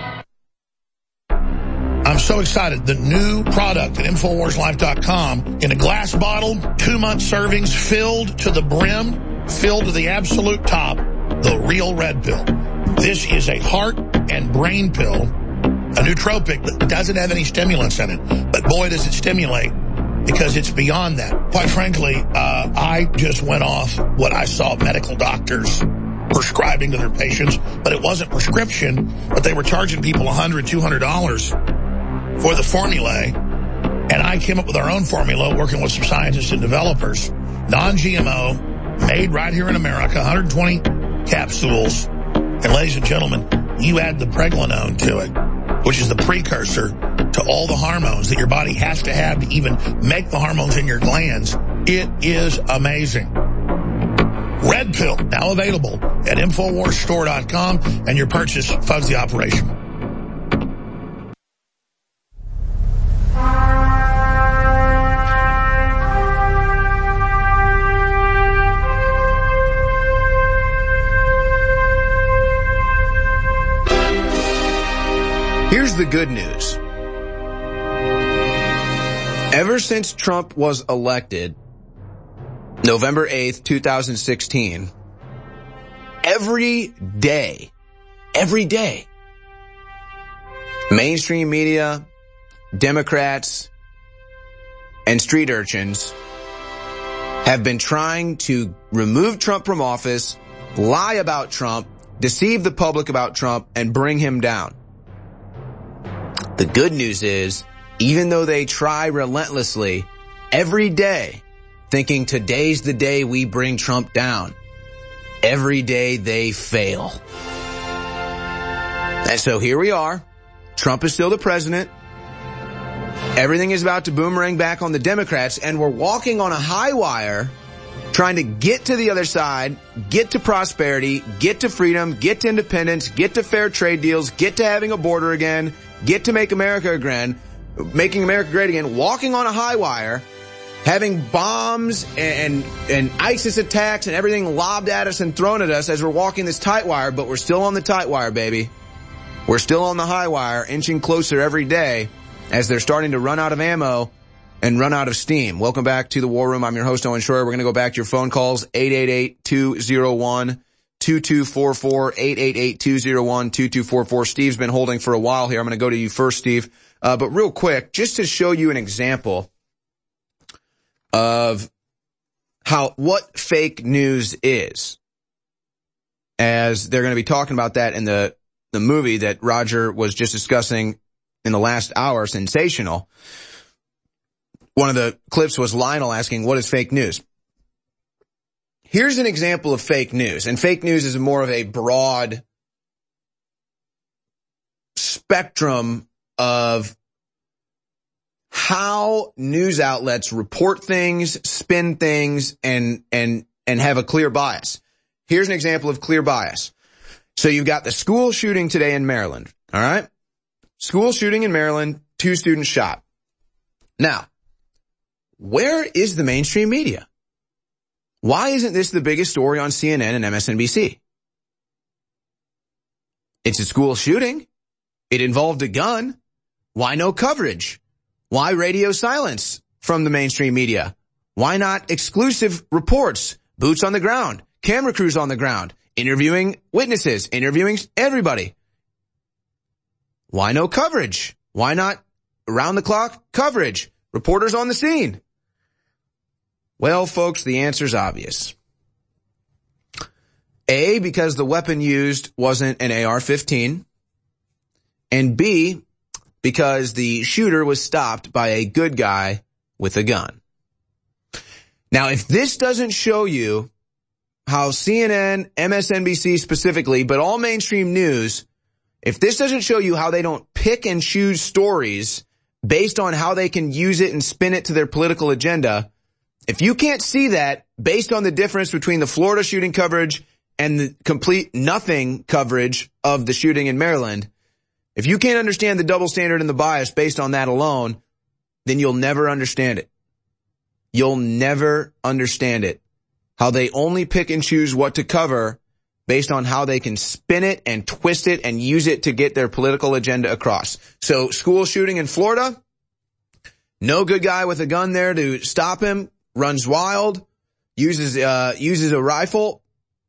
I'm so excited. The new product at InfoWarsLife.com, in a glass bottle, 2-month servings, filled to the brim, filled to the absolute top, the real red pill. This is a heart and brain pill, a nootropic that doesn't have any stimulants in it. But boy, does it stimulate, because it's beyond that. Quite frankly, I just went off what I saw medical doctors prescribing to their patients, but it wasn't prescription, but they were charging people $100, $200 for the formulae. And I came up with our own formula, working with some scientists and developers. Non-GMO, made right here in America, 120 capsules. And ladies and gentlemen, you add the pregnenolone to it, which is the precursor to all the hormones that your body has to have to even make the hormones in your glands. It is amazing. Red Pill, now available at InfoWarsStore.com, and your purchase funds the operation. Here's the good news. Ever since Trump was elected, November 8th, 2016, every day, mainstream media, Democrats, and street urchins have been trying to remove Trump from office, lie about Trump, deceive the public about Trump, and bring him down. The good news is, even though they try relentlessly every day, thinking today's the day we bring Trump down, every day they fail. And so here we are. Trump is still the president. Everything is about to boomerang back on the Democrats, and we're walking on a high wire, trying to get to the other side, get to prosperity, get to freedom, get to independence, get to fair trade deals, get to having a border again, get to make America again, making America great again, walking on a high wire, having bombs and ISIS attacks and everything lobbed at us and thrown at us as we're walking this tight wire, but we're still on the tight wire, baby. We're still on the high wire, inching closer every day as they're starting to run out of ammo and run out of steam. Welcome back to the War Room. I'm your host, Owen Schroyer. We're going to go back to your phone calls, 888-201-2244, 888-201-2244. Steve's been holding for a while here. I'm going to go to you first, Steve. But real quick, just to show you an example of what fake news is, as they're going to be talking about that in the movie that Roger was just discussing in the last hour, Sensational. One of the clips was Lionel asking, what is fake news? Here's an example of fake news, and fake news is more of a broad spectrum of how news outlets report things, spin things, and have a clear bias. Here's an example of clear bias. So you've got the school shooting today in Maryland, all right? School shooting in Maryland, 2 students shot. Now, where is the mainstream media? Why isn't this the biggest story on CNN and MSNBC? It's a school shooting. It involved a gun. Why no coverage? Why radio silence from the mainstream media? Why not exclusive reports, boots on the ground, camera crews on the ground, interviewing witnesses, interviewing everybody? Why no coverage? Why not around-the-clock coverage? Reporters on the scene? Well, folks, the answer's obvious. A, because the weapon used wasn't an AR-15, and B, because the shooter was stopped by a good guy with a gun. Now, if this doesn't show you how CNN, MSNBC specifically, but all mainstream news, if this doesn't show you how they don't pick and choose stories based on how they can use it and spin it to their political agenda, if you can't see that based on the difference between the Florida shooting coverage and the complete nothing coverage of the shooting in Maryland, if you can't understand the double standard and the bias based on that alone, then you'll never understand it. You'll never understand it. How they only pick and choose what to cover based on how they can spin it and twist it and use it to get their political agenda across. So school shooting in Florida, no good guy with a gun there to stop him, runs wild, uses a rifle.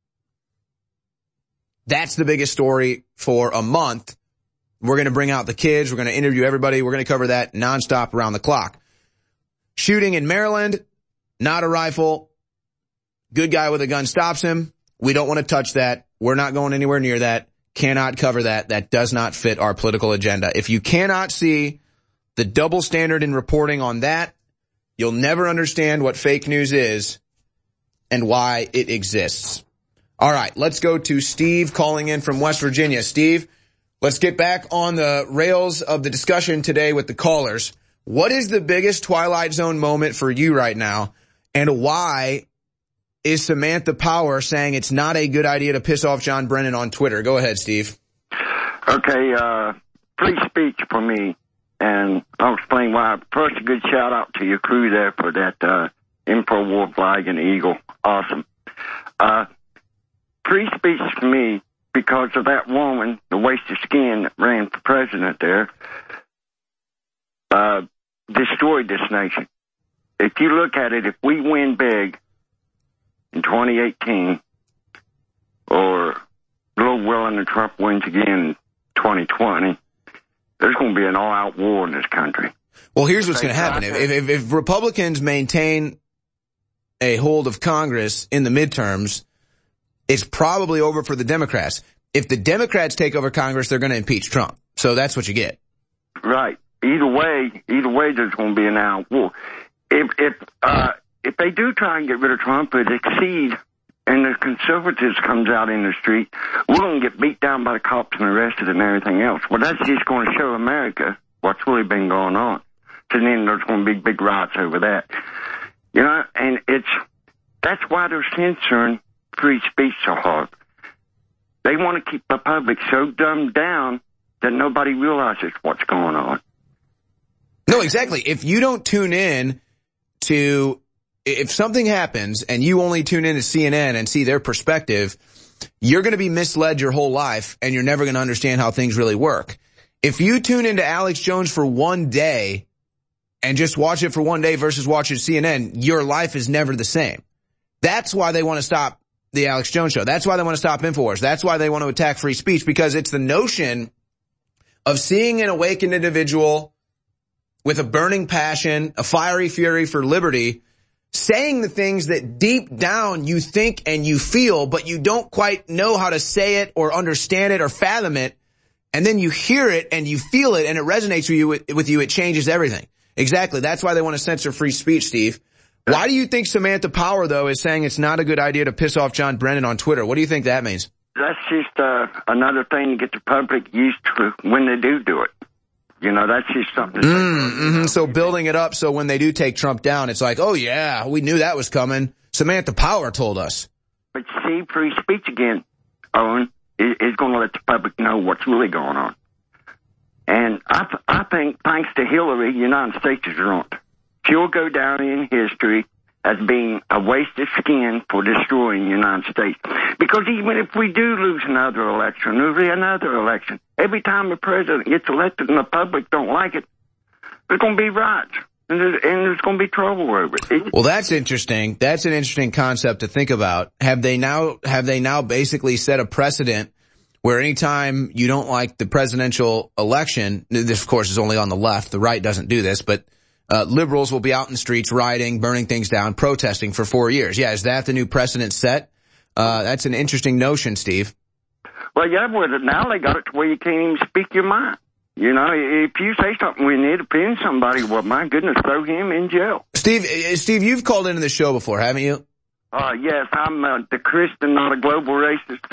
That's the biggest story for a month. We're going to bring out the kids. We're going to interview everybody. We're going to cover that nonstop around the clock. Shooting in Maryland, not a rifle. Good guy with a gun stops him. We don't want to touch that. We're not going anywhere near that. Cannot cover that. That does not fit our political agenda. If you cannot see the double standard in reporting on that, you'll never understand what fake news is and why it exists. All right, let's go to Steve calling in from West Virginia. Steve, let's get back on the rails of the discussion today with the callers. What is the biggest Twilight Zone moment for you right now, and why is Samantha Power saying it's not a good idea to piss off John Brennan on Twitter? Go ahead, Steve. Okay, free speech for me, and I'll explain why. First, a good shout-out to your crew there for that InfoWars flag and eagle. Awesome. Free speech for me, because of that woman, the waste of skin that ran for president there, destroyed this nation. If you look at it, if we win big in 2018, or Lord willing and Trump wins again in 2020, there's going to be an all-out war in this country. Well, here's what's going to happen. If Republicans maintain a hold of Congress in the midterms, it's probably over for the Democrats. If the Democrats take over Congress, they're going to impeach Trump. So that's what you get. Right. Either way, there's going to be an all-out war. If they do try and get rid of Trump, it exceed, and the conservatives comes out in the street, we're going to get beat down by the cops and arrested and everything else. Well, that's just going to show America what's really been going on. So then there's going to be big riots over that. You know, and that's why they're censoring free speech so hard. They want to keep the public so dumbed down that nobody realizes what's going on. No, exactly. If you don't tune in to, if something happens and you only tune in to CNN and see their perspective, you're going to be misled your whole life and you're never going to understand how things really work. If you tune into Alex Jones for one day and just watch it for one day versus watching CNN, your life is never the same. That's why they want to stop the Alex Jones show. That's why they want to stop InfoWars. That's why they want to attack free speech, because it's the notion of seeing an awakened individual with a burning passion, a fiery fury for liberty, saying the things that deep down you think and you feel, but you don't quite know how to say it or understand it or fathom it. And then you hear it and you feel it and it resonates with you. It changes everything. Exactly. That's why they want to censor free speech, Steve. Why do you think Samantha Power, though, is saying it's not a good idea to piss off John Brennan on Twitter? What do you think that means? That's just another thing to get the public used to when they do it. You know, that's just something. So building it up so when they do take Trump down, it's like, oh, yeah, we knew that was coming. Samantha Power told us. But see, free speech again, Owen, is going to let the public know what's really going on. And I think, thanks to Hillary, the United States is ruined. She'll go down in history as being a waste of skin for destroying the United States. Because even if we do lose another election, every time the president gets elected and the public don't like it, there's going to be riots. And there's going to be trouble over it. Well, that's interesting. That's an interesting concept to think about. Have they now basically set a precedent where anytime you don't like the presidential election, this of course is only on the left, the right doesn't do this, but liberals will be out in the streets rioting, burning things down, protesting for 4 years. Yeah, is that the new precedent set? That's an interesting notion, Steve. Well, yeah, now they got it to where you can't even speak your mind. You know, if you say something when it offends somebody, well, my goodness, throw him in jail. Steve, you've called into the show before, haven't you? Yes, I'm the Christian, not a global racist.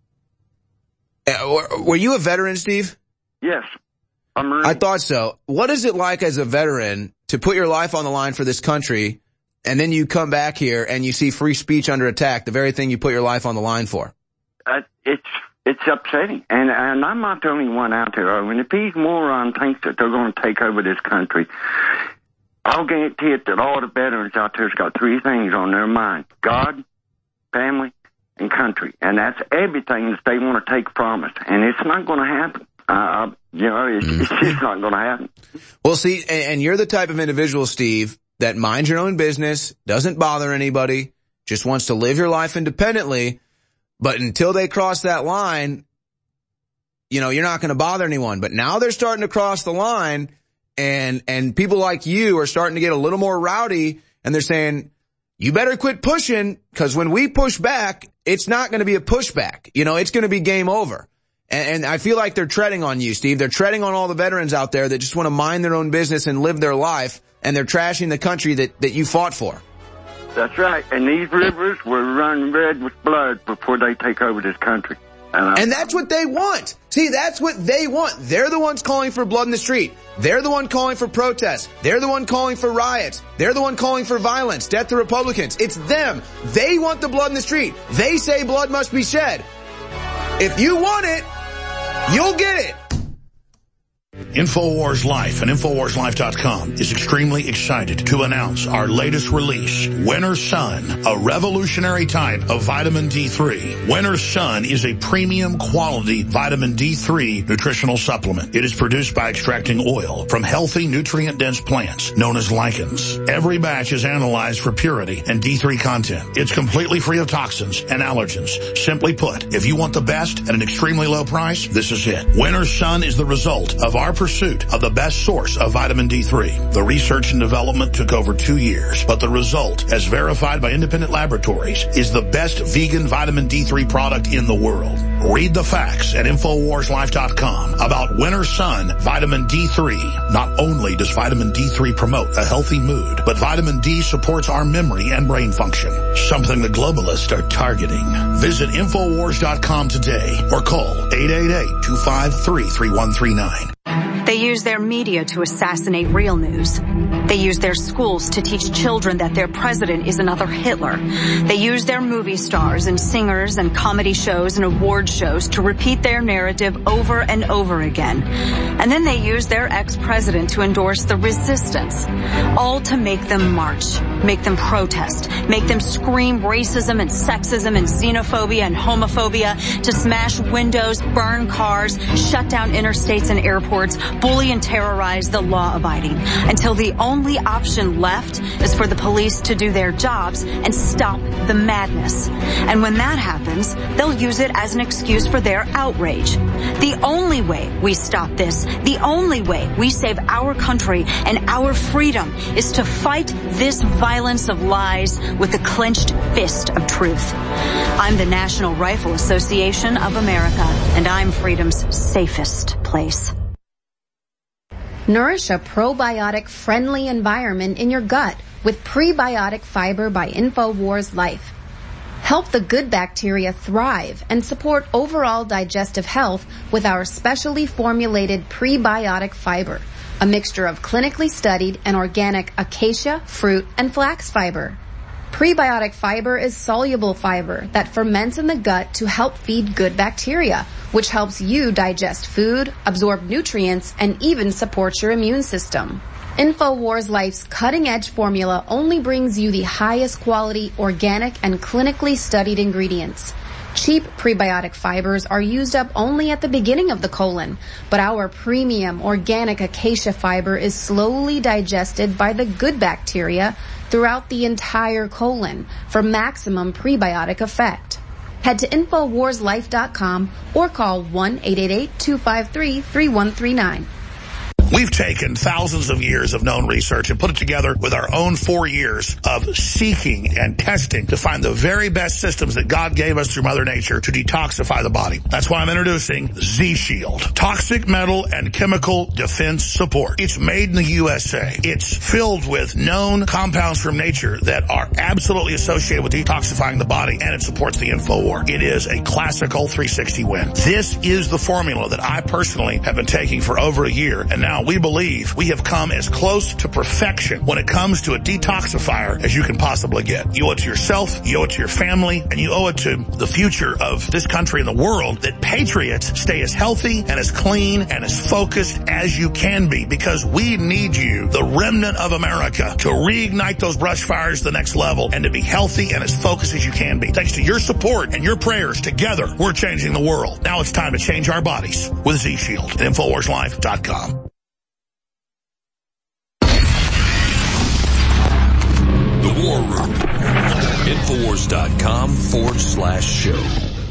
Were you a veteran, Steve? Yes, I'm Marine. I thought so. What is it like as a veteran to put your life on the line for this country, and then you come back here and you see free speech under attack, the very thing you put your life on the line for? It's upsetting, and I'm not the only one out there. I mean, if these morons think that they're going to take over this country, I'll guarantee it that all the veterans out there's got three things on their mind: God, family, and country, and that's everything that they want to take from us, and it's not going to happen. It's just not going to happen. Well, see, and you're the type of individual, Steve, that minds your own business, doesn't bother anybody, just wants to live your life independently. But until they cross that line, you're not going to bother anyone. But now they're starting to cross the line, and people like you are starting to get a little more rowdy, and they're saying, you better quit pushing, because when we push back, it's not going to be a pushback. It's going to be game over. And I feel like they're treading on you, Steve. They're treading on all the veterans out there that just want to mind their own business and live their life, and they're trashing the country that you fought for. That's right. And these rivers will run red with blood before they take over this country. And that's what they want. See, that's what they want. They're the ones calling for blood in the street. They're the one calling for protests. They're the one calling for riots. They're the one calling for violence, death to Republicans. It's them. They want the blood in the street. They say blood must be shed. If you want it, you'll get it. InfoWars Life and InfoWarsLife.com is extremely excited to announce our latest release, Winter Sun, a revolutionary type of vitamin D3. Winter Sun is a premium quality vitamin D3 nutritional supplement. It is produced by extracting oil from healthy, nutrient-dense plants known as lichens. Every batch is analyzed for purity and D3 content. It's completely free of toxins and allergens. Simply put, if you want the best at an extremely low price, this is it. Winter Sun is the result of our pursuit of the best source of vitamin D3. The research and development took over 2 years, but the result, as verified by independent laboratories, is the best vegan vitamin D3 product in the world. Read the facts at InfoWarsLife.com about Winter Sun Vitamin D3. Not only does vitamin D3 promote a healthy mood, but vitamin D supports our memory and brain function, something the globalists are targeting. Visit InfoWars.com today or call 888-253-3139. They use their media to assassinate real news. They use their schools to teach children that their president is another Hitler. They use their movie stars and singers and comedy shows and award shows to repeat their narrative over and over again. And then they use their ex-president to endorse the resistance, all to make them march, make them protest, make them scream racism and sexism and xenophobia and homophobia, to smash windows, burn cars, shut down interstates and airports, bully and terrorize the law-abiding, until the only option left is for the police to do their jobs and stop the madness. And when that happens, they'll use it as an excuse for their outrage. The only way we stop this, the only way we save our country and our freedom, is to fight this violence of lies with the clenched fist of truth. I'm the National Rifle Association of America, and I'm freedom's safest place. Nourish a probiotic-friendly environment in your gut with Prebiotic Fiber by InfoWars Life. Help the good bacteria thrive and support overall digestive health with our specially formulated prebiotic fiber, a mixture of clinically studied and organic acacia, fruit, and flax fiber. Prebiotic fiber is soluble fiber that ferments in the gut to help feed good bacteria, which helps you digest food, absorb nutrients, and even support your immune system. InfoWars Life's cutting-edge formula only brings you the highest quality, organic, and clinically studied ingredients. Cheap prebiotic fibers are used up only at the beginning of the colon, but our premium organic acacia fiber is slowly digested by the good bacteria throughout the entire colon for maximum prebiotic effect. Head to InfoWarsLife.com or call 1-888-253-3139. We've taken thousands of years of known research and put it together with our own 4 years of seeking and testing to find the very best systems that God gave us through Mother Nature to detoxify the body. That's why I'm introducing Z-Shield. Toxic metal and chemical defense support. It's made in the USA. It's filled with known compounds from nature that are absolutely associated with detoxifying the body, and it supports the InfoWar. It is a classical 360 win. This is the formula that I personally have been taking for over a year, and now we believe we have come as close to perfection when it comes to a detoxifier as you can possibly get. You owe it to yourself, you owe it to your family, and you owe it to the future of this country and the world that patriots stay as healthy and as clean and as focused as you can be, because we need you, the remnant of America, to reignite those brush fires to the next level and to be healthy and as focused as you can be. Thanks to your support and your prayers, together we're changing the world. Now it's time to change our bodies with Z-Shield at InfoWarsLife.com. The War Room. Infowars.com/show.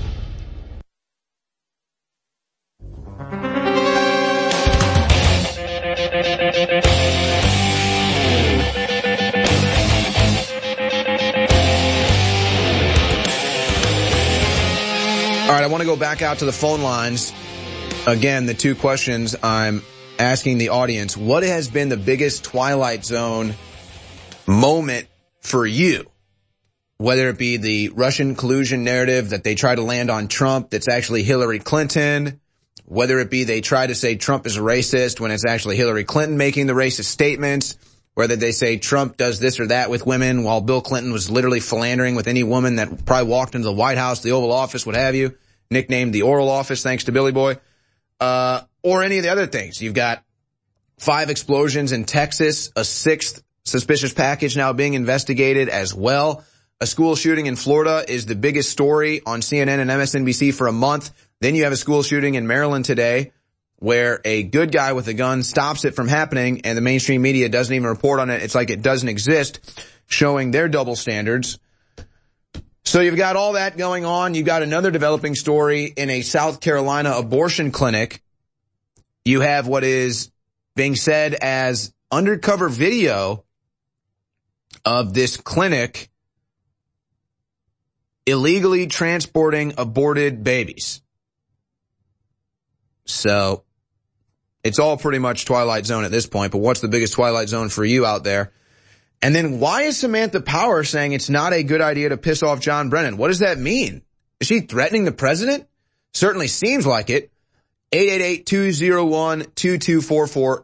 All right, I want to go back out to the phone lines. Again, the two questions I'm asking the audience. What has been the biggest Twilight Zone moment for you? Whether it be the Russian collusion narrative that they try to land on Trump that's actually Hillary Clinton, whether it be they try to say Trump is a racist when it's actually Hillary Clinton making the racist statements, whether they say Trump does this or that with women while Bill Clinton was literally philandering with any woman that probably walked into the White House, the Oval Office, what have you, nicknamed the Oral Office thanks to Billy Boy, or any of the other things. You've got 5 explosions in Texas, a 6th suspicious package now being investigated as well. A school shooting in Florida is the biggest story on CNN and MSNBC for a month. Then you have a school shooting in Maryland today where a good guy with a gun stops it from happening and the mainstream media doesn't even report on it. It's like it doesn't exist, showing their double standards. So you've got all that going on. You've got another developing story in a South Carolina abortion clinic. You have what is being said as undercover video of this clinic illegally transporting aborted babies. So it's all pretty much Twilight Zone at this point, but what's the biggest Twilight Zone for you out there? And then why is Samantha Power saying it's not a good idea to piss off John Brennan? What does that mean? Is she threatening the president? Certainly seems like it. 888-201-2244,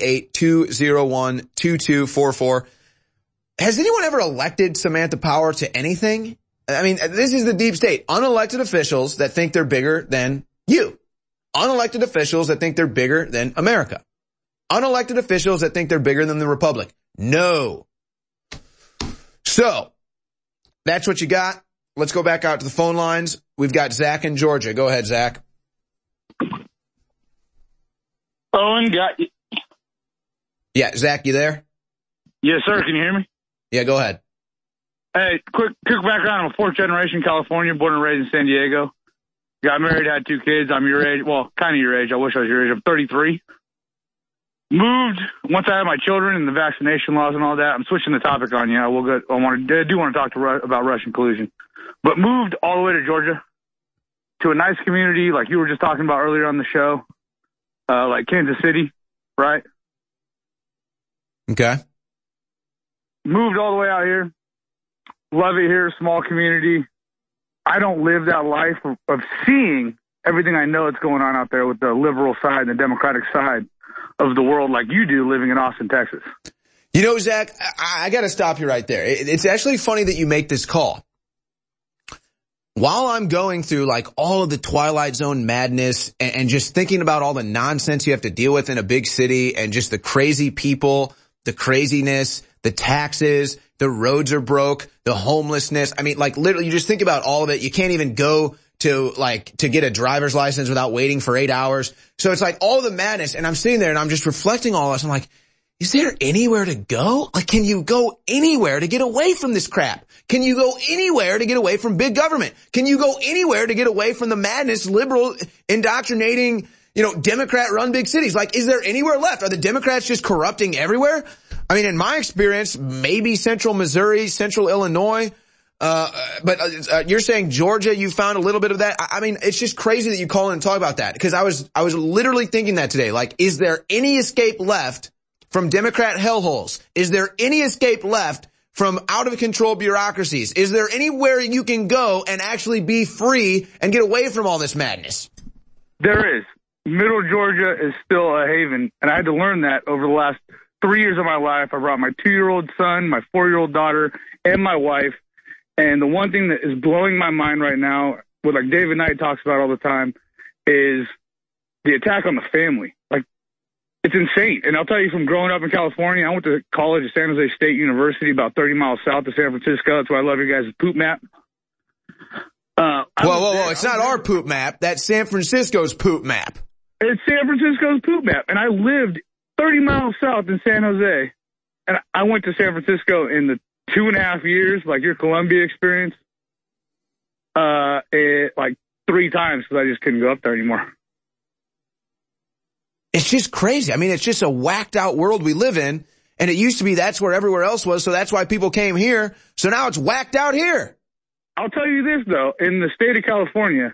888-201-2244. Has anyone ever elected Samantha Power to anything? I mean, this is the deep state. Unelected officials that think they're bigger than you. Unelected officials that think they're bigger than America. Unelected officials that think they're bigger than the Republic. No. So, that's what you got. Let's go back out to the phone lines. We've got Zach in Georgia. Go ahead, Zach. Owen, got you. Yeah, Zach, you there? Yes, sir. Can you hear me? Yeah, go ahead. Hey, quick background. I'm a 4th generation California, born and raised in San Diego. Got married, had 2 kids. I'm your age. Well, kind of your age. I wish I was your age. I'm 33. Moved once I had my children and the vaccination laws and all that. I'm switching the topic on you. I do want to talk about Russian collusion, but moved all the way to Georgia to a nice community like you were just talking about earlier on the show, like Kansas City, right? Okay. Moved all the way out here. Love it here. Small community. I don't live that life of seeing everything I know that's going on out there with the liberal side and the Democratic side of the world like you do living in Austin, Texas. You know, Zach, I got to stop you right there. It's actually funny that you make this call. While I'm going through like all of the Twilight Zone madness and just thinking about all the nonsense you have to deal with in a big city and just the crazy people, the craziness, the taxes, the roads are broke, the homelessness. I mean, like literally you just think about all of it. You can't even go to get a driver's license without waiting for 8 hours. So it's like all the madness. And I'm sitting there and I'm just reflecting all this. I'm like, is there anywhere to go? Like, can you go anywhere to get away from this crap? Can you go anywhere to get away from big government? Can you go anywhere to get away from the madness, liberal indoctrinating, Democrat-run big cities? Like, is there anywhere left? Are the Democrats just corrupting everywhere? I mean, in my experience, maybe central Missouri, central Illinois, but you're saying Georgia, you found a little bit of that. I mean, it's just crazy that you call in and talk about that, because I was literally thinking that today. Like, is there any escape left from Democrat hellholes? Is there any escape left from out of control bureaucracies? Is there anywhere you can go and actually be free and get away from all this madness? There is. Middle Georgia is still a haven, and I had to learn that over the last 3 years of my life. I brought my 2-year-old son, my 4-year-old daughter, and my wife. And the one thing that is blowing my mind right now, what like David Knight talks about all the time, is the attack on the family. Like, it's insane. And I'll tell you, from growing up in California, I went to college at San Jose State University, about 30 miles south of San Francisco. That's why I love you guys' poop map. Whoa. It's not our poop map. That's San Francisco's poop map. It's San Francisco's poop map. And I lived 30 miles south in San Jose. And I went to San Francisco in the 2.5 years, like your Columbia experience, like 3 times, because I just couldn't go up there anymore. It's just crazy. I mean, it's just a whacked out world we live in. And it used to be that's where everywhere else was, so that's why people came here. So now it's whacked out here. I'll tell you this, though. In the state of California,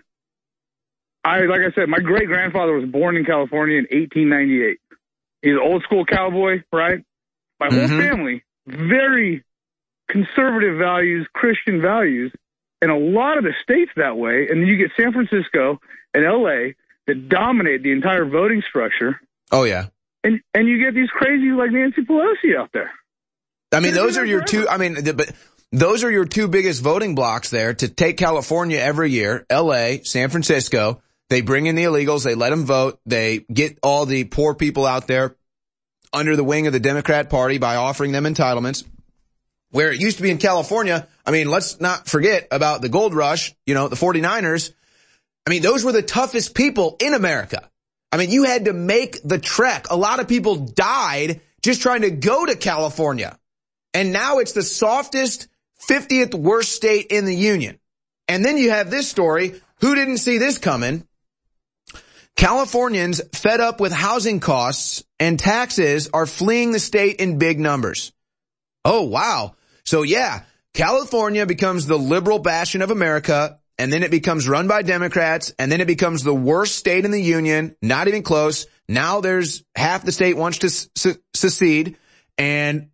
like I said, my great-grandfather was born in California in 1898. He's an old-school cowboy, right? My whole family, very conservative values, Christian values, and a lot of the states that way. And then you get San Francisco and L.A. that dominate the entire voting structure. Oh, yeah. And you get these crazy like Nancy Pelosi out there. I mean, those are your two, but those are your two biggest voting blocks there to take California every year, L.A., San Francisco. They bring in the illegals. They let them vote. They get all the poor people out there under the wing of the Democrat Party by offering them entitlements. Where it used to be in California, I mean, let's not forget about the gold rush, the 49ers. I mean, those were the toughest people in America. I mean, you had to make the trek. A lot of people died just trying to go to California. And now it's the softest, 50th worst state in the union. And then you have this story. Who didn't see this coming? Californians fed up with housing costs and taxes are fleeing the state in big numbers. Oh, wow. So yeah, California becomes the liberal bastion of America, and then it becomes run by Democrats, and then it becomes the worst state in the union, not even close. Now there's half the state wants to secede, and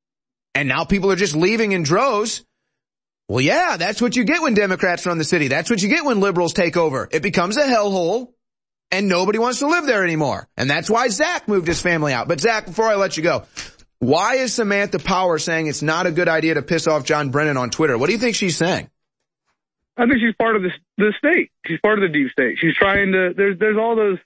now people are just leaving in droves. Well, yeah, that's what you get when Democrats run the city. That's what you get when liberals take over. It becomes a hellhole, and nobody wants to live there anymore. And that's why Zach moved his family out. But Zach, before I let you go, why is Samantha Power saying it's not a good idea to piss off John Brennan on Twitter? What do you think she's saying? I think she's part of the state. She's part of the deep state. She's trying to, there's all those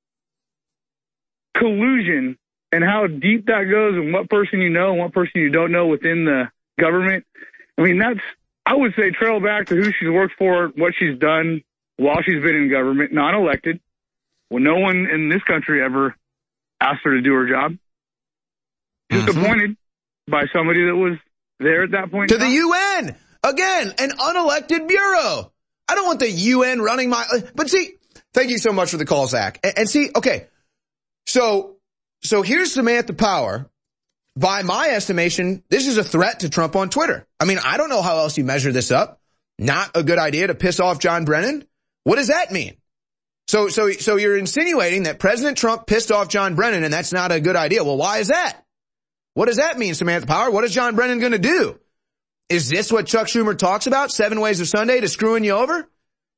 collusion and how deep that goes and what person you know and what person you don't know within the government. I mean, I would say trail back to who she's worked for, what she's done while she's been in government, non-elected. Well, no one in this country ever asked her to do her job. Just appointed by somebody that was there at that point. To the UN! Again, an unelected bureau. I don't want the UN running but see, thank you so much for the call, Zach. And see, okay. So here's Samantha Power. By my estimation, this is a threat to Trump on Twitter. I mean, I don't know how else you measure this up. Not a good idea to piss off John Brennan? What does that mean? So you're insinuating that President Trump pissed off John Brennan and that's not a good idea. Well, why is that? What does that mean, Samantha Power? What is John Brennan going to do? Is this what Chuck Schumer talks about? 7 ways of Sunday to screwing you over?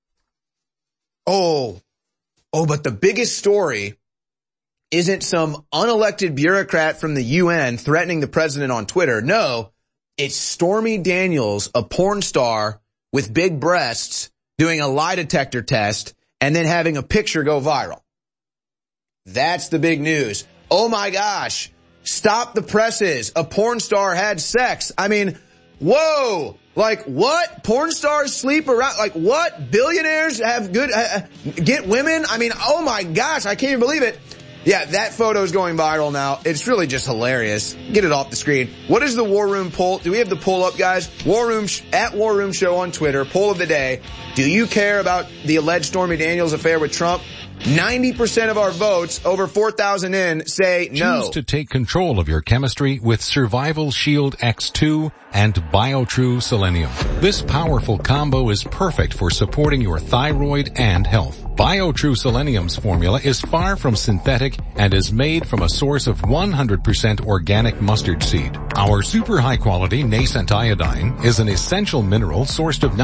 Oh, but the biggest story isn't some unelected bureaucrat from the UN threatening the president on Twitter. No, it's Stormy Daniels, a porn star with big breasts, doing a lie detector test and then having a picture go viral. That's the big news. Oh my gosh. Stop the presses. A porn star had sex. I mean, whoa. Like, what? Porn stars sleep around? Like, what? Billionaires have good, get women? I mean, oh my gosh, I can't even believe it. Yeah, that photo is going viral now. It's really just hilarious. Get it off the screen. What is the War Room poll? Do we have the poll up, guys? War Room, at War Room Show on Twitter. Poll of the day. Do you care about the alleged Stormy Daniels affair with Trump? 90% of our votes, over 4,000 in, say no. Choose to take control of your chemistry with Survival Shield X2 and BioTrue Selenium. This powerful combo is perfect for supporting your thyroid and health. BioTrue Selenium's formula is far from synthetic and is made from a source of 100% organic mustard seed. Our super high quality nascent iodine is an essential mineral sourced of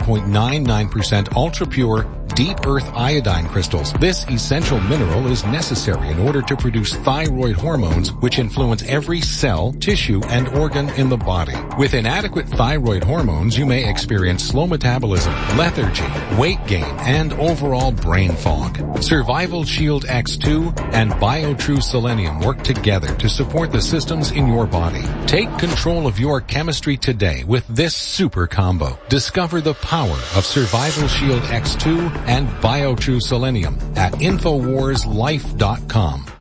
99.99% ultra pure deep earth iodine crystals. This essential mineral is necessary in order to produce thyroid hormones which influence every cell, tissue, and organ in the body. With inadequate thyroid hormones, you may experience slow metabolism, lethargy, weight gain, and overall brain fog. Survival Shield X2 and BioTrue Selenium work together to support the systems in your body. Take control of your chemistry today with this super combo. Discover the power of Survival Shield X2 and BioTrue Selenium at InfoWarsLife.com.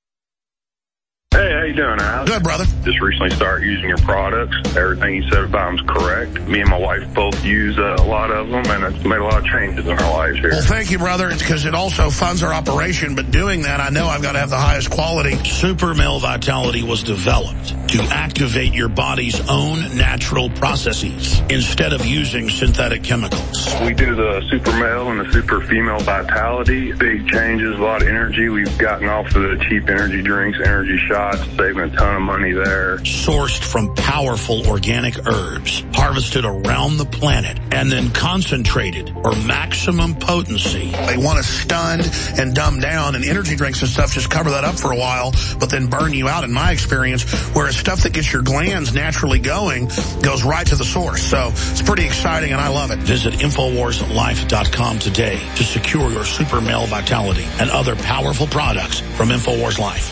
Hey, how you doing, Alex? Good, brother. Just recently started using your products. Everything you said about them's correct. Me and my wife both use a lot of them, and it's made a lot of changes in our lives here. Well, thank you, brother. It's because it also funds our operation, but doing that, I know I've got to have the highest quality. Super Male Vitality was developed to activate your body's own natural processes instead of using synthetic chemicals. We do the Super Male and the Super Female Vitality. Big changes, a lot of energy. We've gotten off of the cheap energy drinks, energy shots, saving a ton of money there. Sourced from powerful organic herbs, harvested around the planet, and then concentrated or maximum potency. They want to stun and dumb down, and energy drinks and stuff just cover that up for a while, but then burn you out in my experience, whereas stuff that gets your glands naturally going goes right to the source. So it's pretty exciting, and I love it. Visit InfoWarsLife.com today to secure your Super Male Vitality and other powerful products from InfoWars Life.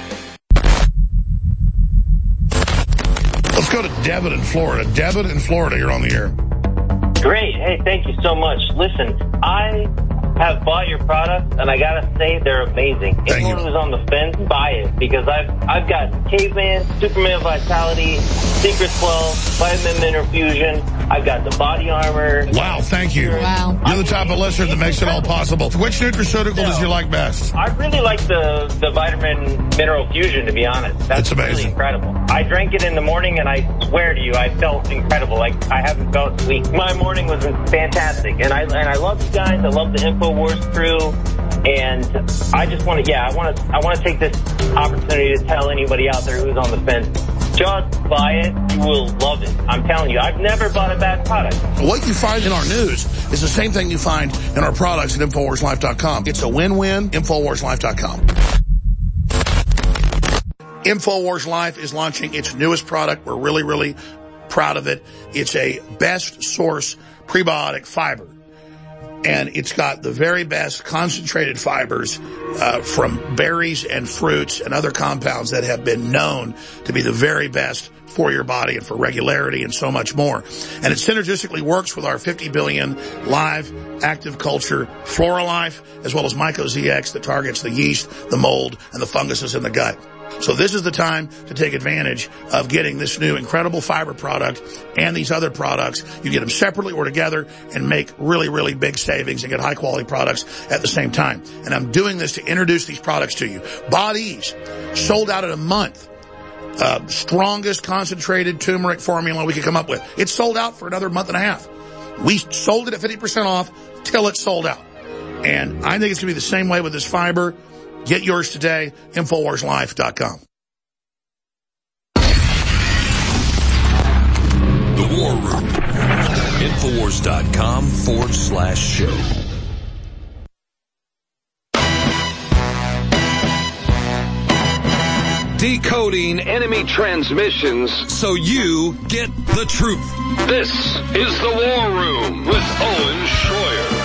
Let's go to Devin in Florida. Devin in Florida, you're on the air. Great. Hey, thank you so much. Listen, I have bought your product, and I gotta say they're amazing. Anyone who's on the fence, buy it, because I've got Caveman, Superman Vitality, Secret 12, Vitamin Mineral Fusion. I've got the body armor. Wow, thank you. Wow. You're the type of listener that makes it all possible. Which nutraceutical does you like best? I really like the Vitamin Mineral Fusion, to be honest. That's amazing. Really incredible. I drank it in the morning, and I swear to you, I felt incredible. Like, I haven't felt weak. My morning was fantastic, and I love you guys. I love the InfoWars crew, and I just want to, I want to take this opportunity to tell anybody out there who's on the fence, just buy it. You will love it. I'm telling you, I've never bought a bad product. What you find in our news is the same thing you find in our products at InfoWarsLife.com. It's a win-win. InfoWarsLife.com. InfoWars Life is launching its newest product. We're really, really proud of it. It's a best source prebiotic fiber. And it's got the very best concentrated fibers from berries and fruits and other compounds that have been known to be the very best for your body and for regularity and so much more. And it synergistically works with our 50 billion live active culture Flora Life, as well as MycoZX that targets the yeast, the mold, and the funguses in the gut. So this is the time to take advantage of getting this new incredible fiber product and these other products. You get them separately or together and make really, really big savings and get high quality products at the same time. And I'm doing this to introduce these products to you. Bodease, sold out in a month. Strongest concentrated turmeric formula we could come up with. It's sold out for another month and a half. We sold it at 50% off till it's sold out. And I think it's going to be the same way with this fiber. Get yours today, InfoWarsLife.com. The War Room. InfoWars.com/show. Decoding enemy transmissions so you get the truth. This is the War Room with Owen Schroyer.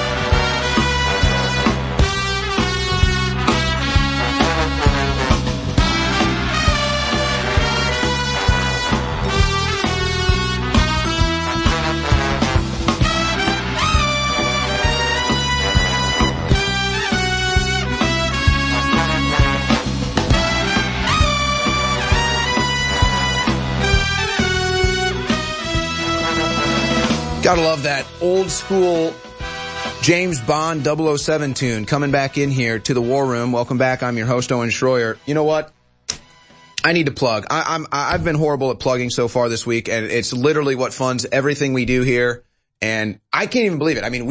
Gotta love that old school James Bond 007 tune coming back in here to the War Room. Welcome back. I'm your host, Owen Schroyer. You know what? I need to plug. I've been horrible at plugging so far this week, and it's literally what funds everything we do here. And I can't even believe it. I mean,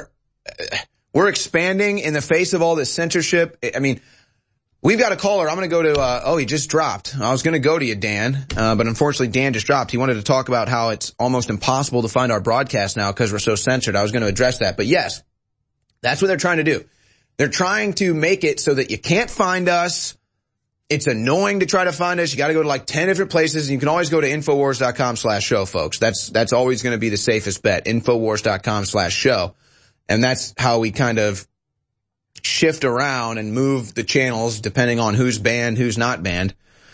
we're expanding in the face of all this censorship. I mean, we've got a caller. I'm going to go to, he just dropped. I was going to go to you, Dan, but unfortunately Dan just dropped. He wanted to talk about how it's almost impossible to find our broadcast now because we're so censored. I was going to address that. But yes, that's what they're trying to do. They're trying to make it so that you can't find us. It's annoying to try to find us. You got to go to like 10 different places. And you can always go to Infowars.com/show, folks. That's always going to be the safest bet. Infowars.com/show. And that's how we kind of shift around and move the channels depending on who's banned, who's not banned.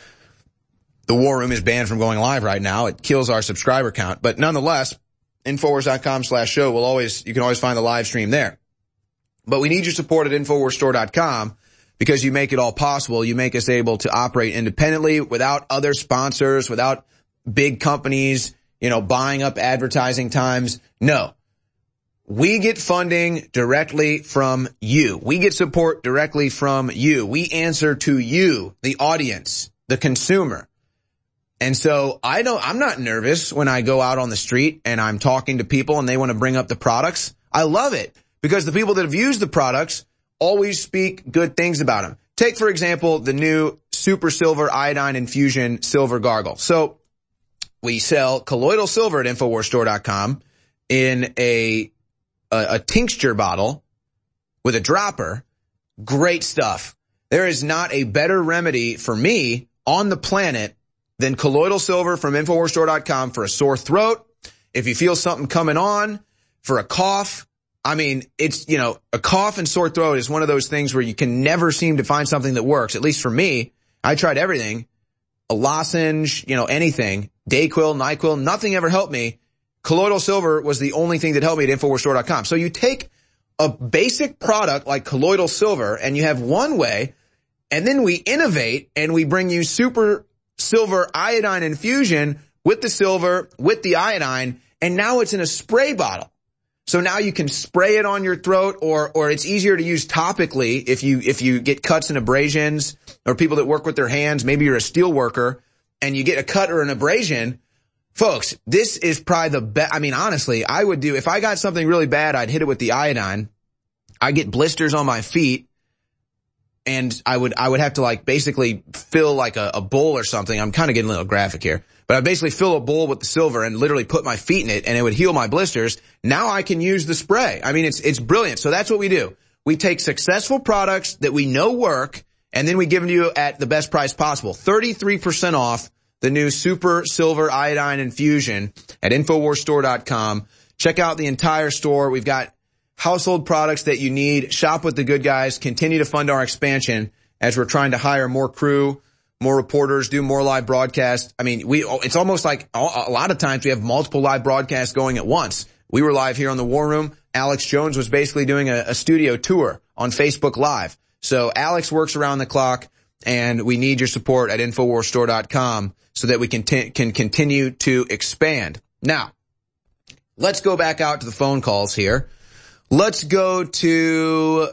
The War Room is banned from going live right now. It kills our subscriber count. But nonetheless, Infowars.com/show you can always find the live stream there. But we need your support at InfoWarsStore.com because you make it all possible. You make us able to operate independently without other sponsors, without big companies, buying up advertising times. No. We get funding directly from you. We get support directly from you. We answer to you, the audience, the consumer. And so I'm not nervous when I go out on the street and I'm talking to people and they want to bring up the products. I love it because the people that have used the products always speak good things about them. Take, for example, the new Super Silver Iodine Infusion Silver Gargle. So we sell colloidal silver at InfoWarsStore.com in a tincture bottle with a dropper. Great stuff. There is not a better remedy for me on the planet than colloidal silver from InfoWarsStore.com for a sore throat. If you feel something coming on, for a cough. I mean, it's, a cough and sore throat is one of those things where you can never seem to find something that works. At least for me, I tried everything. A lozenge, anything. Dayquil, NyQuil, nothing ever helped me. Colloidal silver was the only thing that helped me at InfoWarsStore.com. So you take a basic product like colloidal silver and you have one way, and then we innovate and we bring you Super Silver Iodine Infusion with the silver, with the iodine, and now it's in a spray bottle. So now you can spray it on your throat, or it's easier to use topically if you get cuts and abrasions, or people that work with their hands. Maybe you're a steel worker and you get a cut or an abrasion. Folks, this is probably the best. I mean, honestly, I would do, if I got something really bad, I'd hit it with the iodine. I get blisters on my feet, and I would have to basically fill a bowl or something. I'm kind of getting a little graphic here. But I basically fill a bowl with the silver and literally put my feet in it, and it would heal my blisters. Now I can use the spray. I mean, it's brilliant. So that's what we do. We take successful products that we know work, and then we give them to you at the best price possible. 33% off the new Super Silver Iodine Infusion at InfoWarsStore.com. Check out the entire store. We've got household products that you need. Shop with the good guys. Continue to fund our expansion as we're trying to hire more crew, more reporters, do more live broadcasts. I mean, it's almost like a lot of times we have multiple live broadcasts going at once. We were live here on the War Room. Alex Jones was basically doing a studio tour on Facebook Live. So Alex works around the clock, and we need your support at InfoWarsStore.com so that we can continue to expand. Now, let's go back out to the phone calls here. Let's go to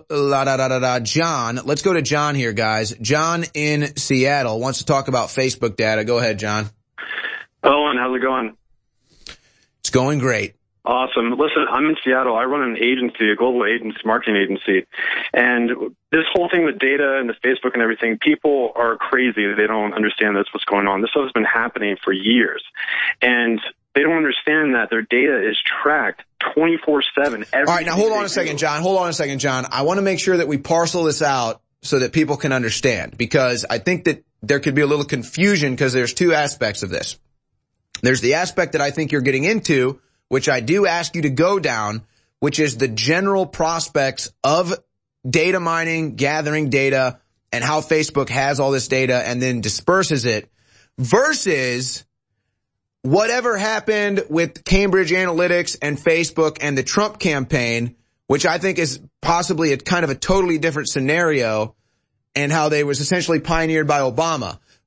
John. Let's go to John here, guys. John in Seattle wants to talk about Facebook data. Go ahead, John. Owen, how's it going? It's going great. Awesome. Listen, I'm in Seattle. I run an agency, a global agency, marketing agency. And this whole thing with data and the Facebook and everything, people are crazy. They don't understand that's what's going on. This stuff has been happening for years. And they don't understand that their data is tracked 24/7. All right, now hold on a second, John. I want to make sure that we parcel this out so that people can understand, because I think that there could be a little confusion because there's two aspects of this. There's the aspect that I think you're getting into, which I do ask you to go down, which is the general prospects of data mining, gathering data, and how Facebook has all this data and then disperses it, versus whatever happened with Cambridge Analytica and Facebook and the Trump campaign, which I think is possibly a kind of a totally different scenario, and how they was essentially pioneered by Obama.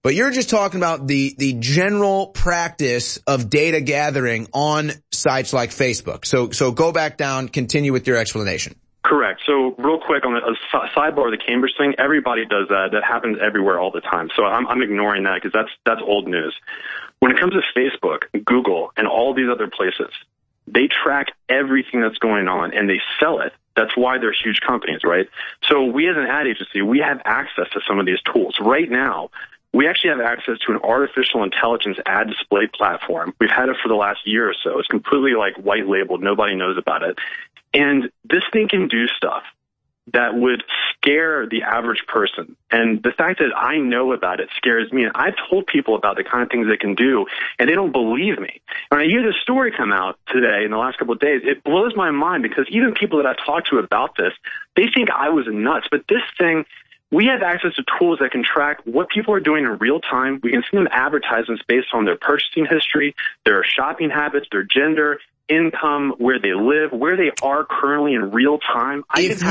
but you're just talking about the general practice of data gathering on sites like Facebook. So go back down, continue with your explanation. Correct. So real quick on the sidebar of the Cambridge thing, everybody does that. That happens everywhere all the time. So I'm ignoring that because that's old news. When it comes to Facebook, Google, and all these other places, they track everything that's going on and they sell it. That's why they're huge companies, right? So we as an ad agency, we have access to some of these tools. Right now, we actually have access to an artificial intelligence ad display platform. We've had it for the last year or so. It's completely like white labeled. Nobody knows about it. And this thing can do stuff that would scare the average person. And the fact that I know about it scares me. And I've told people about the kind of things they can do, and they don't believe me. When I hear this story come out today in the last couple of days, it blows my mind because even people that I've talked to about this, they think I was nuts. But this thing, we have access to tools that can track what people are doing in real time. We can send them advertisements based on their purchasing history, their shopping habits, their gender, income, where they live, where they are currently in real time. If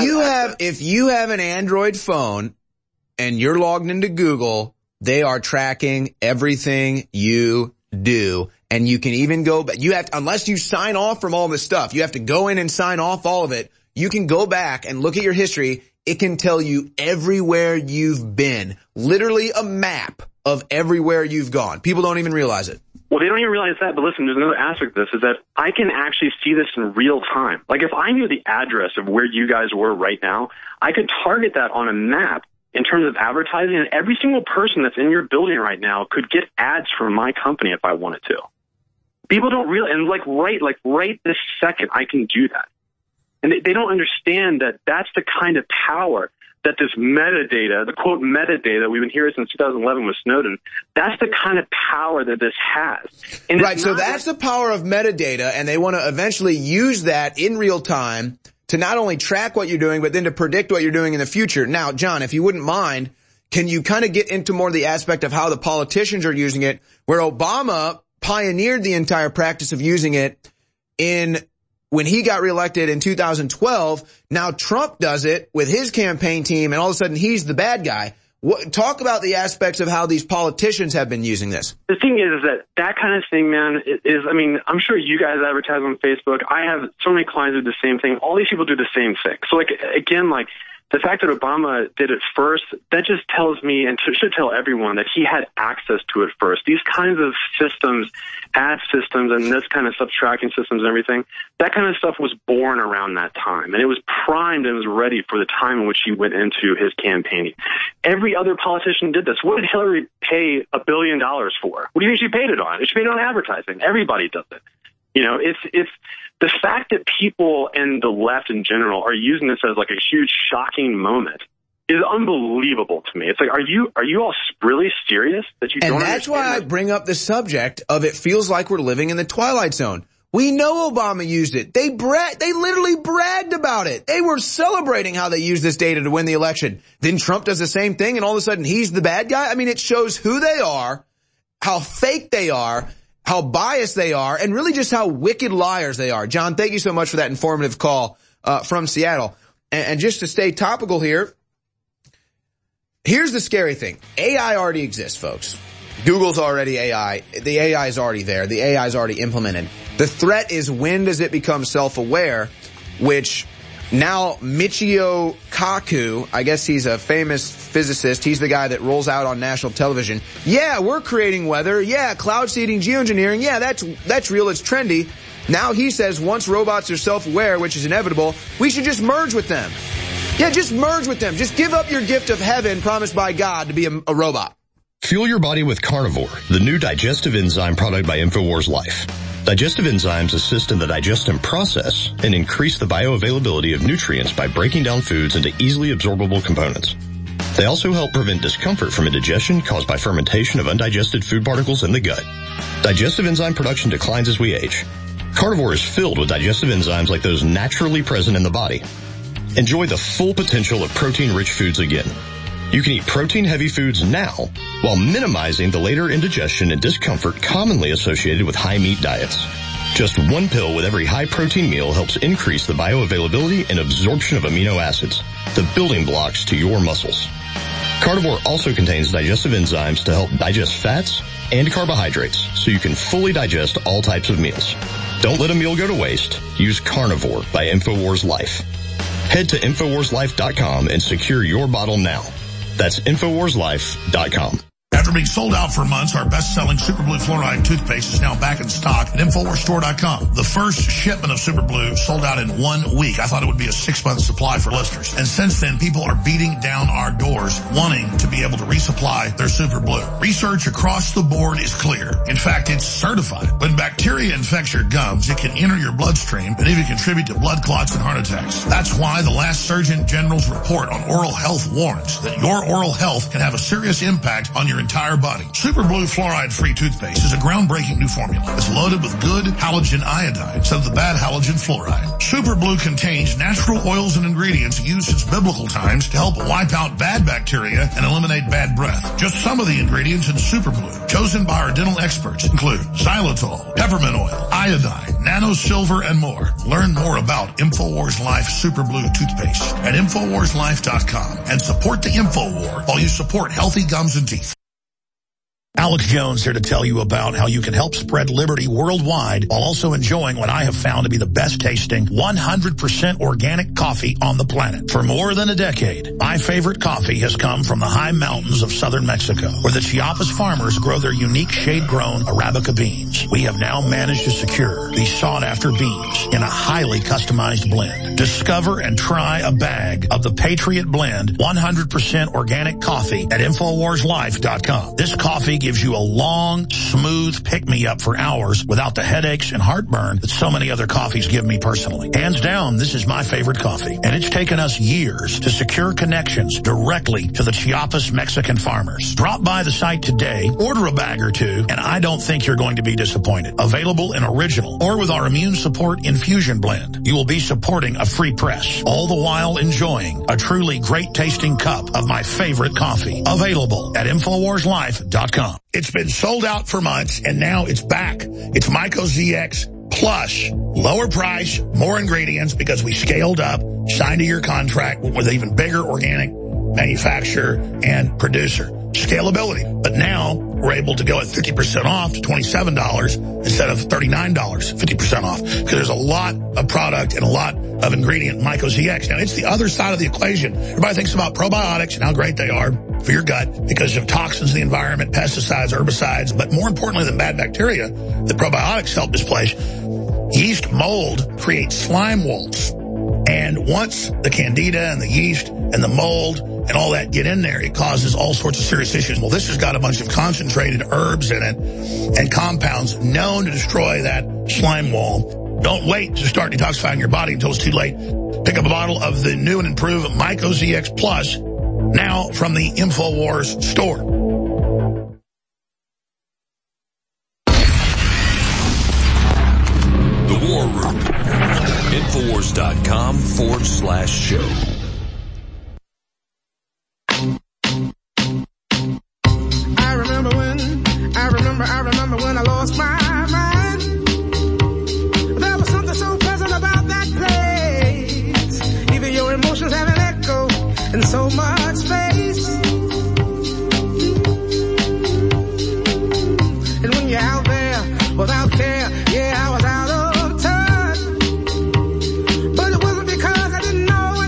you have an Android phone and you're logged into Google, they are tracking everything you do. And you can even go, but you have to, unless you sign off from all this stuff, you have to go in and sign off all of it. You can go back and look at your history. It can tell you everywhere you've been, literally a map of everywhere you've gone. People don't even realize it. Well, they don't even realize that, but listen, there's another aspect of this, is that I can actually see this in real time. Like if I knew the address of where you guys were right now, I could target that on a map in terms of advertising, and every single person that's in your building right now could get ads from my company if I wanted to. People don't realize, and right this second, I can do that. And they don't understand that that's the kind of power that this metadata, the quote metadata, we've been hearing since 2011 with Snowden, that's the kind of power that this has. And right, so that's the power of metadata, and they want to eventually use that in real time to not only track what you're doing, but then to predict what you're doing in the future. Now, John, if you wouldn't mind, can you kind of get into more of the aspect of how the politicians are using it, where Obama pioneered the entire practice of using it when he got reelected in 2012, now Trump does it with his campaign team, and all of a sudden he's the bad guy. Talk about the aspects of how these politicians have been using this. The thing is that kind of thing, man, I'm sure you guys advertise on Facebook. I have so many clients who do the same thing. All these people do the same thing. So, the fact that Obama did it first, that just tells me, and should tell everyone, that he had access to it first. These kinds of systems, ad systems, and this kind of stuff, tracking systems and everything, that kind of stuff was born around that time. And it was primed and was ready for the time in which he went into his campaigning. Every other politician did this. What did Hillary pay $1 billion for? What do you think she paid it on? She paid it on advertising. Everybody does it. You know, it's the fact that people and the left in general are using this as like a huge shocking moment is unbelievable to me. It's like, are you all really serious that you don't understand? And that's why I bring up the subject of it feels like we're living in the Twilight Zone. We know Obama used it. They literally bragged about it. They were celebrating how they used this data to win the election. Then Trump does the same thing, and all of a sudden he's the bad guy. I mean, it shows who they are, how fake they are, how biased they are, and really just how wicked liars they are. John, thank you so much for that informative call from Seattle. And just to stay topical here, here's the scary thing. AI already exists, folks. Google's already AI. The AI is already there. The AI is already implemented. The threat is, when does it become self-aware, which now Michio Kaku, I guess he's a famous physicist. He's the guy that rolls out on national television. Yeah, we're creating weather. Yeah, cloud seeding, geoengineering. Yeah, that's real. It's trendy. Now he says once robots are self-aware, which is inevitable, we should just merge with them. Yeah, just merge with them. Just give up your gift of heaven promised by God to be a robot. Fuel your body with Carnivore, the new digestive enzyme product by InfoWars Life. Digestive enzymes assist in the digestion process and increase the bioavailability of nutrients by breaking down foods into easily absorbable components. They also help prevent discomfort from indigestion caused by fermentation of undigested food particles in the gut. Digestive enzyme production declines as we age. Carnivore is filled with digestive enzymes like those naturally present in the body. Enjoy the full potential of protein-rich foods again. You can eat protein-heavy foods now while minimizing the later indigestion and discomfort commonly associated with high-meat diets. Just one pill with every high-protein meal helps increase the bioavailability and absorption of amino acids, the building blocks to your muscles. Carnivore also contains digestive enzymes to help digest fats and carbohydrates so you can fully digest all types of meals. Don't let a meal go to waste. Use Carnivore by InfoWars Life. Head to InfoWarsLife.com and secure your bottle now. That's InfoWarsLife.com. After being sold out for months, our best-selling Super Blue Fluoride toothpaste is now back in stock at InfoWarsStore.com. The first shipment of Super Blue sold out in 1 week. I thought it would be a 6-month supply for listeners. And since then, people are beating down our doors wanting to be able to resupply their Super Blue. Research across the board is clear. In fact, it's certified. When bacteria infects your gums, it can enter your bloodstream and even contribute to blood clots and heart attacks. That's why the last Surgeon General's report on oral health warns that your oral health can have a serious impact on your entire body. Super Blue Fluoride-Free toothpaste is a groundbreaking new formula. It's loaded with good halogen iodine instead of the bad halogen fluoride. Super Blue contains natural oils and ingredients used since biblical times to help wipe out bad bacteria and eliminate bad breath. Just some of the ingredients in Super Blue, chosen by our dental experts, include xylitol, peppermint oil, iodine, nano silver, and more. Learn more about InfoWars Life Super Blue toothpaste at InfoWarsLife.com and support the InfoWar while you support healthy gums and teeth. Alex Jones here to tell you about how you can help spread liberty worldwide while also enjoying what I have found to be the best tasting 100% organic coffee on the planet. For more than a decade, my favorite coffee has come from the high mountains of southern Mexico, where the Chiapas farmers grow their unique shade-grown Arabica beans. We have now managed to secure these sought-after beans in a highly customized blend. Discover and try a bag of the Patriot Blend 100% organic coffee at InfoWarsLife.com. This coffee gives you a long, smooth pick-me-up for hours without the headaches and heartburn that so many other coffees give me personally. Hands down, this is my favorite coffee, and it's taken us years to secure connections directly to the Chiapas Mexican farmers. Drop by the site today, order a bag or two, and I don't think you're going to be disappointed. Available in original or with our immune support infusion blend. You will be supporting a free press, all the while enjoying a truly great-tasting cup of my favorite coffee. Available at InfoWarsLife.com. It's been sold out for months, and now it's back. It's Myco ZX Plus. Lower price, more ingredients because we scaled up, signed a year contract with an even bigger organic manufacturer and producer. Scalability. But now we're able to go at 50% off to $27 instead of $39, 50% off. Because there's a lot of product and a lot of ingredient in Myco ZX. Now, it's the other side of the equation. Everybody thinks about probiotics and how great they are for your gut because of toxins in the environment, pesticides, herbicides, but more importantly than bad bacteria, the probiotics help displace. Yeast mold creates slime walls. And once the candida and the yeast and the mold and all that get in there, it causes all sorts of serious issues. Well, this has got a bunch of concentrated herbs in it and compounds known to destroy that slime wall. Don't wait to start detoxifying your body until it's too late. Pick up a bottle of the new and improved Myco ZX Plus now from the InfoWars store. The War Room. Infowars.com/show. I remember when I lost my mind. There was something so pleasant about that place. Even your emotions have an echo in so much space. And when you're out there without care, yeah, I was out of touch. But it wasn't because I didn't know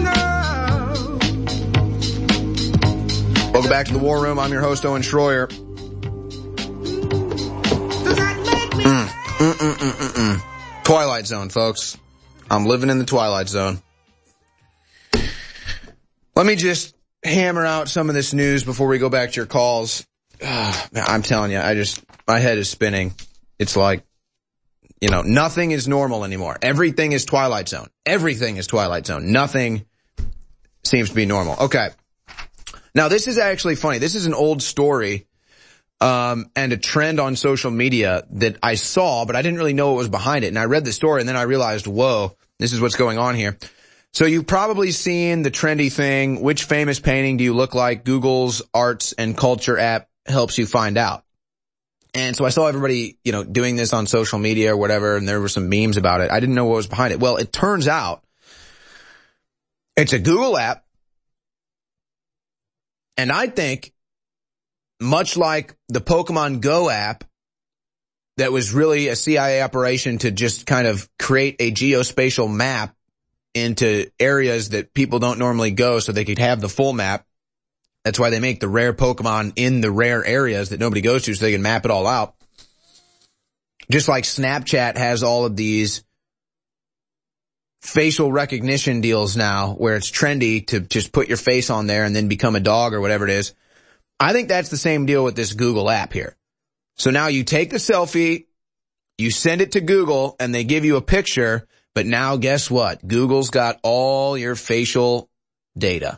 enough. Welcome back to the War Room. I'm your host, Owen Schroyer. Twilight Zone, folks. I'm living in the Twilight Zone. Let me just hammer out some of this news before we go back to your calls. I'm telling you, my head is spinning. It's like, nothing is normal anymore. Everything is Twilight Zone. Everything is Twilight Zone. Nothing seems to be normal. Okay. Now, this is actually funny. This is an old story, and a trend on social media that I saw, but I didn't really know what was behind it. And I read the story, and then I realized, whoa, this is what's going on here. So you've probably seen the trendy thing, which famous painting do you look like? Google's arts and culture app helps you find out. And so I saw everybody, doing this on social media or whatever, and there were some memes about it. I didn't know what was behind it. Well, it turns out it's a Google app, And I think, much like the Pokemon Go app, that was really a CIA operation to just kind of create a geospatial map into areas that people don't normally go so they could have the full map. That's why they make the rare Pokemon in the rare areas that nobody goes to so they can map it all out. Just like Snapchat has all of these facial recognition deals now where it's trendy to just put your face on there and then become a dog or whatever it is. I think that's the same deal with this Google app here. So now you take the selfie, you send it to Google, and they give you a picture, but now guess what? Google's got all your facial data.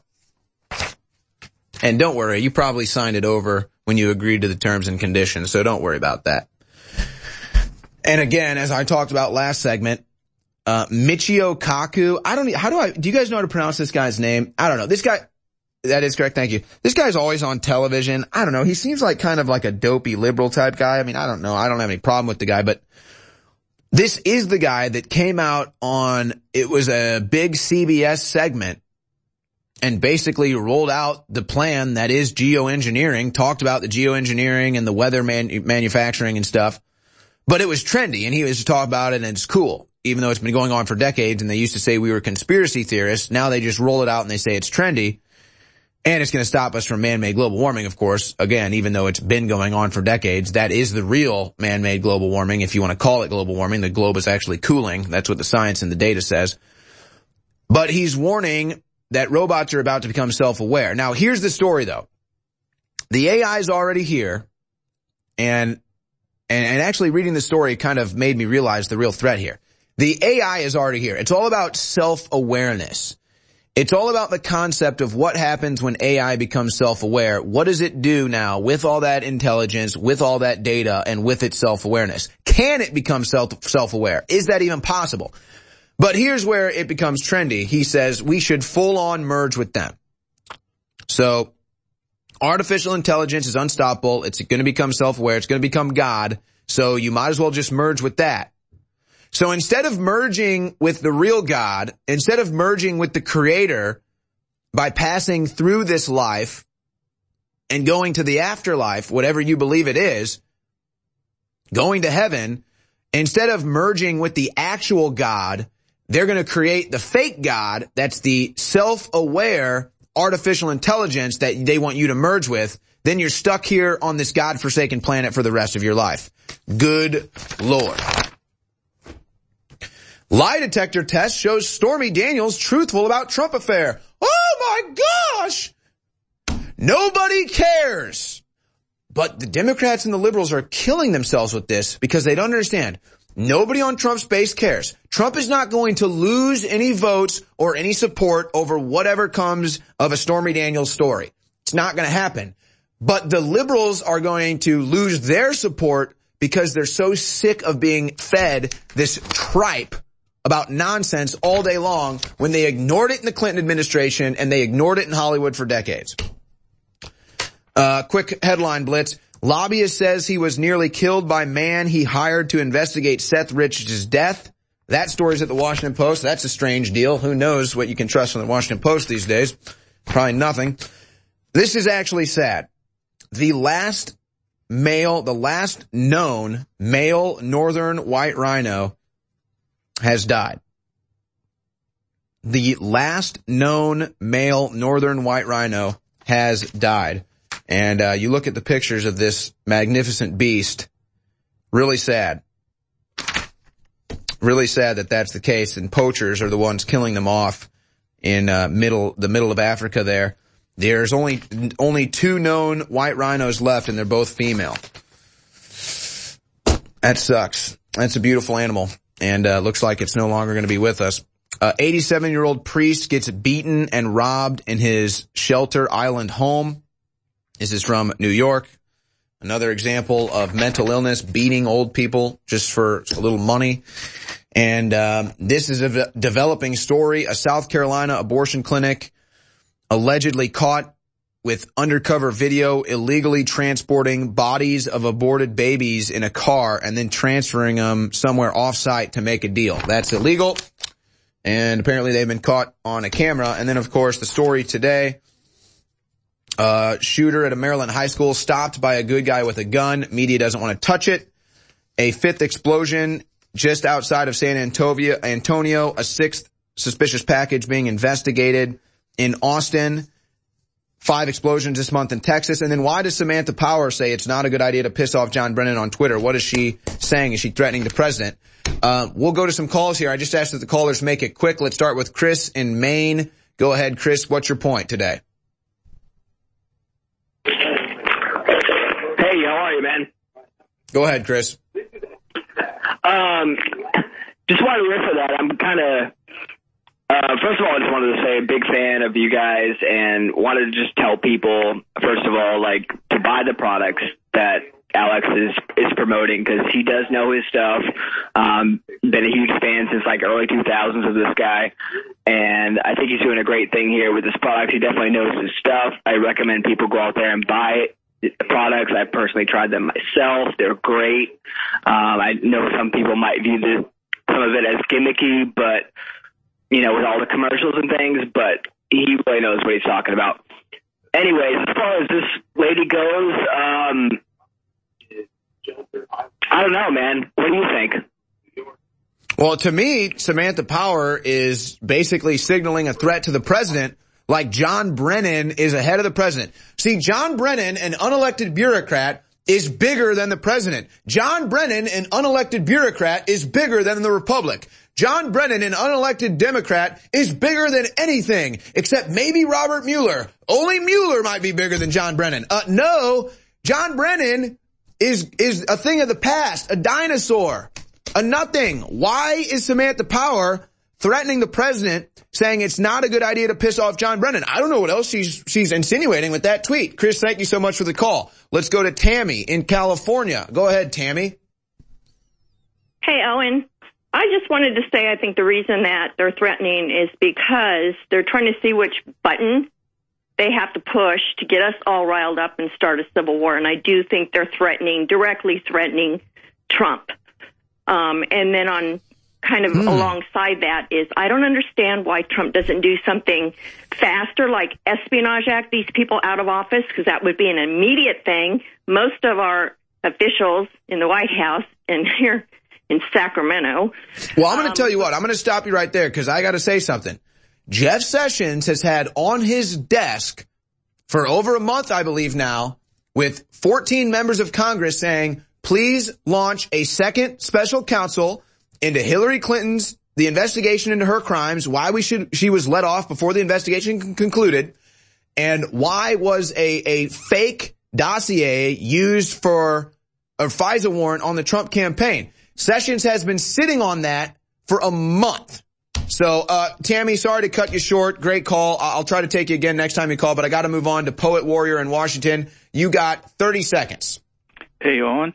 And don't worry, you probably signed it over when you agreed to the terms and conditions, so don't worry about that. And again, as I talked about last segment, Michio Kaku, do you guys know how to pronounce this guy's name? I don't know. This guy, that is correct, thank you. This guy's always on television. I don't know. He seems like kind of like a dopey liberal type guy. I mean, I don't know. I don't have any problem with the guy, but this is the guy that came out on, it was a big CBS segment and basically rolled out the plan that is geoengineering, talked about the geoengineering and the weather manufacturing and stuff. But it was trendy and he was talking about it and it's cool, even though it's been going on for decades and they used to say we were conspiracy theorists. Now they just roll it out and they say it's trendy. And it's going to stop us from man-made global warming, of course. Again, even though it's been going on for decades, that is the real man-made global warming. If you want to call it global warming, the globe is actually cooling. That's what the science and the data says. But he's warning that robots are about to become self-aware. Now, here's the story, though. The AI is already here. And actually reading the story kind of made me realize the real threat here. The AI is already here. It's all about self-awareness. It's all about the concept of what happens when AI becomes self-aware. What does it do now with all that intelligence, with all that data, and with its self-awareness? Can it become self-aware? Is that even possible? But here's where it becomes trendy. He says we should full-on merge with them. So artificial intelligence is unstoppable. It's going to become self-aware. It's going to become God. So you might as well just merge with that. So instead of merging with the real God, instead of merging with the Creator by passing through this life and going to the afterlife, whatever you believe it is, going to heaven, instead of merging with the actual God, they're going to create the fake God that's the self-aware artificial intelligence that they want you to merge with. Then you're stuck here on this God-forsaken planet for the rest of your life. Good Lord. Lie detector test shows Stormy Daniels truthful about Trump affair. Oh my gosh! Nobody cares. But the Democrats and the liberals are killing themselves with this because they don't understand. Nobody on Trump's base cares. Trump is not going to lose any votes or any support over whatever comes of a Stormy Daniels story. It's not going to happen. But the liberals are going to lose their support because they're so sick of being fed this tripe about nonsense all day long when they ignored it in the Clinton administration and they ignored it in Hollywood for decades. Quick headline blitz. Lobbyist says he was nearly killed by man he hired to investigate Seth Rich's death. That story's at the Washington Post. That's a strange deal. Who knows what you can trust from the Washington Post these days? Probably nothing. This is actually sad. The last known male northern white rhino has died. The last known male northern white rhino has died. And you look at the pictures of this magnificent beast, really sad. Really sad that that's the case, and poachers are the ones killing them off in the middle of Africa there. There's only 2 known white rhinos left, and they're both female. That sucks. That's a beautiful animal. And looks like it's no longer going to be with us. 87-year-old priest gets beaten and robbed in his Shelter Island home. This is from New York. Another example of mental illness, beating old people just for a little money. And this is a developing story. A South Carolina abortion clinic allegedly caught with undercover video illegally transporting bodies of aborted babies in a car and then transferring them somewhere off-site to make a deal. That's illegal, and apparently they've been caught on a camera. And then, of course, the story today, Shooter at a Maryland high school stopped by a good guy with a gun. Media doesn't want to touch it. A fifth explosion just outside of San Antonio. A sixth suspicious package being investigated in Austin. 5 explosions this month in Texas. And then why does Samantha Power say it's not a good idea to piss off John Brennan on Twitter? What is she saying? Is she threatening the president? We'll go to some calls here. I just asked that the callers make it quick. Let's start with Chris in Maine. Go ahead, Chris. What's your point today? Hey, how are you, man? Go ahead, Chris. Just wanted to riff for that. I'm kind of, first of all, I just wanted to say a big fan of you guys and wanted to just tell people, first of all, like, to buy the products that Alex is promoting, because he does know his stuff. Been a huge fan since like early 2000s of this guy, and I think he's doing a great thing here with this product. He definitely knows his stuff. I recommend people go out there and buy the products. I personally tried them myself. They're great. I know some people might view some of it as gimmicky, but you know, with all the commercials and things, but he really knows what he's talking about. Anyways, as far as this lady goes, I don't know, man. What do you think? Well, to me, Samantha Power is basically signaling a threat to the president, like John Brennan is ahead of the president. See, John Brennan, an unelected bureaucrat, is bigger than the president. John Brennan, an unelected bureaucrat, is bigger than the Republic. John Brennan, an unelected Democrat, is bigger than anything, except maybe Robert Mueller. Only Mueller might be bigger than John Brennan. No, John Brennan is a thing of the past, a dinosaur, a nothing. Why is Samantha Power threatening the president, saying it's not a good idea to piss off John Brennan? I don't know what else she's insinuating with that tweet. Chris, thank you so much for the call. Let's go to Tammy in California. Go ahead, Tammy. Hey, Owen. I just wanted to say I think the reason that they're threatening is because they're trying to see which button they have to push to get us all riled up and start a civil war. And I do think they're directly threatening Trump. And then on kind of alongside that is I don't understand why Trump doesn't do something faster, like Espionage Act these people out of office, because that would be an immediate thing. Most of our officials in the White House and here in Sacramento. Well, I'm going to tell you what. I'm going to stop you right there because I got to say something. Jeff Sessions has had on his desk for over a month, I believe now, with 14 members of Congress saying, please launch a second special counsel into Hillary Clinton's, the investigation into her crimes, why she was let off before the investigation concluded, and why was a fake dossier used for a FISA warrant on the Trump campaign. Sessions has been sitting on that for a month. So, Tammy, sorry to cut you short. Great call. I'll try to take you again next time you call, but I got to move on to Poet Warrior in Washington. You got 30 seconds. Hey, Owen.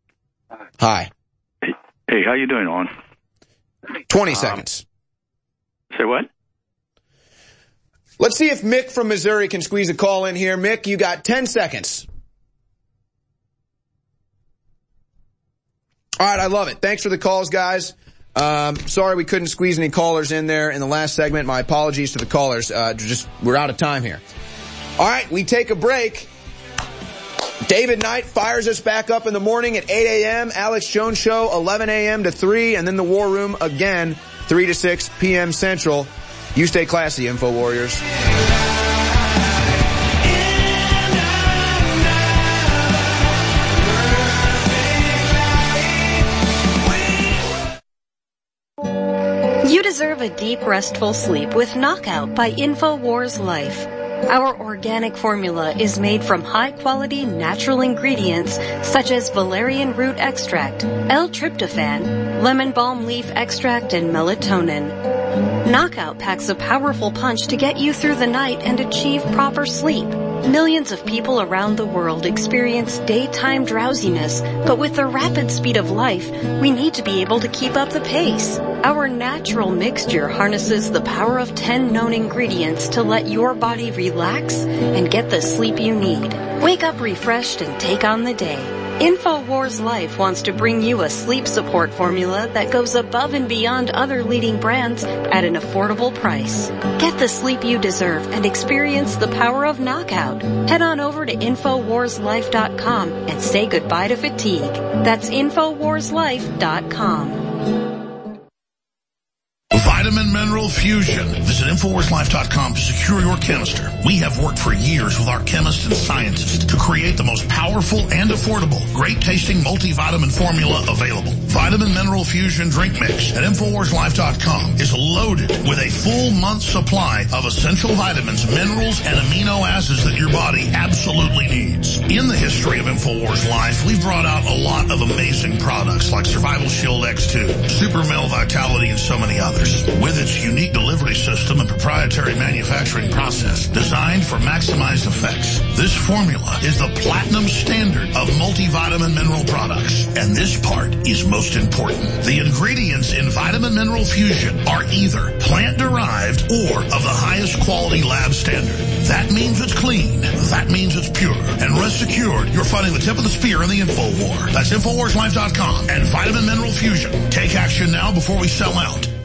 Hi. Hey, how you doing, Owen? 20 seconds. Say what? Let's see if Mick from Missouri can squeeze a call in here. Mick, you got 10 seconds. All right, I love it. Thanks for the calls, guys. Sorry we couldn't squeeze any callers in there in the last segment. My apologies to the callers. We're out of time here. All right, we take a break. David Knight fires us back up in the morning at 8 a.m. Alex Jones Show, 11 a.m. to 3, and then the War Room again, 3 to 6 p.m. Central. You stay classy, InfoWarriors. You deserve a deep, restful sleep with Knockout by InfoWars Life. Our organic formula is made from high-quality natural ingredients such as valerian root extract, L-tryptophan, lemon balm leaf extract, and melatonin. Knockout packs a powerful punch to get you through the night and achieve proper sleep. Millions of people around the world experience daytime drowsiness, but with the rapid speed of life, we need to be able to keep up the pace. Our natural mixture harnesses the power of 10 known ingredients to let your body relax and get the sleep you need. Wake up refreshed and take on the day. InfoWars Life wants to bring you a sleep support formula that goes above and beyond other leading brands at an affordable price. Get the sleep you deserve and experience the power of knockout. Head on over to InfoWarsLife.com and say goodbye to fatigue. That's InfoWarsLife.com. Vitamin Mineral Fusion. Visit InfoWarsLife.com to secure your canister. We have worked for years with our chemists and scientists to create the most powerful and affordable, great-tasting multivitamin formula available. Vitamin Mineral Fusion Drink Mix at InfoWarsLife.com is loaded with a full month's supply of essential vitamins, minerals, and amino acids that your body absolutely needs. In the history of InfoWars Life, we've brought out a lot of amazing products like Survival Shield X2, Super Male Vitality, and so many others. With its unique delivery system and proprietary manufacturing process designed for maximized effects, this formula is the platinum standard of multivitamin mineral products. And this part is most important. The ingredients in Vitamin Mineral Fusion are either plant-derived or of the highest quality lab standard. That means it's clean. That means it's pure. And rest assured, you're fighting the tip of the spear in the info war. That's InfoWarsLife.com and Vitamin Mineral Fusion. Take action now before we sell out.